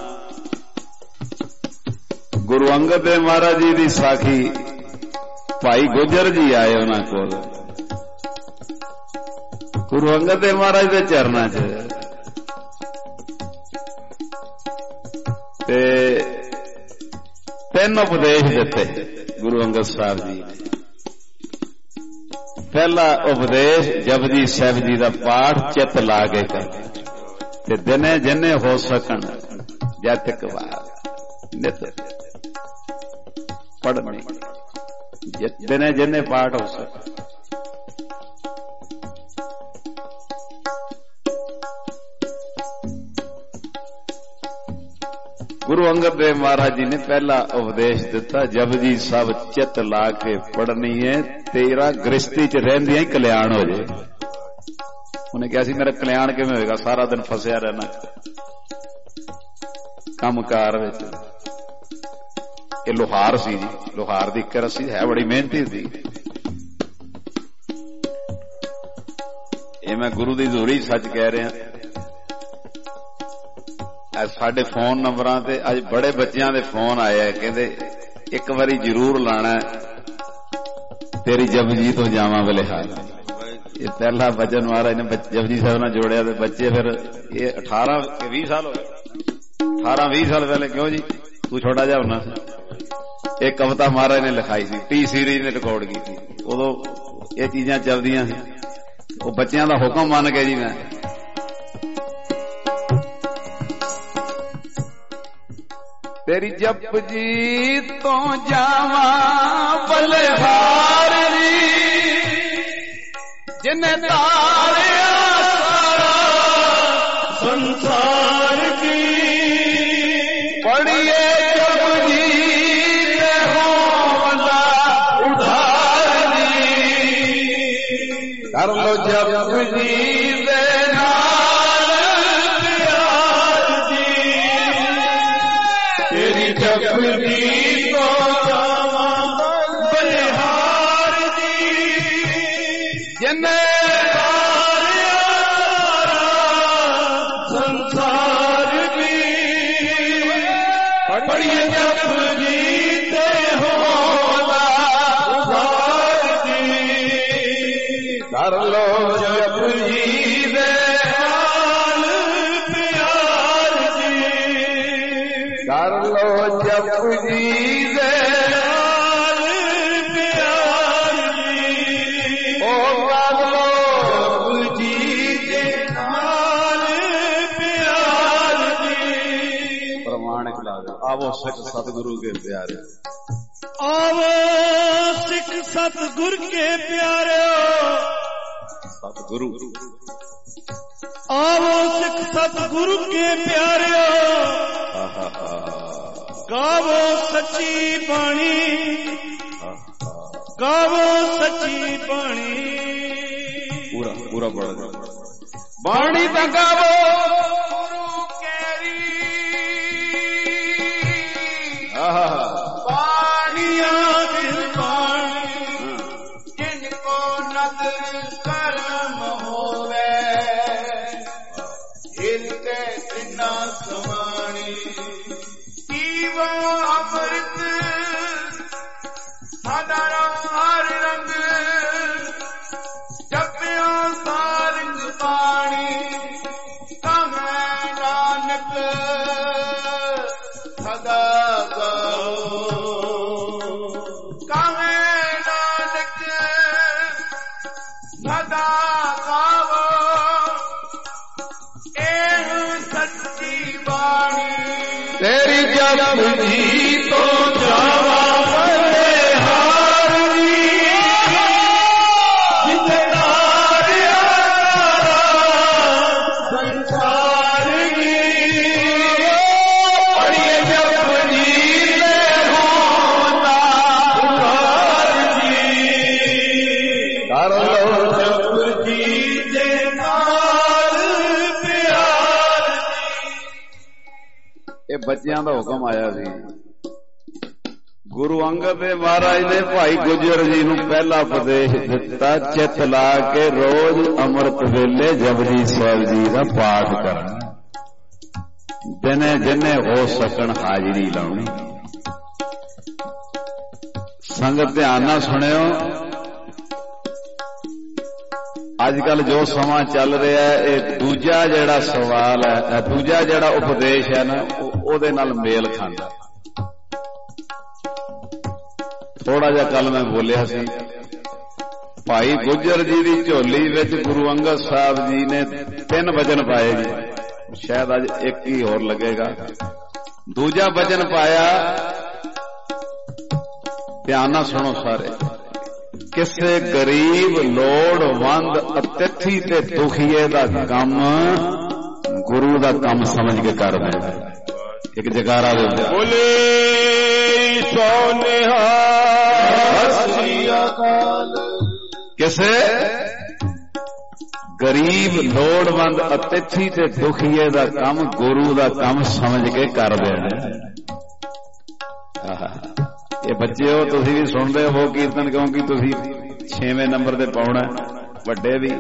ਗੁਰੂ ਅੰਗਦ ਦੇਵ ਮਹਾਰਾਜ ਜੀ ਦੀ ਸਾਖੀ ਭਾਈ ਗੁੱਜਰ ਜੀ ਆਏ ਉਹਨਾਂ ਕੋਲ ਗੁਰੂ ਅੰਗਦ ਦੇਵ ਮਹਾਰਾਜ ਦੇ ਚਰਨਾਂ 'ਚ ਤੇ 3 ਉਪਦੇਸ਼ ਦਿੱਤੇ ਗੁਰੂ ਅੰਗਦ ਸਾਹਿਬ ਜੀ ਨੇ। ਪਹਿਲਾ ਉਪਦੇਸ਼ ਜਪਜੀ ਸਾਹਿਬ ਜੀ ਦਾ ਪਾਠ ਚਿੱਤ ਲਾ ਕੇ ਕਰ ਤੇ ਦਿਨੇ ਜਿੰਨੇ ਹੋ ਸਕਣ ਜਦ ਤੱਕ ਨਿਤ ਪੜ੍ਹਨੀ ਦਿਨੇ ਜਿੰਨੇ ਪਾਠ ਹੋ ਸਕਣ। ਗੁਰੂ ਅੰਗਦ ਦੇਵ ਮਹਾਰਾਜ ਜੀ ਨੇ ਪਹਿਲਾ ਉਪਦੇਸ਼ ਦਿੱਤਾ ਜਪਜੀ ਸਾਹਿਬ ਚਿੱਤ ਲਾ ਕੇ ਪੜ੍ਹਨੀ ਹੈ ਤੇਰਾ ਗ੍ਰਸਤੀ 'ਚ ਰਹਿੰਦਿਆਂ ਹੀ ਕਲਿਆਣ ਹੋ ਜਾਏ। ਉਹਨੇ ਕਿਹਾ ਸੀ ਮੇਰਾ ਕਲਿਆਣ ਕਿਵੇਂ ਹੋਏਗਾ, ਸਾਰਾ ਦਿਨ ਫਸਿਆ ਰਹਿਣਾ ਕੰਮਕਾਰ ਵਿੱਚ। ਇਹ ਲੋਹਾਰ ਸੀ ਜੀ, ਲੋਹਾਰ ਦੀ ਕਿਰਤ ਸੀ, ਹੈ ਬੜੀ ਮਿਹਨਤੀ ਸੀ। ਇਹ ਮੈਂ ਗੁਰੂ ਦੀ ਹਜ਼ੂਰੀ ਸੱਚ ਕਹਿ ਰਿਹਾ। ਸਾਡੇ ਫੋਨ ਨੰਬਰਾਂ ਤੇ ਅੱਜ ਬੜੇ ਬੱਚਿਆਂ ਦੇ ਫੋਨ ਆਏ ਆ, ਕਹਿੰਦੇ ਇੱਕ ਵਾਰੀ ਜ਼ਰੂਰ ਲਾਣਾ ਤੇਰੀ ਜਪਜੀ ਤੋਂ ਜਾਵਾਂ ਬਲਿਹਾਰ। ਇਹ ਪਹਿਲਾ ਵਚਨ ਮਹਾਰਾਜ ਨੇ ਜਪਜੀ ਸਾਹਿਬ ਨਾਲ ਜੋੜਿਆ ਤੇ ਬੱਚੇ ਫਿਰ ਇਹ 18-20 ਸਾਲ ਹੋ ਗਏ, 18-20 ਸਾਲ ਪਹਿਲੇ। ਕਿਉਂ ਜੀ ਤੂੰ ਛੋਟਾ ਜਿਹਾ ਹੁੰਨਾ ਸੀ। ਇਹ ਕਵਿਤਾ ਮਹਾਰਾਜ ਨੇ ਲਿਖਾਈ ਸੀ, ਟੀ ਸੀਰੀਜ਼ ਨੇ ਰਿਕਾਰਡ ਕੀਤੀ। ਉਦੋਂ ਇਹ ਚੀਜ਼ਾਂ ਚੱਲਦੀਆਂ ਸੀ। ਉਹ ਬੱਚਿਆਂ ਦਾ ਹੁਕਮ ਮੰਨ ਕੇ ਜੀ ਮੈਂ ਤੇਰੀ ਜਪਜੀ ਤੋਂ ਜਾਵਾਂ ਬਲਿਹਾਰ ਨੀ ਜਿਨੇ ਤਾਰਿਆ ਸਾਰਾ ਸੰਸਾਰ ਕੀ ਪੜੀਏ ਜਪਜੀ ਤੇ ਹੋਵਦਾ ਉਧਾਰ ਨੀ ਕਰ ਲੋ ਜਪਜੀ ਦੇ ਜਪਜੀ ਤੋਂ ਜਾਵਾਂ ਬਲਿਹਾਰ ਦੀ ਜਿਨੇ ਤਾਰਿਆ ਸੰਸਾਰ ਦੀ ਪੜੀਏ ਜਪਜੀ ਤੇ ਹੋਦਾ ਉਧਾਰ ਦੀ ਕਰ ਲੋ ਜਪਜੀ ਦੇ ਹਾਲ ਪਿਆਰ ਦੀ ਕਰ ਲੋ ਜਪਜੀ ਦੇ ਹਾਲ ਪਿਆਰ ਦੀ ਓ ਕਰ ਲੋ ਜਪਜੀ ਦੇ ਹਾਲ ਪਿਆਰ ਦੀ। ਪ੍ਰਮਾਣਿਕ ਲਾਗ ਆਵੋ ਸਿੱਖ ਸਤਿਗੁਰੂ ਕੇ ਪਿਆਰੇ, ਆਵੋ ਸਿੱਖ ਸਤਿਗੁਰ ਕੇ ਪਿਆਰਿਓ, ਸਤਿਗੁਰੂ ਆਵੋ ਸਿੱਖ ਸਤਿਗੁਰੂ ਕੇ ਪਿਆਰਿਓ। ਗਾਵੋ ਸੱਚੀ ਬਾਣੀ, ਗਾਵੋ ਸੱਚੀ ਬਾਣੀ। ਪੂਰਾ ਪੂਰਾ ਪੜ੍ਹ ਬਾਣੀ ਤਾਂ ਗਾਵੋ ਗੁਰੂ ਕੇਰੀ ਬਾਣੀਆਂ ਦਿਲ ਬਾਣੀ ਜਿਨ ਕੋ ਨਦਰ ਕਰਮ ਹੋਵੇ ਹਿਲ ਕੇ ਤਿਨਾ ਸਮਾਣੀ ਜੀਵਾ ਅੰਮ੍ਰਿਤ ਸਾਡਾ ਹਰ ਰੰਗ ਜਪਿਆ ਸਾਰਿੰਗ ਪਾਣੀ ਕਹੈ ਨਾਨਕ ਸਦਾ ਗਾਓ ਕਹੈ ਨਾਨਕ ਸਦਾ ਗਾਵੋ ਇਹ ਸੱਚੀ ਬਾਣੀ ਤੇਰੀ ਜਪਜੀ ਤੋਂ ਜਾਵਾਂ ਬਲਿਹਾਰ ਨੀ ਜਿਨੇ ਤਾਰਿਆ ਸੰਸਾਰ ਕੀ ਬੱਚਿਆਂ ਦਾ ਹੁਕਮ ਆਇਆ ਸੀ। ਗੁਰੂ ਅੰਗਦ ਦੇਵ ਮਹਾਰਾਜ ਨੇ ਭਾਈ ਗੁੱਜਰ ਜੀ ਨੂੰ ਪਹਿਲਾ ਉਪਦੇਸ਼ ਦਿੱਤਾ, ਚਿੱਤ ਲਾ ਕੇ ਰੋਜ਼ ਅੰਮ੍ਰਿਤ ਵੇਲੇ ਜਪਜੀ ਸਾਹਿਬ ਜੀ ਦਾ ਪਾਠ ਕਰਨਾ, ਦਿਨੇ ਜਿੰਨੇ ਹੋ ਸਕਣ ਹਾਜ਼ਰੀ ਲਾਉਣੀ। ਸੰਗਤ ਧਿਆਨ ਨਾਲ ਸੁਣਿਓ, ਅੱਜ ਕੱਲ ਜੋ ਸਮਾਂ ਚੱਲ ਰਿਹਾ ਹੈ, ਇਹ ਦੂਜਾ ਜਿਹੜਾ ਸਵਾਲ ਹੈ, ਦੂਜਾ ਜਿਹੜਾ ਉਪਦੇਸ਼ ਹੈ ਨਾ, ਉਹਦੇ ਨਾਲ ਮੇਲ ਖਾਂਦਾ। ਥੋੜਾ ਜਿਹਾ ਕੱਲ ਮੈਂ ਬੋਲਿਆ ਸੀ, ਭਾਈ ਗੁੱਜਰ ਜੀ ਦੀ ਝੋਲੀ ਵਿੱਚ ਗੁਰੂ ਅੰਗਦ ਸਾਹਿਬ ਜੀ ਨੇ 3 ਵਚਨ ਪਾਏ ਜੀ, ਸ਼ਾਇਦ ਅੱਜ ਇੱਕ ਹੀ ਹੋਰ ਲੱਗੇਗਾ। ਦੂਜਾ ਵਚਨ ਪਾਇਆ, ਧਿਆਨ ਨਾਲ ਸੁਣੋ ਸਾਰੇ, ਕਿਸੇ ਗਰੀਬ ਲੋੜਵੰਦ ਅਤਿਥੀ ਤੇ ਦੁਖੀਏ ਦਾ ਕੰਮ ਗੁਰੂ ਦਾ ਕੰਮ ਸਮਝ ਕੇ ਕਰਨਾ। ਇੱਕ ਜਗਾਰਾ ਦੇ ਬੋਲੇ ਸੋ ਨਿਹਾਲ ਸ੍ਰੀ ਅਕਾਲ। ਕਿਸੇ ਗਰੀਬ ਲੋੜਵੰਦ ਅਤਿਥੀ ਤੇ ਦੁਖੀਏ ਦਾ ਕੰਮ ਗੁਰੂ ਦਾ ਕੰਮ ਸਮਝ ਕੇ ਕਰ ਦੇਣਾ। ਇਹ ਬੱਚਿਓ ਤੁਸੀਂ ਵੀ ਸੁਣਦੇ ਹੋ ਕੀਰਤਨ, ਕਿਉਂਕਿ ਤੁਸੀਂ 6ਵੇਂ ਨੰਬਰ ਤੇ ਪਾਉਣਾ, ਵੱਡੇ ਵੀ।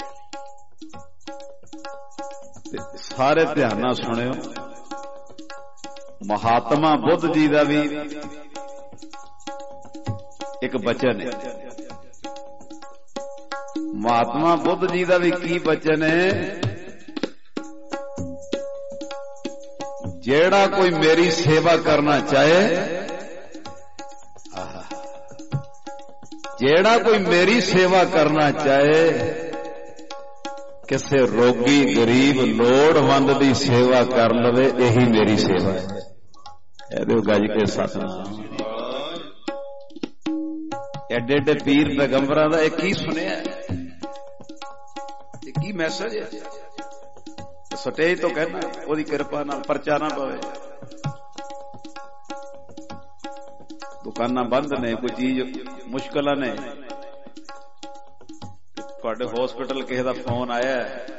ਸਾਰੇ ਧਿਆਨ ਨਾਲ ਸੁਣਿਓ, ਮਹਾਤਮਾ ਬੁੱਧ ਜੀ ਦਾ ਵੀ ਇੱਕ ਬਚਨ ਹੈ। ਮਹਾਤਮਾ ਬੁੱਧ ਜੀ ਦਾ ਵੀ ਕੀ ਬਚਨ ਹੈ? ਜਿਹੜਾ ਕੋਈ ਮੇਰੀ ਸੇਵਾ ਕਰਨਾ ਚਾਹੇ, ਜਿਹੜਾ ਕੋਈ ਮੇਰੀ ਸੇਵਾ ਕਰਨਾ ਚਾਹੇ, ਕਿਸੇ ਰੋਗੀ ਗਰੀਬ ਲੋੜਵੰਦ ਦੀ ਸੇਵਾ ਕਰ ਲਵੇ, ਇਹੀ ਮੇਰੀ ਸੇਵਾ ਹੈ। ਇਹਦੇ ਗੱਜ ਕੇ ਸਤਿਨਾਮ। ਐਡੇ ਐਡੇ ਪੀਰ ਪੈਗੰਬਰਾਂ ਦਾ ਇਹ ਕੀ ਸੁਣਿਆ, ਇਹ ਕੀ ਮੈਸੇਜ ਹੈ? ਸਟੇਜ ਤੋਂ ਕਹਿਣਾ, ਉਹਦੀ ਕਿਰਪਾ ਨਾਲ ਪਰਚਾ ਨਾ ਪਵੇ। ਦੁਕਾਨਾਂ ਬੰਦ ਨੇ, ਕੋਈ ਚੀਜ਼ ਮੁਸ਼ਕਲਾਂ ਨੇ, ਤੁਹਾਡੇ ਹਸਪੀਟਲ ਕਿਸੇ ਦਾ ਫੋਨ ਆਇਆ,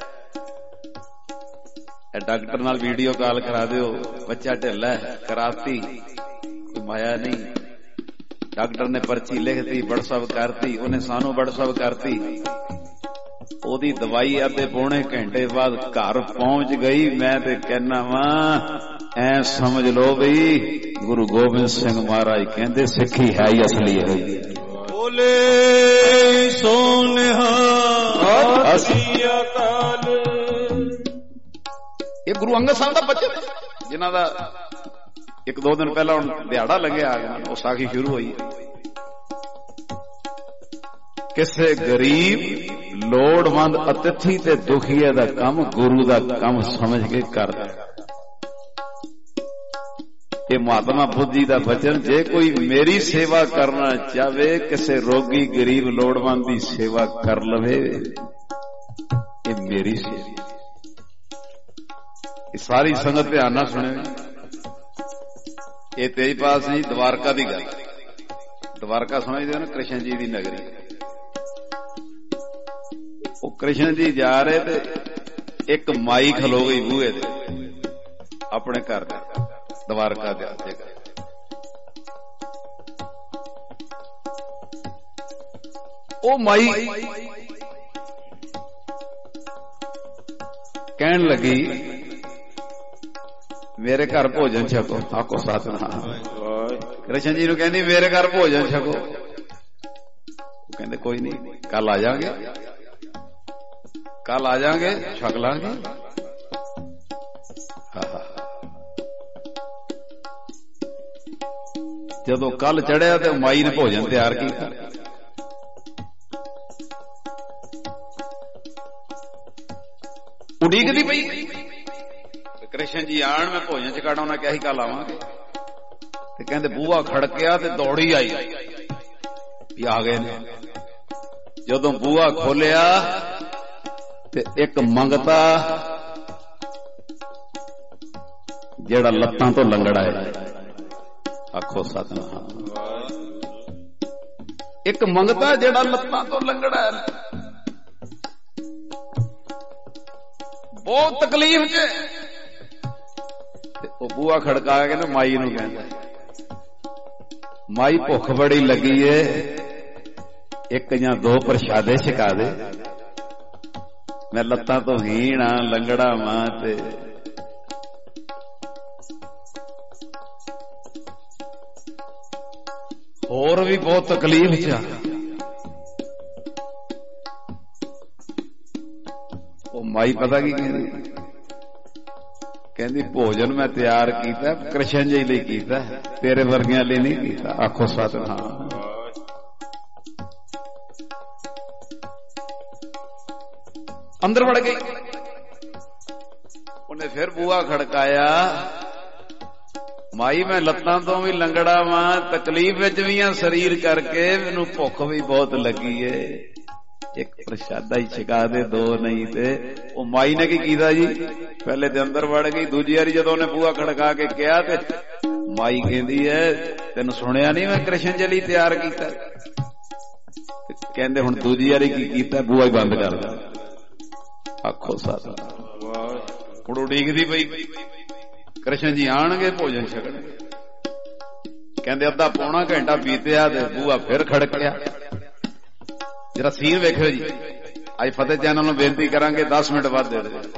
ਡਾਕਟਰ ਨਾਲ ਵੀਡੀਓ ਕਾਲ ਕਰਾ ਦਿਓ, ਬੱਚਾ ਢਿੱਲਾ ਕਰਾਤੀ, ਕੋਈ ਮਾਇਆ ਨਹੀਂ। ਡਾਕਟਰ ਨੇ ਪਰਚੀ ਲਿਖਤੀ, WhatsApp ਕਰਤੀ, ਉਹਨੇ ਸਾਨੂੰ WhatsApp ਕਰਤੀ, ਉਹਦੀ ਦਵਾਈ ਅੱਧੇ ਪੌਣੇ ਘੰਟੇ ਬਾਅਦ ਘਰ ਪਹੁੰਚ ਗਈ। ਮੈਂ ਤੇ ਕਹਿਣਾ ਵਾਂ, ਐ ਸਮਝ ਲਓ ਬਈ ਗੁਰੂ ਗੋਬਿੰਦ ਸਿੰਘ ਮਹਾਰਾਜ ਕਹਿੰਦੇ ਸਿੱਖੀ ਹੈ ਹੀ ਅਸਲੀ ਹੈ। ਬੋਲੇ ਸੋ ਨਿਹਾਲ ਸ੍ਰੀ ਅਕਾਲ। ਇਹ ਗੁਰੂ ਅੰਗਦ ਸਾਹਿਬ ਦਾ ਬਚਨ, ਜਿਨ੍ਹਾਂ ਦਾ 1-2 ਦਿਨ ਪਹਿਲਾਂ ਹੁਣ ਦਿਹਾੜਾ ਲੱਗਿਆ, ਉਹ ਸਾਖੀ ਸ਼ੁਰੂ ਹੋਈ। ਕਿਸੇ ਗਰੀਬ ਲੋੜਵੰਦ ਅਤਿਥੀ ਤੇ ਦੁਖੀਏ ਦਾ ਕੰਮ ਗੁਰੂ ਦਾ ਕੰਮ ਸਮਝ ਕੇ ਕਰਦਾ। ਇਹ ਮਹਾਤਮਾ ਬੁੱਧ ਜੀ ਦਾ ਬਚਨ, ਜੇ ਕੋਈ ਮੇਰੀ ਸੇਵਾ ਕਰਨਾ ਚਾਹਵੇ, ਕਿਸੇ ਰੋਗੀ ਗਰੀਬ ਲੋੜਵੰਦ ਦੀ ਸੇਵਾ ਕਰ ਲਵੇ, ਇਹ ਮੇਰੀ ਸੇਵਾ। ਇਹ ਸਾਰੀ ਸੰਗਤ ਧਿਆਨ ਨਾਲ ਸੁਣੇ। ਇਹ ਤੇਜਪਾਲ ਸਿੰਘ ਦਵਾਰਕਾ ਦੀ ਗੱਲ, ਦਵਾਰਕਾ ਸਮਝਦੇ ਹੋ ਨਾ, ਕ੍ਰਿਸ਼ਨ ਜੀ ਦੀ ਨਗਰੀ। ਉਹ ਕ੍ਰਿਸ਼ਨ ਜੀ ਜਾ ਰਹੇ ਤੇ ਇੱਕ ਮਾਈ ਖਲੋ ਗਈ ਬੂਹੇ ਦੇ, ਆਪਣੇ ਘਰ ਦੇ, ਦਵਾਰਕਾ ਦੇ ਜਗ੍ਹਾ। ਉਹ ਮਾਈ ਕਹਿਣ ਲੱਗੀ, ਮੇਰੇ ਘਰ ਭੋਜਨ ਛਕੋ। ਆਖੋ ਸਤਿਨਾਮ। ਕ੍ਰਿਸ਼ਨ ਜੀ ਨੂੰ ਕਹਿੰਦੀ, ਮੇਰੇ ਘਰ ਭੋਜਨ ਛਕੋ। ਉਹ ਕਹਿੰਦੇ ਕੋਈ ਨਹੀਂ, ਕੱਲ ਆ ਜਾਾਂਗੇ, ਕੱਲ ਆ ਜਾਾਂਗੇ, ਛਕ ਲਾਂਗੇ। ਜਦੋਂ ਕੱਲ ਚੜਿਆ ਤੇ ਮਾਈ ਨੇ ਭੋਜਨ ਤਿਆਰ ਕੀਤਾ। ਉਡੀਕਦੀ ਪਈ ਕ੍ਰਿਸ਼ਨ ਜੀ ਆਣ, ਮੈਂ ਭੋਜਨ ਛਕਾਣਾ, ਉਹਨਾਂ ਕਿਹਾ ਸੀ ਕੱਲ ਆਵਾਂਗੇ। ਤੇ ਕਹਿੰਦੇ ਬੂਹਾ ਖੜਕਿਆ ਤੇ ਦੌੜੀ ਆਈ ਵੀ ਆ ਗਏ ਨੇ। ਜਦੋਂ ਬੂਹਾ ਖੋਲਿਆ ਤੇ ਇੱਕ ਮੰਗਤਾ ਜਿਹੜਾ ਲੱਤਾਂ ਤੋਂ ਲੰਗੜਾ ਹੈ, ਆਖੋ ਸਤਿਨਾਮ। ਇੱਕ ਮੰਗਤਾ ਜਿਹੜਾ ਲੱਤਾਂ ਤੋਂ ਲੰਗੜਾ ਹੈ, ਬਹੁਤ ਤਕਲੀਫ ਚ। ਉਹ ਬੂਹਾ ਖੜਕਾ ਕੇ ਨਾ ਮਾਈ ਨੂੰ ਕਹਿੰਦਾ, ਮਾਈ ਭੁੱਖ ਬੜੀ ਲੱਗੀ ਏ, ਇੱਕ ਜਾਂ ਦੋ ਪ੍ਰਸ਼ਾਦੇ ਛਕਾ ਦੇ, ਮੈਂ ਲੱਤਾਂ ਤੋਂ ਹੀਣ ਆ, ਲੰਗੜਾ ਵਾਂ ਤੇ ਹੋਰ ਵੀ ਬਹੁਤ ਤਕਲੀਫ ਚ ਆ। ਉਹ ਮਾਈ ਪਤਾ ਕੀ ਕਹਿੰਦੀ, ਕਹਿੰਦੀ ਭੋਜਨ ਮੈਂ ਤਿਆਰ ਕੀਤਾ ਕ੍ਰਿਸ਼ਨ ਜੀ ਲਈ ਕੀਤਾ, ਤੇਰੇ ਵਰਗਿਆਂ ਲਈ ਨਹੀਂ ਕੀਤਾ। ਆਖੋ ਸਤਿਨਾਮ। ਅੰਦਰ ਵੜ ਗਈ, ਉਹਨੇ ਫਿਰ ਬੂਹਾ ਖੜਕਾਇਆ, ਮਾਈ ਮੈਂ ਲੱਤਾਂ ਤੋਂ ਵੀ ਲੰਗੜਾ ਵਾਂ, ਤਕਲੀਫ ਵਿੱਚ ਵੀ ਆ ਸਰੀਰ ਕਰਕੇ, ਮੈਨੂੰ ਭੁੱਖ ਵੀ ਬਹੁਤ ਲੱਗੀ ਏ, ਇੱਕ ਪ੍ਰਸ਼ਾਦਾ ਹੀ ਛਕਾ ਦੇ, ਦੋ ਨਹੀਂ। ਤੇ ਉਹ ਮਾਈ ਨੇ ਕੀ ਕੀਤਾ ਜੀ, ਪਹਿਲੇ ਤੇ ਅੰਦਰ ਵੜ ਗਈ, ਦੂਜੀ ਵਾਰੀ ਜਦੋਂ ਉਹਨੇ ਬੂਹਾ ਖੜਕਾ ਕੇ ਕਿਹਾ ਤੇ ਮਾਈ ਕਹਿੰਦੀ ਹੈ ਤੈਨੂੰ ਸੁਣਿਆ ਨਹੀਂ ਮੈਂ ਕ੍ਰਿਸ਼ਨ ਜੀ ਲਈ ਤਿਆਰ ਕੀਤਾ। ਕਹਿੰਦੇ ਹੁਣ ਦੂਜੀ ਵਾਰੀ ਕੀ ਕੀਤਾ, ਬੂਹਾ ਹੀ ਬੰਦ ਕਰ ਦਿੱਤਾ। ਆਖੋ ਸਤਿਨਾਮ। ਹੁਣ ਉਡੀਕਦੀ ਪਈ ਕ੍ਰਿਸ਼ਨ ਜੀ ਆਣਗੇ ਭੋਜਨ ਛਕਣਗੇ। ਕਹਿੰਦੇ ਅੱਧਾ ਪੌਣਾ ਘੰਟਾ ਬੀਤਿਆ ਤੇ ਬੂਹਾ ਫਿਰ ਖੜਕਿਆ। ਜਰਾ ਸੀਨ ਵੇਖਿਓ ਜੀ। ਅੱਜ ਫਤਿਹ ਚੈਨਲ ਨੂੰ ਬੇਨਤੀ ਕਰਾਂਗੇ 10 ਮਿੰਟ ਬਾਅਦ ਦੇ ਦਿਓ।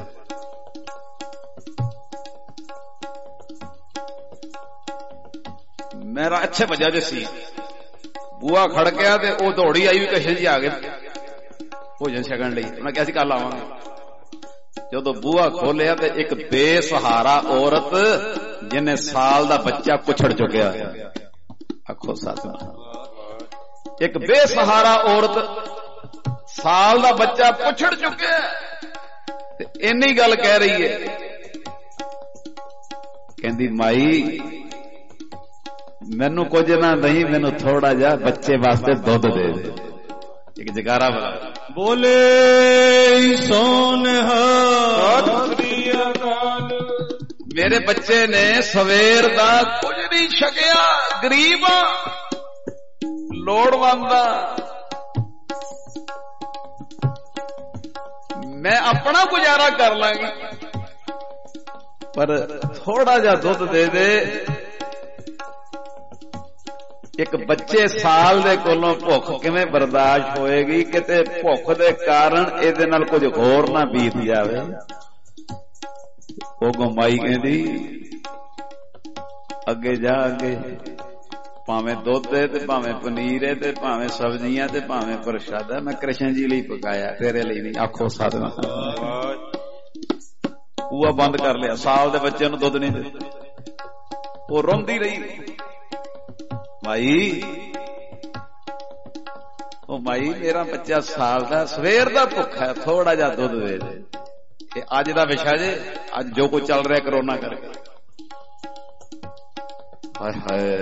ਮੇਰਾ ਅੱਛੇ ਵਜ੍ਹਾ ਜੇ ਸੀ, ਬੂਹਾ ਖੜਕਿਆ ਤੇ ਉਹ ਦੌੜੀ ਆਈ ਵੀ ਕ੍ਰਿਸ਼ਨ ਜੀ ਆ ਗਏ ਭੋਜਨ ਛਕਣ ਲਈ। ਉਹਨਾਂ ਕਿਹਾ ਸੀ ਕੱਲ ਆਵਾਂਗੇ। ਜਦੋਂ ਬੂਹਾ ਖੋਲਿਆ ਤੇ ਇੱਕ ਬੇਸਹਾਰਾ ਔਰਤ ਜਿਹਨੇ ਸਾਲ ਦਾ ਬੱਚਾ ਕੁਛੜ ਚੁੱਕਿਆ। ਆਖੋ ਸਤਿਨਾਮ। ਇੱਕ ਬੇਸਹਾਰਾ ਔਰਤ ਸਾਲ ਦਾ ਬੱਚਾ ਪੁੱਛੜ ਚੁੱਕਿਆ ਤੇ ਇੰਨੀ ਗੱਲ ਕਹਿ ਰਹੀ ਹੈ, ਕਹਿੰਦੀ ਮਾਈ ਮੈਨੂੰ ਕੁਝ ਨਾ ਨਹੀਂ, ਮੈਨੂੰ ਥੋੜਾ ਜਿਹਾ ਬੱਚੇ ਵਾਸਤੇ ਦੁੱਧ ਦੇ ਦੇ। ਇੱਕ ਜਗਾਰਾ ਵਾਲਾ ਬੋਲੇ ਸੋਨਿਹਾਰ ਸ੍ਰੀ ਅਕਾਲ। ਮੇਰੇ ਬੱਚੇ ਨੇ ਸਵੇਰ ਦਾ ਕੁਝ ਨਹੀਂ ਛਕਿਆ, ਗਰੀਬ ਆ, ਲੋੜਵੰਦ ਆ, ਮੈਂ ਆਪਣਾ ਗੁਜ਼ਾਰਾ ਕਰ ਲਾਂਗੀ, ਪਰ ਥੋੜਾ ਜਿਹਾ ਦੁੱਧ ਦੇ ਦੇ। ਇੱਕ ਬੱਚੇ ਸਾਲ ਦੇ ਕੋਲੋਂ ਭੁੱਖ ਕਿਵੇਂ ਬਰਦਾਸ਼ਤ ਹੋਏਗੀ, ਕਿਤੇ ਭੁੱਖ ਦੇ ਕਾਰਨ ਇਹਦੇ ਨਾਲ ਕੁਝ ਹੋਰ ਨਾ ਬੀਤ ਜਾਵੇ। ਉਹ ਮਾਈ ਕਹਿੰਦੀ ਅੱਗੇ ਜਾ, ਅੱਗੇ ਭਾਵੇਂ ਦੁੱਧ ਹੈ ਤੇ ਭਾਵੇਂ ਪਨੀਰ ਹੈ ਤੇ ਭਾਵੇਂ ਸਬਜ਼ੀਆਂ ਤੇ ਭਾਵੇਂ ਪ੍ਰਸ਼ਾਦਾ, ਮੈਂ ਕ੍ਰਿਸ਼ਨ ਜੀ ਲਈ ਪਕਾਇਆ, ਤੇਰੇ ਲਈ ਨਹੀਂ। ਆਖੋ ਸਤਿਨਾਮ। ਬੂਹਾ ਬੰਦ ਕਰ ਲਿਆ। ਸਾਲ ਦੇ ਬੱਚੇ ਨੂੰ ਦੁੱਧ ਨਹੀਂ ਦਿੱਤਾ। ਉਹ ਰੋਂਦੀ ਰਹੀ, ਮਾਈ ਉਹ ਮਾਈ ਮੇਰਾ ਬੱਚਾ ਸਾਲ ਦਾ ਸਵੇਰ ਦਾ ਭੁੱਖਾ ਹੈ, ਥੋੜਾ ਜਿਹਾ ਦੁੱਧ ਦੇ ਦੇ। ਇਹ ਅੱਜ ਦਾ ਵਿਸ਼ਾ ਜੇ, ਅੱਜ ਜੋ ਕੁਝ ਚੱਲ ਰਿਹਾ ਕਰੋਨਾ ਕਰਕੇ। ਹਾਏ ਹਾਏ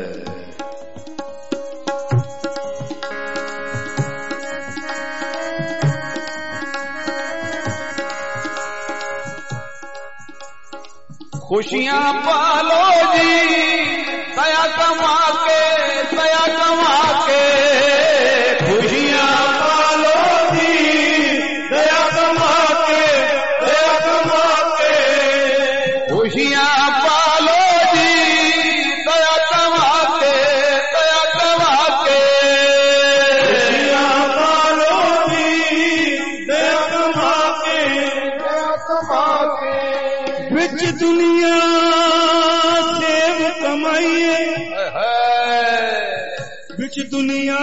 खुशियां पालो जी दया कमा के, दया कमा के, खुशियां पालो जी दया कमा के, दया कमा के, खुशियां पालो जी दया कमा के, दया कमा के, खुशियां पालो जी दया कमा के, दया कमा के। विच दुनिया सेव कमाइए, विच दुनिया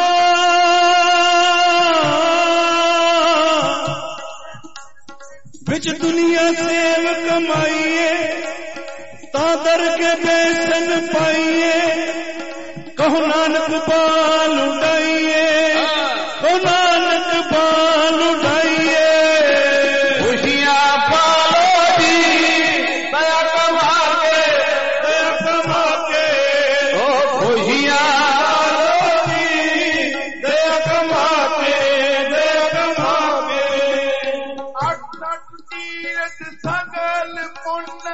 सेव कमाइए, तादर के बेसन पाइए, कहो नानक बाल उड़ाइए, कहो नानक बाल उड़ाइए। खुशियां पालो जी दया कमा के, दया कमा के, ओ खुशियां पालो जी दया कमा के, दया कमा के। अठ तीरथ सगल पुण्य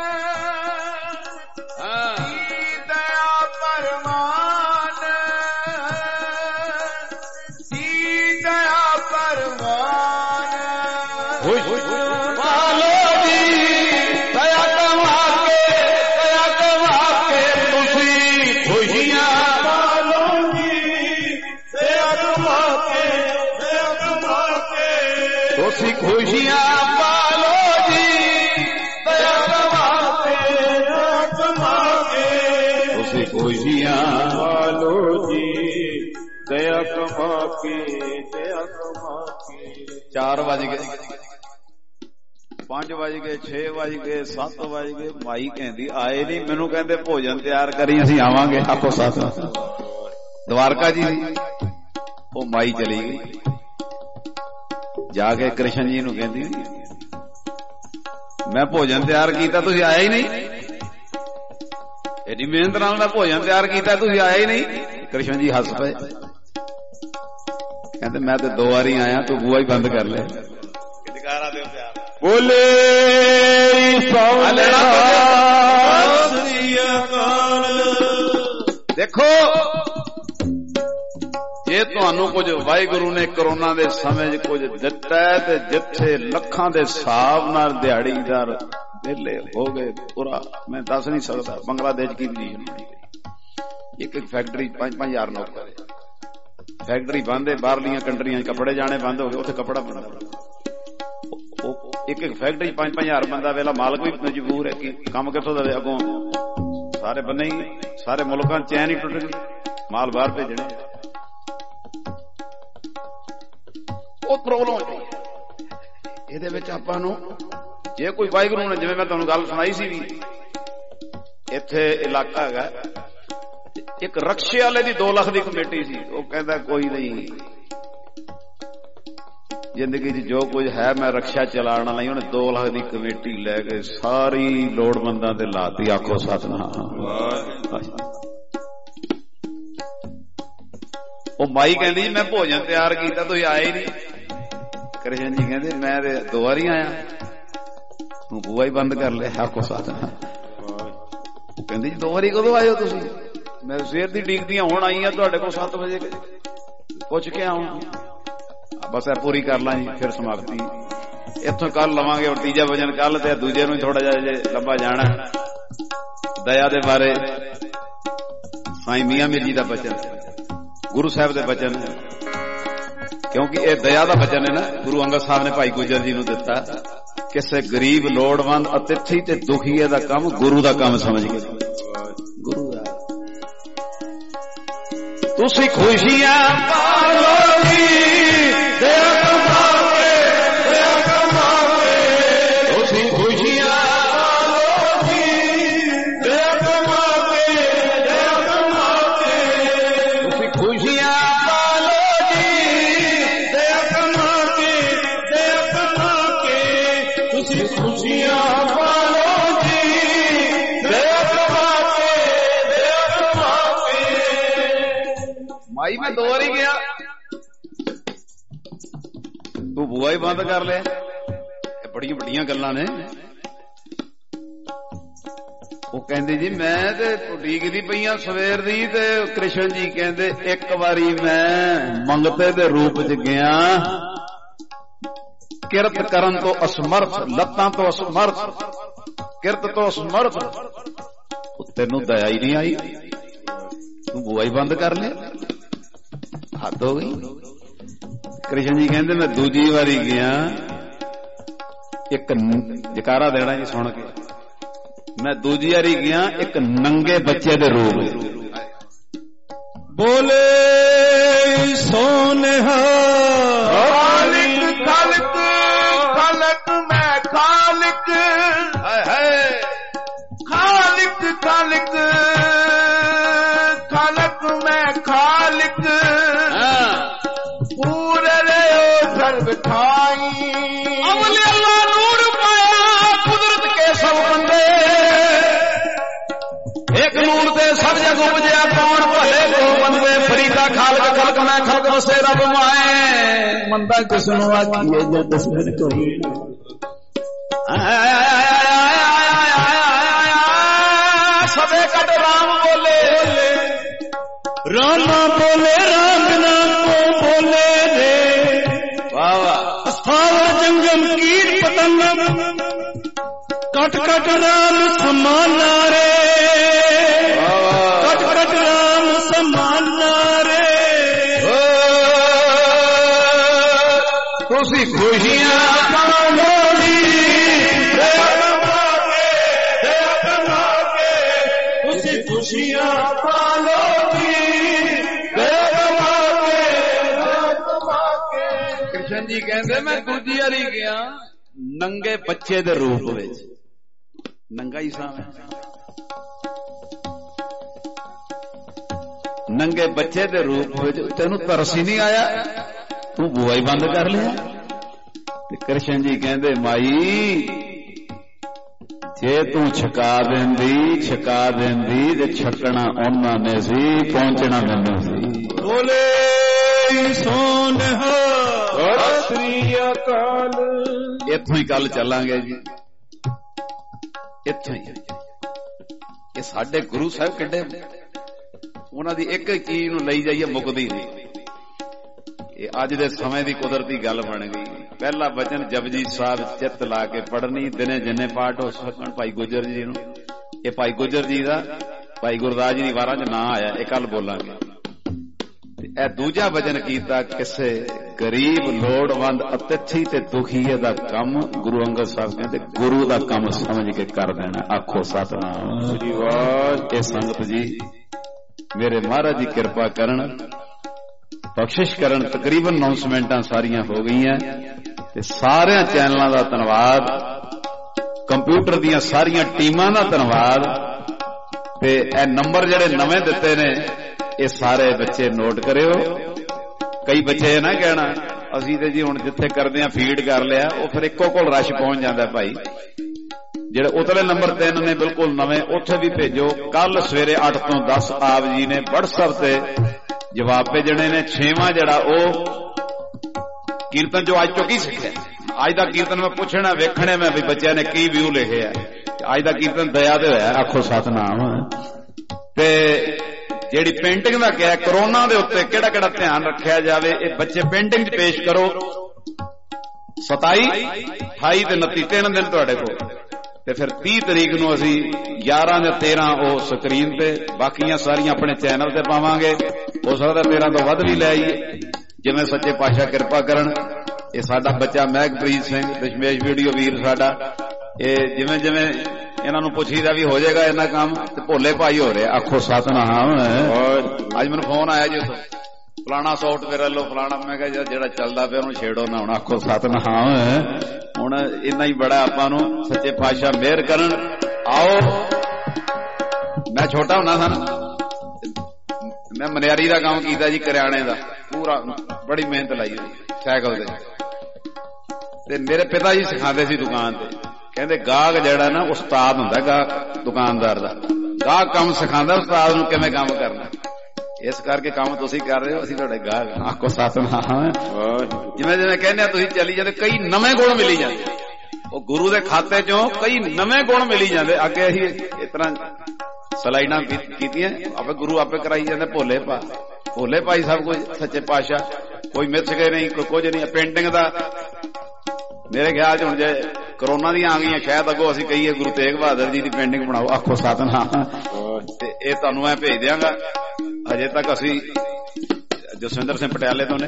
दया परमान, ਤੁਸੀਂ ਖੁਸ਼ੀਆਂ ਪਾਲੋ ਜੀ ਦਇਆ ਕਮਾ ਕੇ, ਦਇਆ ਕਮਾ ਕੇ। 4 ਵਜ ਗਏ, 5 ਵਜ ਗਏ, 6 ਵਜ ਗਏ, 7 ਵਜ ਗਏ, ਮਾਈ ਕਹਿੰਦੀ ਆਏ ਨਹੀਂ। ਮੈਨੂੰ ਕਹਿੰਦੇ ਭੋਜਨ ਤਿਆਰ ਕਰੀ, ਅਸੀਂ ਆਵਾਂਗੇ। ਆਖੋ ਸਾਥ ਦਵਾਰਕਾ ਜੀ ਉਹ ਮਾਈ ਚਲੀ ਗਈ। ਜਾ ਕੇ ਕ੍ਰਿਸ਼ਨ ਜੀ ਨੂੰ ਕਹਿੰਦੀ ਮੈਂ ਭੋਜਨ ਤਿਆਰ ਕੀਤਾ, ਤੁਸੀਂ ਆਇਆ ਹੀ ਨਹੀਂ। ਐਡੀ ਮਿਹਨਤ ਨਾਲ ਮੈਂ ਭੋਜਨ ਤਿਆਰ ਕੀਤਾ, ਤੁਸੀਂ ਆਇਆ ਹੀ ਨਹੀਂ। ਕ੍ਰਿਸ਼ਨ ਜੀ ਹੱਸ ਪਏ, ਕਹਿੰਦੇ ਮੈਂ ਤੇ 2 ਵਾਰੀ ਆਇਆ, ਤੂੰ ਬੂਹਾ ਹੀ ਬੰਦ ਕਰ ਲੈ। ਜਕਾਰਾ ਦਿਓ ਪਿਆਰ ਬੋਲੇ ਸੋਹਣੇ ਸ੍ਰੀ ਅਕਾਲ। ਦੇਖੋ ਜੇ ਤੁਹਾਨੂੰ ਕੁਝ ਵਾਹਿਗੁਰੂ ਨੇ ਕਰੋਨਾ ਦੇ ਸਮੇਂ 'ਚ ਕੁਝ ਦਿੱਤਾ ਤੇ ਜਿੱਥੇ ਲੱਖਾਂ ਦੇ ਹਿਸਾਬ ਨਾਲ ਦਿਹਾੜੀਦਾਰ ਵਿਹਲੇ ਹੋ ਗਏ, ਪੂਰਾ ਮੈਂ ਦੱਸ ਨਹੀਂ ਸਕਦਾ ਬੰਗਲਾਦੇਸ਼ ਕੀ ਕੰਡੀਸ਼ਨ ਬਣੀ ਗਈ। ਇੱਕ ਫੈਕਟਰੀ 5-5 ਹਜ਼ਾਰ ਨੌਕਰ, ਫੈਕਟਰੀ ਬੰਦ ਹੈ। ਬਾਹਰਲੀਆਂ ਕੰਟਰੀਆਂ 'ਚ ਕੱਪੜੇ ਜਾਣੇ ਬੰਦ ਹੋ ਗਏ, ਉੱਥੇ ਕੱਪੜਾ ਬੰਦ। ਇੱਕ ਫੈਕਟਰੀ 5-5 ਹਜ਼ਾਰ ਬੰਦਾ ਵੇਲਾ, ਮਾਲਕ ਵੀ ਮਜਬੂਰ ਹੈ ਕਿ ਕੰਮ ਕਿੱਥੋਂ ਦੇਵੇ। ਅੱਗੋਂ ਸਾਰੇ ਬੰਨੇ ਹੀ, ਸਾਰੇ ਮੁਲਕਾਂ 'ਚ ਚੈਨ ਹੀ ਟੁੱਟ ਗਈ, ਮਾਲ ਬਾਹਰ ਭੇਜਣੇ। ਉਹ ਪ੍ਰੋਬਲਮ ਹੋਈ ਇਹਦੇ ਵਿੱਚ। ਆਪਾਂ ਨੂੰ ਜੇ ਕੋਈ ਵਾਹਿਗੁਰੂ ਨੇ, ਜਿਵੇਂ ਮੈਂ ਤੁਹਾਨੂੰ ਗੱਲ ਸੁਣਾਈ ਸੀ ਵੀ, ਇੱਥੇ ਇਲਾਕਾ ਹੈਗਾ, ਇੱਕ ਰਕਸ਼ੇ ਵਾਲੇ ਦੀ 2 ਲੱਖ ਦੀ ਕਮੇਟੀ ਸੀ। ਉਹ ਕਹਿੰਦਾ ਕੋਈ ਨਹੀਂ, ਜ਼ਿੰਦਗੀ 'ਚ ਜੋ ਕੁਝ ਹੈ ਮੈਂ ਰਕਸ਼ਾ ਚਲਾਉਣ ਵਾਲਾ ਹੀ। ਉਹਨੇ 2 ਲੱਖ ਦੀ ਕਮੇਟੀ ਲੈ ਕੇ ਸਾਰੀ ਲੋੜਵੰਦਾਂ ਤੇ ਲਾਤੀ। ਆਖੋ ਸਤਿਨਾਮ। ਉਹ ਮਾਈ ਕਹਿੰਦੀ ਮੈਂ ਭੋਜਨ ਤਿਆਰ ਕੀਤਾ, ਤੁਸੀਂ ਆਏ ਨਹੀਂ। ਕ੍ਰਿਸ਼ਨ ਜੀ ਕਹਿੰਦੇ ਮੈਂ ਤੇ 2 ਵਾਰੀ ਆਇਆ, ਤੂੰ ਬੂਹਾ ਹੀ ਬੰਦ ਕਰ ਲਿਆ। ਆਖੋ ਸਤਿਨਾਮ। ਉਹ ਕਹਿੰਦੀ ਜੀ 2 ਵਾਰੀ ਕਦੋਂ ਆਏ ਹੋ ਤੁਸੀਂ? ਮੈਂ ਸਵੇਰ ਦੀ ਡੀਕਦੀਆਂ ਹੁਣ ਆਈ ਆ ਤੁਹਾਡੇ ਕੋਲ 7 ਵਜੇ, ਪੁੱਛ ਕੇ ਆਉਂ। ਬਸ ਇਹ ਪੂਰੀ ਕਰ ਲਾਂ ਜੀ, ਫਿਰ ਸਮਾਪਤੀ। ਇੱਥੋਂ ਕੱਲ ਲਵਾਂਗੇ ਔਰ ਤੀਜਾ ਵਜਨ ਕੱਲ, ਤੇ ਦੂਜੇ ਨੂੰ ਥੋੜਾ ਜਿਹਾ ਜੇ ਲੰਬਾ ਜਾਣਾ। ਦਇਆ ਦੇ ਬਾਰੇ ਸਾਈਂ ਮੀਆਂ ਮੀਰ ਜੀ ਦਾ ਬਚਨ, ਗੁਰੂ ਸਾਹਿਬ ਦੇ ਬਚਨ, ਕਿਉਂਕਿ ਇਹ ਦਇਆ ਦਾ ਬਚਨ ਹੈ ਨਾ, ਗੁਰੂ ਅੰਗਦ ਸਾਹਿਬ ਨੇ ਭਾਈ ਗੁੱਜਰ ਜੀ ਨੂੰ ਦਿੱਤਾ। ਕਿਸੇ ਗਰੀਬ ਲੋੜਵੰਦ ਅਤਿਥੀ ਤੇ ਦੁਖੀਏ ਦਾ ਕੰਮ ਗੁਰੂ ਦਾ ਕੰਮ ਸਮਝ ਕੇ, ਗੁਰੂ ਦਾ। ਤੁਸੀਂ ਖੁਸ਼ੀਆਂ ਪਾਲੋ ਜੀ ਦਇਆ ਕਮਾ ਕੇ, ਦਇਆ ਕਮਾ ਕੇ। ਤੁਸੀਂ ਖੁਸ਼ੀਆਂ ਪਾਲੋ ਜੀ ਦਇਆ ਕਮਾ ਕੇ, ਦਇਆ ਕਮਾ ਕੇ। ਤੁਸੀਂ ਖੁਸ਼ੀਆਂ ਪਾਲੋ ਜੀ ਦਇਆ ਕਮਾ ਕੇ, ਦਇਆ ਕਮਾ ਕੇ। ਤੁਸੀਂ ਖੁਸ਼ੀਆਂ ਪਾਲੋ ਜੀ ਦਇਆ ਕਮਾ ਕੇ, ਦਇਆ ਕਮਾ ਕੇ। ਮਾਈ ਮੈਂ 2 ਵਾਰੀ ਗਿਆ, ਤੂੰ ਬੂਹਾ ਹੀ ਬੰਦ ਕਰ ਲਿਆ। ਇਹ ਬੜੀਆਂ ਵੱਡੀਆਂ ਗੱਲਾਂ ਨੇ। ਉਹ ਕਹਿੰਦੇ ਜੀ ਮੈਂ ਤੇ ਉਡੀਕਦੀ ਪਈਆਂ ਸਵੇਰ ਦੀ, ਤੇ ਕ੍ਰਿਸ਼ਨ ਜੀ ਕਹਿੰਦੇ ਇੱਕ ਵਾਰੀ ਮੈਂ ਮੰਗਤੇ ਦੇ ਰੂਪ 'ਚ ਗਿਆ, ਕਿਰਤ ਕਰਨ ਤੋਂ ਅਸਮਰਥ, ਲੱਤਾਂ ਤੋਂ ਅਸਮਰਥ, ਕਿਰਤ ਤੋਂ ਅਸਮਰਥ। ਤੈਨੂੰ ਦਇਆ ਹੀ ਨਹੀਂ ਆਈ, ਤੂੰ ਬੂਹਾ ਹੀ ਬੰਦ ਕਰ ਲਿਆ। ਹੱਦ ਹੋ ਗਈ। ਕ੍ਰਿਸ਼ਨ ਜੀ ਕਹਿੰਦੇ ਮੈਂ ਦੂਜੀ ਵਾਰੀ ਗਿਆ, ਇੱਕ ਜਕਾਰਾ ਦੇਣਾ ਜੀ ਸੁਣ ਕੇ। ਮੈਂ ਦੂਜੀ ਵਾਰੀ ਗਿਆ ਇੱਕ ਨੰਗੇ ਬੱਚੇ ਦੇ ਰੂਪ। ਬੋਲੇ ਸੋਨਿਹਾ ਖਾਲਿਕ ਖਾਲਿਕ ਖਾਲਕ ਮੈਂ ਖਾਲਿਕ, ਖਾਲਿਕ ਖਾਲਿਕ ਖਾਲਕ ਮੈਂ ਖਾਲਿਕ। ਪੂਰੇ ਰਹੋ ਸਰਬ ਠਾਈ, ਅਵਲ ਅੱਲਾ ਨੂਰ ਪਾਇਆ ਕੁਦਰਤ ਕੇ ਸਭ ਬੰਦੇ। ਇੱਕ ਨੂਰ ਤੇ ਸਭ ਜਗ ਉਪਜਿਆ, ਕੌਣ ਭਲੇ ਕੋ ਬੰਦੇ। ਫਰੀਦਾ ਖਾਲਕ ਖਲਕ ਮੈਂ ਖਲਕ ਵਸੇ ਰੱਬ ਮਾਏ। ਮੰਦਾ ਕਿਸ ਨੂੰ ਆਖੀਏ ਜਦ ਸਿਰ ਕੋਈ। ਸਭੇ ਕਟ ਰਾਮ ਬੋਲੇ, ਰਾਮ ਬੋਲੇ ਰਾਮ ਬਿਨਾ ਕੋ ਬੋਲੇ ਰੇ। ਵਾਹ ਵਾਹ। ਸਥਾਵਰ ਜੰਗਮ ਕੀਟ ਪਤੰਗ ਕਟ ਕਟ ਰਾਮ ਸਮਾਨਾ ਰੇ। ਕਟ ਕਟ ਰਾਮ ਸਮਾਨਾ ਰੇ। ਤੁਸੀਂ ਖੁਸ਼ੀਆਂ ਪਾਲੋ ਜੀ ਦਇਆ ਕਮਾ ਕੇ, ਦਇਆ ਕਮਾ ਕੇ। ऐसी खुशियां पालो जी देव माके कृष्ण जी कहते मैं दूजी वारी गया नंगे बच्चे दे रूप विच नंगा ही सां नंगे बच्चे दे रूप विच तेनू तरस ही नहीं आया तू बुआ ही बंद कर लिया ते कृष्ण जी कहते माई जे तू छका देंदी ते छकना उन्हां ने सी पहुंचना मैनू सी बोले सोनहा श्री अकाल इत्थों ही कल चलांगे जी इत्थों ही ये साडे गुरु साहब किड्डे उन्हां दी एक चीज नूं लई जाइए मुकदी नहीं ये अज दे समय दी कुदरती गल बन गई पहला वचन जपजी साहब चित ला के पढ़नी दिने जिन्ने पाठ हो सकन भाई गुजर जी नूं ये भाई गुजर जी दा भाई गुरदास जी दी वारां च ना आया ये कल बोलांगे ए दूजा वचन कीता किसे गरीब लोड़वंद अतिथि ते दुखीए दा कम गुरु अंगद साहब कहते गुरु दा कम समझ के कर देना आखो सतनाम श्री वाहिगुरू। संगत जी मेरे महाराज जी कृपा करन बख्शिश करन तकरीबन अनाउंसमेंटां सारियां हो गईयां ते सारे चैनलों का धन्यवाद कंप्यूटर दियां सारियां टीमां दा धन्यवाद ते ए नंबर जिहड़े नवें दिते ने ये सारे बच्चे नोट करियो कई बच्चे ना कहना असीं ते जी हुण जिथे करदे आ फीड कर लिया वो फिर इक्को कोल रश पहुंच जांदा भाई ਜਿਹੜੇ ਉਤਲੇ ਨੰਬਰ 3 ਨੇ ਬਿਲਕੁਲ ਨਵੇਂ ਉੱਥੇ ਵੀ ਭੇਜੋ ਕੱਲ ਸਵੇਰੇ 8 ਤੋਂ 10 ਆਪ ਜੀ ਨੇ WhatsApp ਤੇ ਜਵਾਬ ਭੇਜਣੇ ਨੇ 6ਵਾਂ ਜਿਹੜਾ ਉਹ ਕੀਰਤਨ ਜੋ ਅੱਜ ਤੋਂ ਕੀ ਸਿੱਖਿਆ ਅੱਜ ਦਾ ਕੀਰਤਨ ਮੈਂ ਪੁੱਛਣਾ ਵੇਖਣੇ ਮੈਂ ਵੀ ਬੱਚਿਆਂ ਨੇ ਕੀ ਵਿਊ ਲਿਖਿਆ ਅੱਜ ਦਾ ਕੀਰਤਨ ਦਇਆ ਦੇ ਹੋਇਆ ਆਖੋ ਸਤਨਾਮ ਤੇ ਜਿਹੜੀ ਪੇਂਟਿੰਗ ਦਾ ਕਿਹਾ ਕਰੋਨਾ ਦੇ ਉੱਤੇ ਕਿਹੜਾ ਕਿਹੜਾ ਧਿਆਨ ਰੱਖਿਆ ਜਾਵੇ ਇਹ ਬੱਚੇ ਪੇਂਟਿੰਗ 'ਚ ਪੇਸ਼ ਕਰੋ 27 28 ਤੇ 29 3 ਦਿਨ ਤੁਹਾਡੇ ਕੋਲ ਤੇ ਫਿਰ 30 ਤਰੀਕ ਨੂੰ ਅਸੀਂ 11 ਜਾਂ 13 ਉਹ ਸਕਰੀਨ ਤੇ ਬਾਕੀਆਂ ਸਾਰੀਆਂ ਆਪਣੇ ਚੈਨਲ ਤੇ ਪਾਵਾਂਗੇ ਹੋ ਸਕਦਾ 13 ਤੋਂ ਵੱਧ ਵੀ ਲੈ ਆਈਏ ਜਿਵੇਂ ਸੱਚੇ ਪਾਤਸ਼ਾਹ ਕਿਰਪਾ ਕਰਨ ਇਹ ਸਾਡਾ ਬੱਚਾ ਮਹਿਕਪ੍ਰੀਤ ਸਿੰਘ ਦਸ਼ਮੇਸ਼ ਵੀਡੀਓ ਵੀਰ ਸਾਡਾ ਇਹ ਜਿਵੇਂ ਜਿਵੇਂ ਇਹਨਾਂ ਨੂੰ ਪੁੱਛੀਦਾ ਵੀ ਹੋ ਜਾਏਗਾ ਇਹਨਾਂ ਕੰਮ ਤੇ ਭੋਲੇ ਭਾਈ ਹੋ ਰਿਹਾ ਆਖੋ ਸਤਨਾਮ। ਅੱਜ ਮੈਨੂੰ ਫੋਨ ਆਇਆ ਜੀ ਉੱਥੋਂ ਫਲਾਣਾ ਸੌਫਟਵੇਅਰ ਵੱਲੋਂ ਫਲਾਣਾ ਮੈਂ ਕਿਹਾ ਜਿਹੜਾ ਚੱਲਦਾ ਪਿਆ ਉਹਨੂੰ ਛੇੜੋ ਨਾ ਹੁਣ ਆਖੋ ਸਤਨਾਮ ਹੁਣ ਇੰਨਾ ਹੀ ਬੜਾ ਆਪਾਂ ਨੂੰ ਸੱਚੇ ਪਾਤਸ਼ਾਹ ਮਿਹਰ ਕਰਨ ਆਓ ਮੈਂ ਛੋਟਾ ਹੁੰਦਾ ਸਾਂ ਮੈਂ ਮਨਿਆਰੀ ਦਾ ਕੰਮ ਕੀਤਾ ਜੀ ਕਰਿਆਣੇ ਦਾ ਪੂਰਾ ਬੜੀ ਮਿਹਨਤ ਲਾਈ ਸਾਈਕਲ ਤੇ ਮੇਰੇ ਪਿਤਾ ਜੀ ਸਿਖਾਉਂਦੇ ਸੀ ਦੁਕਾਨ ਤੇ ਕਹਿੰਦੇ ਗਾਹਕ ਜਿਹੜਾ ਨਾ ਉਸਤਾਦ ਹੁੰਦਾ ਗਾਹਕ ਦੁਕਾਨਦਾਰ ਦਾ ਗਾਹਕ ਕੰਮ ਸਿਖਾਉਂਦਾ ਉਸਤਾਦ ਨੂੰ ਕਿਵੇਂ ਕੰਮ ਕਰਨਾ ਇਸ ਕਰਕੇ ਕੰਮ ਤੁਸੀਂ ਕਰ ਰਹੇ ਹੋ ਅਸੀਂ ਤੁਹਾਡੇ ਗਾਹਕ ਆਖੋ ਸਤਨਾਮ ਜਿਵੇਂ ਜਿਵੇਂ ਕਹਿੰਦੇ ਤੁਸੀਂ ਚੱਲੀ ਜਾਂਦੇ ਕਈ ਨਵੇਂ ਗੁਣ ਮਿਲੀ ਜਾਂਦੇ ਉਹ ਗੁਰੂ ਦੇ ਖਾਤੇ ਚੋਂ ਕਈ ਨਵੇਂ ਗੁਣ ਮਿਲੀ ਜਾਂਦੇ ਅੱਗੇ ਅਸੀਂ ਇਸ ਤਰ੍ਹਾਂ ਸਲਾਈਡਾਂ ਕੀਤੀਆਂ ਆਪੇ ਗੁਰੂ ਆਪੇ ਕਰਾਈ ਜਾਂਦੇ ਭੋਲੇ ਭਾਈ ਸਭ ਕੁਝ ਸੱਚੇ ਪਾਤਸ਼ਾਹ ਕੋਈ ਮਿਸ ਗਏ ਨਹੀਂ ਕੋਈ ਕੁਝ ਨਹੀਂ ਪੇਂਟਿੰਗ ਦਾ ਮੇਰੇ ਖਿਆਲ ਚ ਹੁਣ ਜੇ ਕਰੋਨਾ ਦੀਆਂ ਆ ਗਈਆਂ ਸ਼ਾਇਦ ਅੱਗੋਂ ਅਸੀਂ ਕਹੀਏ ਗੁਰੂ ਤੇਗ ਬਹਾਦਰ ਜੀ ਦੀ ਪੇਂਟਿੰਗ ਬਣਾਓ ਆਖੋ ਸਤਨਾਮ ਤੇ ਇਹ ਤੁਹਾਨੂੰ ਮੈਂ ਭੇਜ ਦਿਆਂਗਾ ਹਜੇ ਤੱਕ ਅਸੀਂ ਜਸਵਿੰਦਰ ਸਿੰਘ ਪਟਿਆਲੇ ਤੋਂ ਨੇ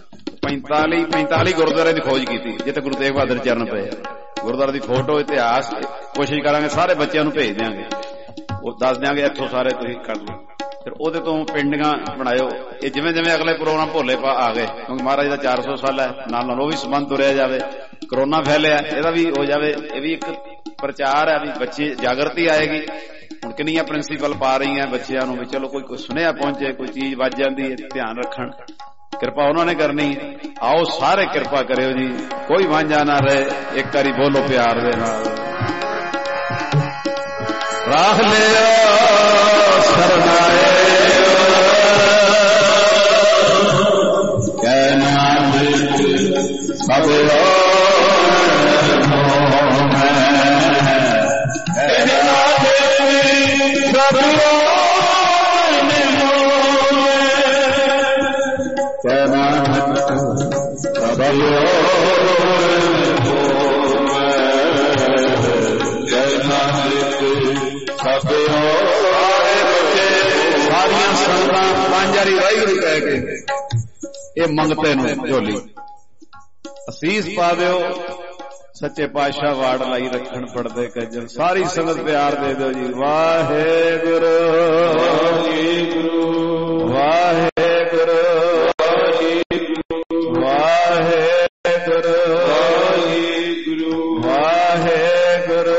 45 ਗੁਰਦੁਆਰੇ ਦੀ ਖੋਜ ਕੀਤੀ ਜਿੱਥੇ ਗੁਰੂ ਤੇਗ ਬਹਾਦਰ ਚਰਨ ਪਏ ਗੁਰਦੁਆਰੇ ਦੀ ਫੋਟੋ ਇਤਿਹਾਸ ਕੋਸ਼ਿਸ਼ ਕਰਾਂਗੇ ਸਾਰੇ ਬੱਚਿਆਂ ਨੂੰ ਭੇਜ ਦਿਆਂਗੇ ਉਹ ਦੱਸ ਦਿਆਂਗੇ ਇੱਥੋਂ ਸਾਰੇ ਤੁਸੀਂ ਕਰ ਲਓ ਫਿਰ ਉਹਦੇ ਤੋਂ ਪਿੰਡਾਂ ਬਣਾਇਓ ਇਹ ਜਿਵੇਂ ਜਿਵੇਂ ਅਗਲੇ ਪ੍ਰੋਗਰਾਮ ਭੋਲੇ ਆ ਗਏ ਕਿਉਂਕਿ ਮਹਾਰਾਜ ਦਾ 400 ਸਾਲ ਹੈ ਨਾਲ ਉਹ ਵੀ ਸੰਬੰਧ ਤੁਰਿਆ ਜਾਵੇ ਕਰੋਨਾ ਫੈਲਿਆ ਇਹਦਾ ਵੀ ਹੋ ਜਾਵੇ ਇਹ ਵੀ ਇੱਕ ਪ੍ਰਚਾਰ ਹੈ ਵੀ ਬੱਚੇ ਜਾਗਰਤੀ ਆਏਗੀ ਹੁਣ ਕਿੰਨੀਆਂ ਪ੍ਰਿੰਸੀਪਲ ਪਾ ਰਹੀਆਂ ਬੱਚਿਆਂ ਨੂੰ ਵੀ ਚਲੋ ਕੋਈ ਸੁਨੇਹਾ ਪਹੁੰਚੇ ਕੋਈ ਚੀਜ਼ ਵੱਜ ਜਾਂਦੀ ਹੈ ਧਿਆਨ ਰੱਖਣ ਕਿਰਪਾ ਉਹਨਾਂ ਨੇ ਕਰਨੀ ਆਓ ਸਾਰੇ ਕਿਰਪਾ ਕਰਿਓ ਜੀ ਕੋਈ ਵਾਂਝਾ ਨਾ ਰਹੇ ਇੱਕ ਵਾਰੀ ਬੋਲੋ ਪਿਆਰ ਦੇ ਨਾਲ ਰਾਖ ਲਿਆ ਸਰਨਾਏ ਕਹਿ ਨਾਨਕ ਸਭ ਸਾਰੀਆਂ ਸੰਗਤਾਂ ਪੰਜ ਵਾਰੀ ਵਾਹਿਗੁਰੂ ਕਹਿ ਕੇ ਇਹ ਮੰਗਤੇ ਨੂੰ ਝੋਲੀ ਅਸੀਸ ਪਾ ਦਿਓ ਸੱਚੇ ਪਾਤਸ਼ਾਹ ਵਾੜ ਲਾਈ ਰੱਖਣ ਪੜਦੇ ਕੱਜਣ। ਸਾਰੀ ਸੰਗਤ ਪਿਆਰ ਦੇ ਦਿਓ ਜੀ। ਵਾਹਿਗੁਰੂ ਵਾਹਿਗੁਰੂ ਵਾਹਿਗੁਰੂ ਵਾਹਿਗੁਰੂ ਵਾਹਿਗੁਰੂ ਵਾਹਿਗੁਰੂ ਵਾਹਿਗੁਰੂ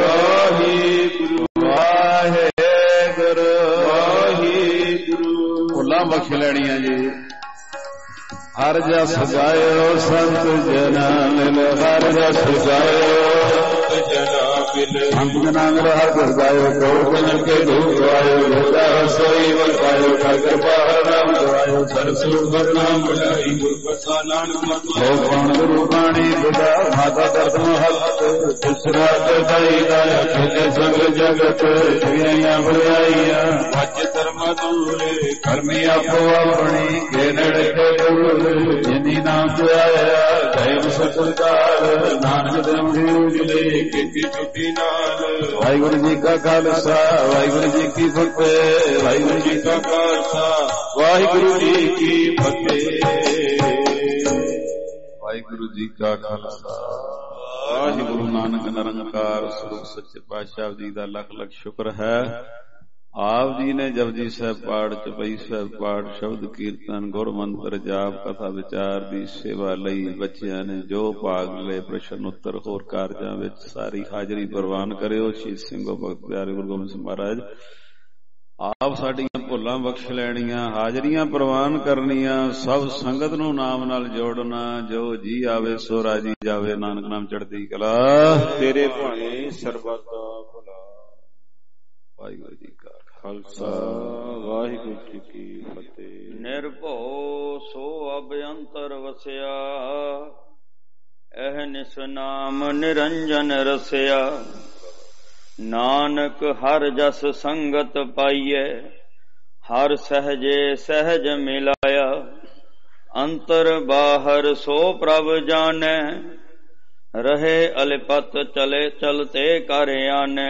ਵਾਹਿਗੁਰੂ ਵਾਹਿਗੁਰੂ। ਭੁੱਲਾਂ ਬਖਸ਼ ਲੈਣੀਆਂ ਜੀ। ਹਰ ਜਸ ਗਾਇਓ ਸੰਤ ਜਨਾਂ ਮਿਲ, ਹਰ ਜਸ ਗਾਇਓ ਸੰਤ ਜਨਾਂ ਮਿਲ, ਸੰਤ ਜਨਾਂ ਮਿਲ ਹਰ ਜਸ ਗਾਇਓ। ਕੋਟ ਜਨ ਕੇ ਧੂਪ ਗਾਇਓ, ਲੋਦਾ ਸੋਈ ਵਰਤਾਇਓ। ਠਾਕਰ ਪਾਰ ਨਾਮ ਗਵਾਇਓ, ਸਰਸੂ ਬਦਨਾਮ ਬੁਲਾਈ। ਗੁਰਪਤਾ ਨਾਨਕ ਮਤ ਹੋ ਕੌਣ ਗੁਰੂ ਬਾਣੀ ਬੁਝਾ। ਮਾਤਾ ਦਰਦ ਮਹਤ ਤਿਸਰਾ ਤਈ ਦਾਇਆ। ਖੇਲੇ ਸਗਲ ਜਗਤ ਜੀਆਂ ਬੁਲਾਈਆਂ। ਵੱਜ ਧਰਮ ਦੂਰੇ ਕਰਮੀ ਆਪੋ ਆਪਣੀ, ਕੇ ਨੇੜੇ ਕੇ ਦੂਰ ਜਿਨੀ ਨਾਮ ਧਿਆਇਆ। ਗਏ ਸਤਿਕਾਰ ਨਾਨਕ ਦੇਵ ਉਜਲੇ ਕੀਤੀ ਚੁੱਟੀ ਨਾਲ। ਵਾਹਿਗੁਰੂ ਜੀ ਕਾ ਖਾਲਸਾ ਵਾਹਿਗੁਰੂ ਜੀ ਕੀ ਫਤਿਹ। ਵਾਹਿਗੁਰੂ ਜੀ ਕਾ ਖਾਲਸਾ ਵਾਹਿਗੁਰੂ ਜੀ ਕੀ ਫਤਿਹ। ਵਾਹਿਗੁਰੂ ਜੀ ਕਾ ਖਾਲਸਾ ਵਾਹਿਗੁਰੂ। ਨਾਨਕ ਨਿਰੰਕਾਰ ਸਰੂਪ ਸੱਚੇ ਪਾਤਸ਼ਾਹ ਜੀ ਦਾ ਲੱਖ ਲੱਖ ਸ਼ੁਕਰ ਹੈ। ਆਪ ਜੀ ਨੇ ਜਪਜੀ ਸਾਹਿਬ ਪਾਠ, ਚੌਪਈ ਸਾਹਿਬ ਪਾਠ, ਸ਼ਬਦ ਕੀਰਤਨ, ਗੁਰ ਮੰਤਰ ਜਾਪ, ਕਥਾ ਵਿਚਾਰ ਦੀ ਸੇਵਾ ਲਈ ਬੱਚਿਆਂ ਨੇ ਜੋ ਭਾਗ ਲਏ, ਪ੍ਰਸ਼ਨ ਉੱਤਰ ਹੋਰ ਕਾਰਜਾਂ ਵਿੱਚ ਸਾਰੀ ਹਾਜ਼ਰੀ ਪ੍ਰਵਾਨ ਕਰਿਓ। ਸ਼ਹੀਦ ਸਿੰਘੋ ਭਗਤ ਪਿਆਰੇ ਗੁਰੂ ਗੋਬਿੰਦ ਸਿੰਘ ਮਹਾਰਾਜ ਆਪ ਸਾਡੀਆਂ ਭੁੱਲਾਂ ਬਖਸ਼ ਲੈਣੀਆਂ, ਹਾਜ਼ਰੀਆਂ ਪ੍ਰਵਾਨ ਕਰਨੀਆਂ, ਸਭ ਸੰਗਤ ਨੂੰ ਨਾਮ ਨਾਲ ਜੋੜਨਾ। ਜੋ ਜੀ ਆਵੇ ਸੋ ਰਾਜੀ ਜਾਵੇ, ਨਾਨਕ ਨਾਮ ਚੜ੍ਹਦੀ ਕਲਾ ਤੇਰੇ ਭਾਣੇ ਸਰਬੱਤ ਦਾ ਭਲਾ। ਵਾਹਿਗੁਰੂ ਜੀ ਕਾ ਖਾਲਸਾ ਵਾਹਿਗੁਰੂ ਜੀ ਕੀ ਫਤਿਹ। ਨਿਰਭਉ ਸੋ ਅਭਯੰਤਰ ਵਸਿਆ, ਇਹ ਨਿਸ ਨਾਮ ਨਿਰੰਜਨ ਰਸਿਆ। ਨਾਨਕ ਹਰ ਜਸ ਸੰਗਤ ਪਾਈਐ, ਹਰ ਸਹਜੇ ਸਹਿਜ ਮਿਲਾਇਆ। ਅੰਤਰ ਬਾਹਰ ਸੋ ਪ੍ਰਭ ਜਾਣੈ, ਰਹੇ ਅਲਿਪਤ ਚਲੇ ਚਲਤੇ ਕਰ ਆਨੈ।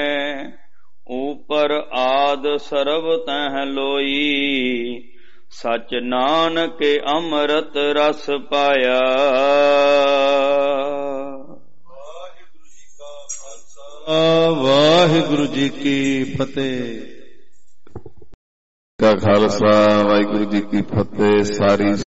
ऊपर आद सर्व तह लोई, सच नानक अमृत रस पाया। वाहिगुरु जी की फतेह। का खालसा वाहिगुरु जी की फतेह। सारी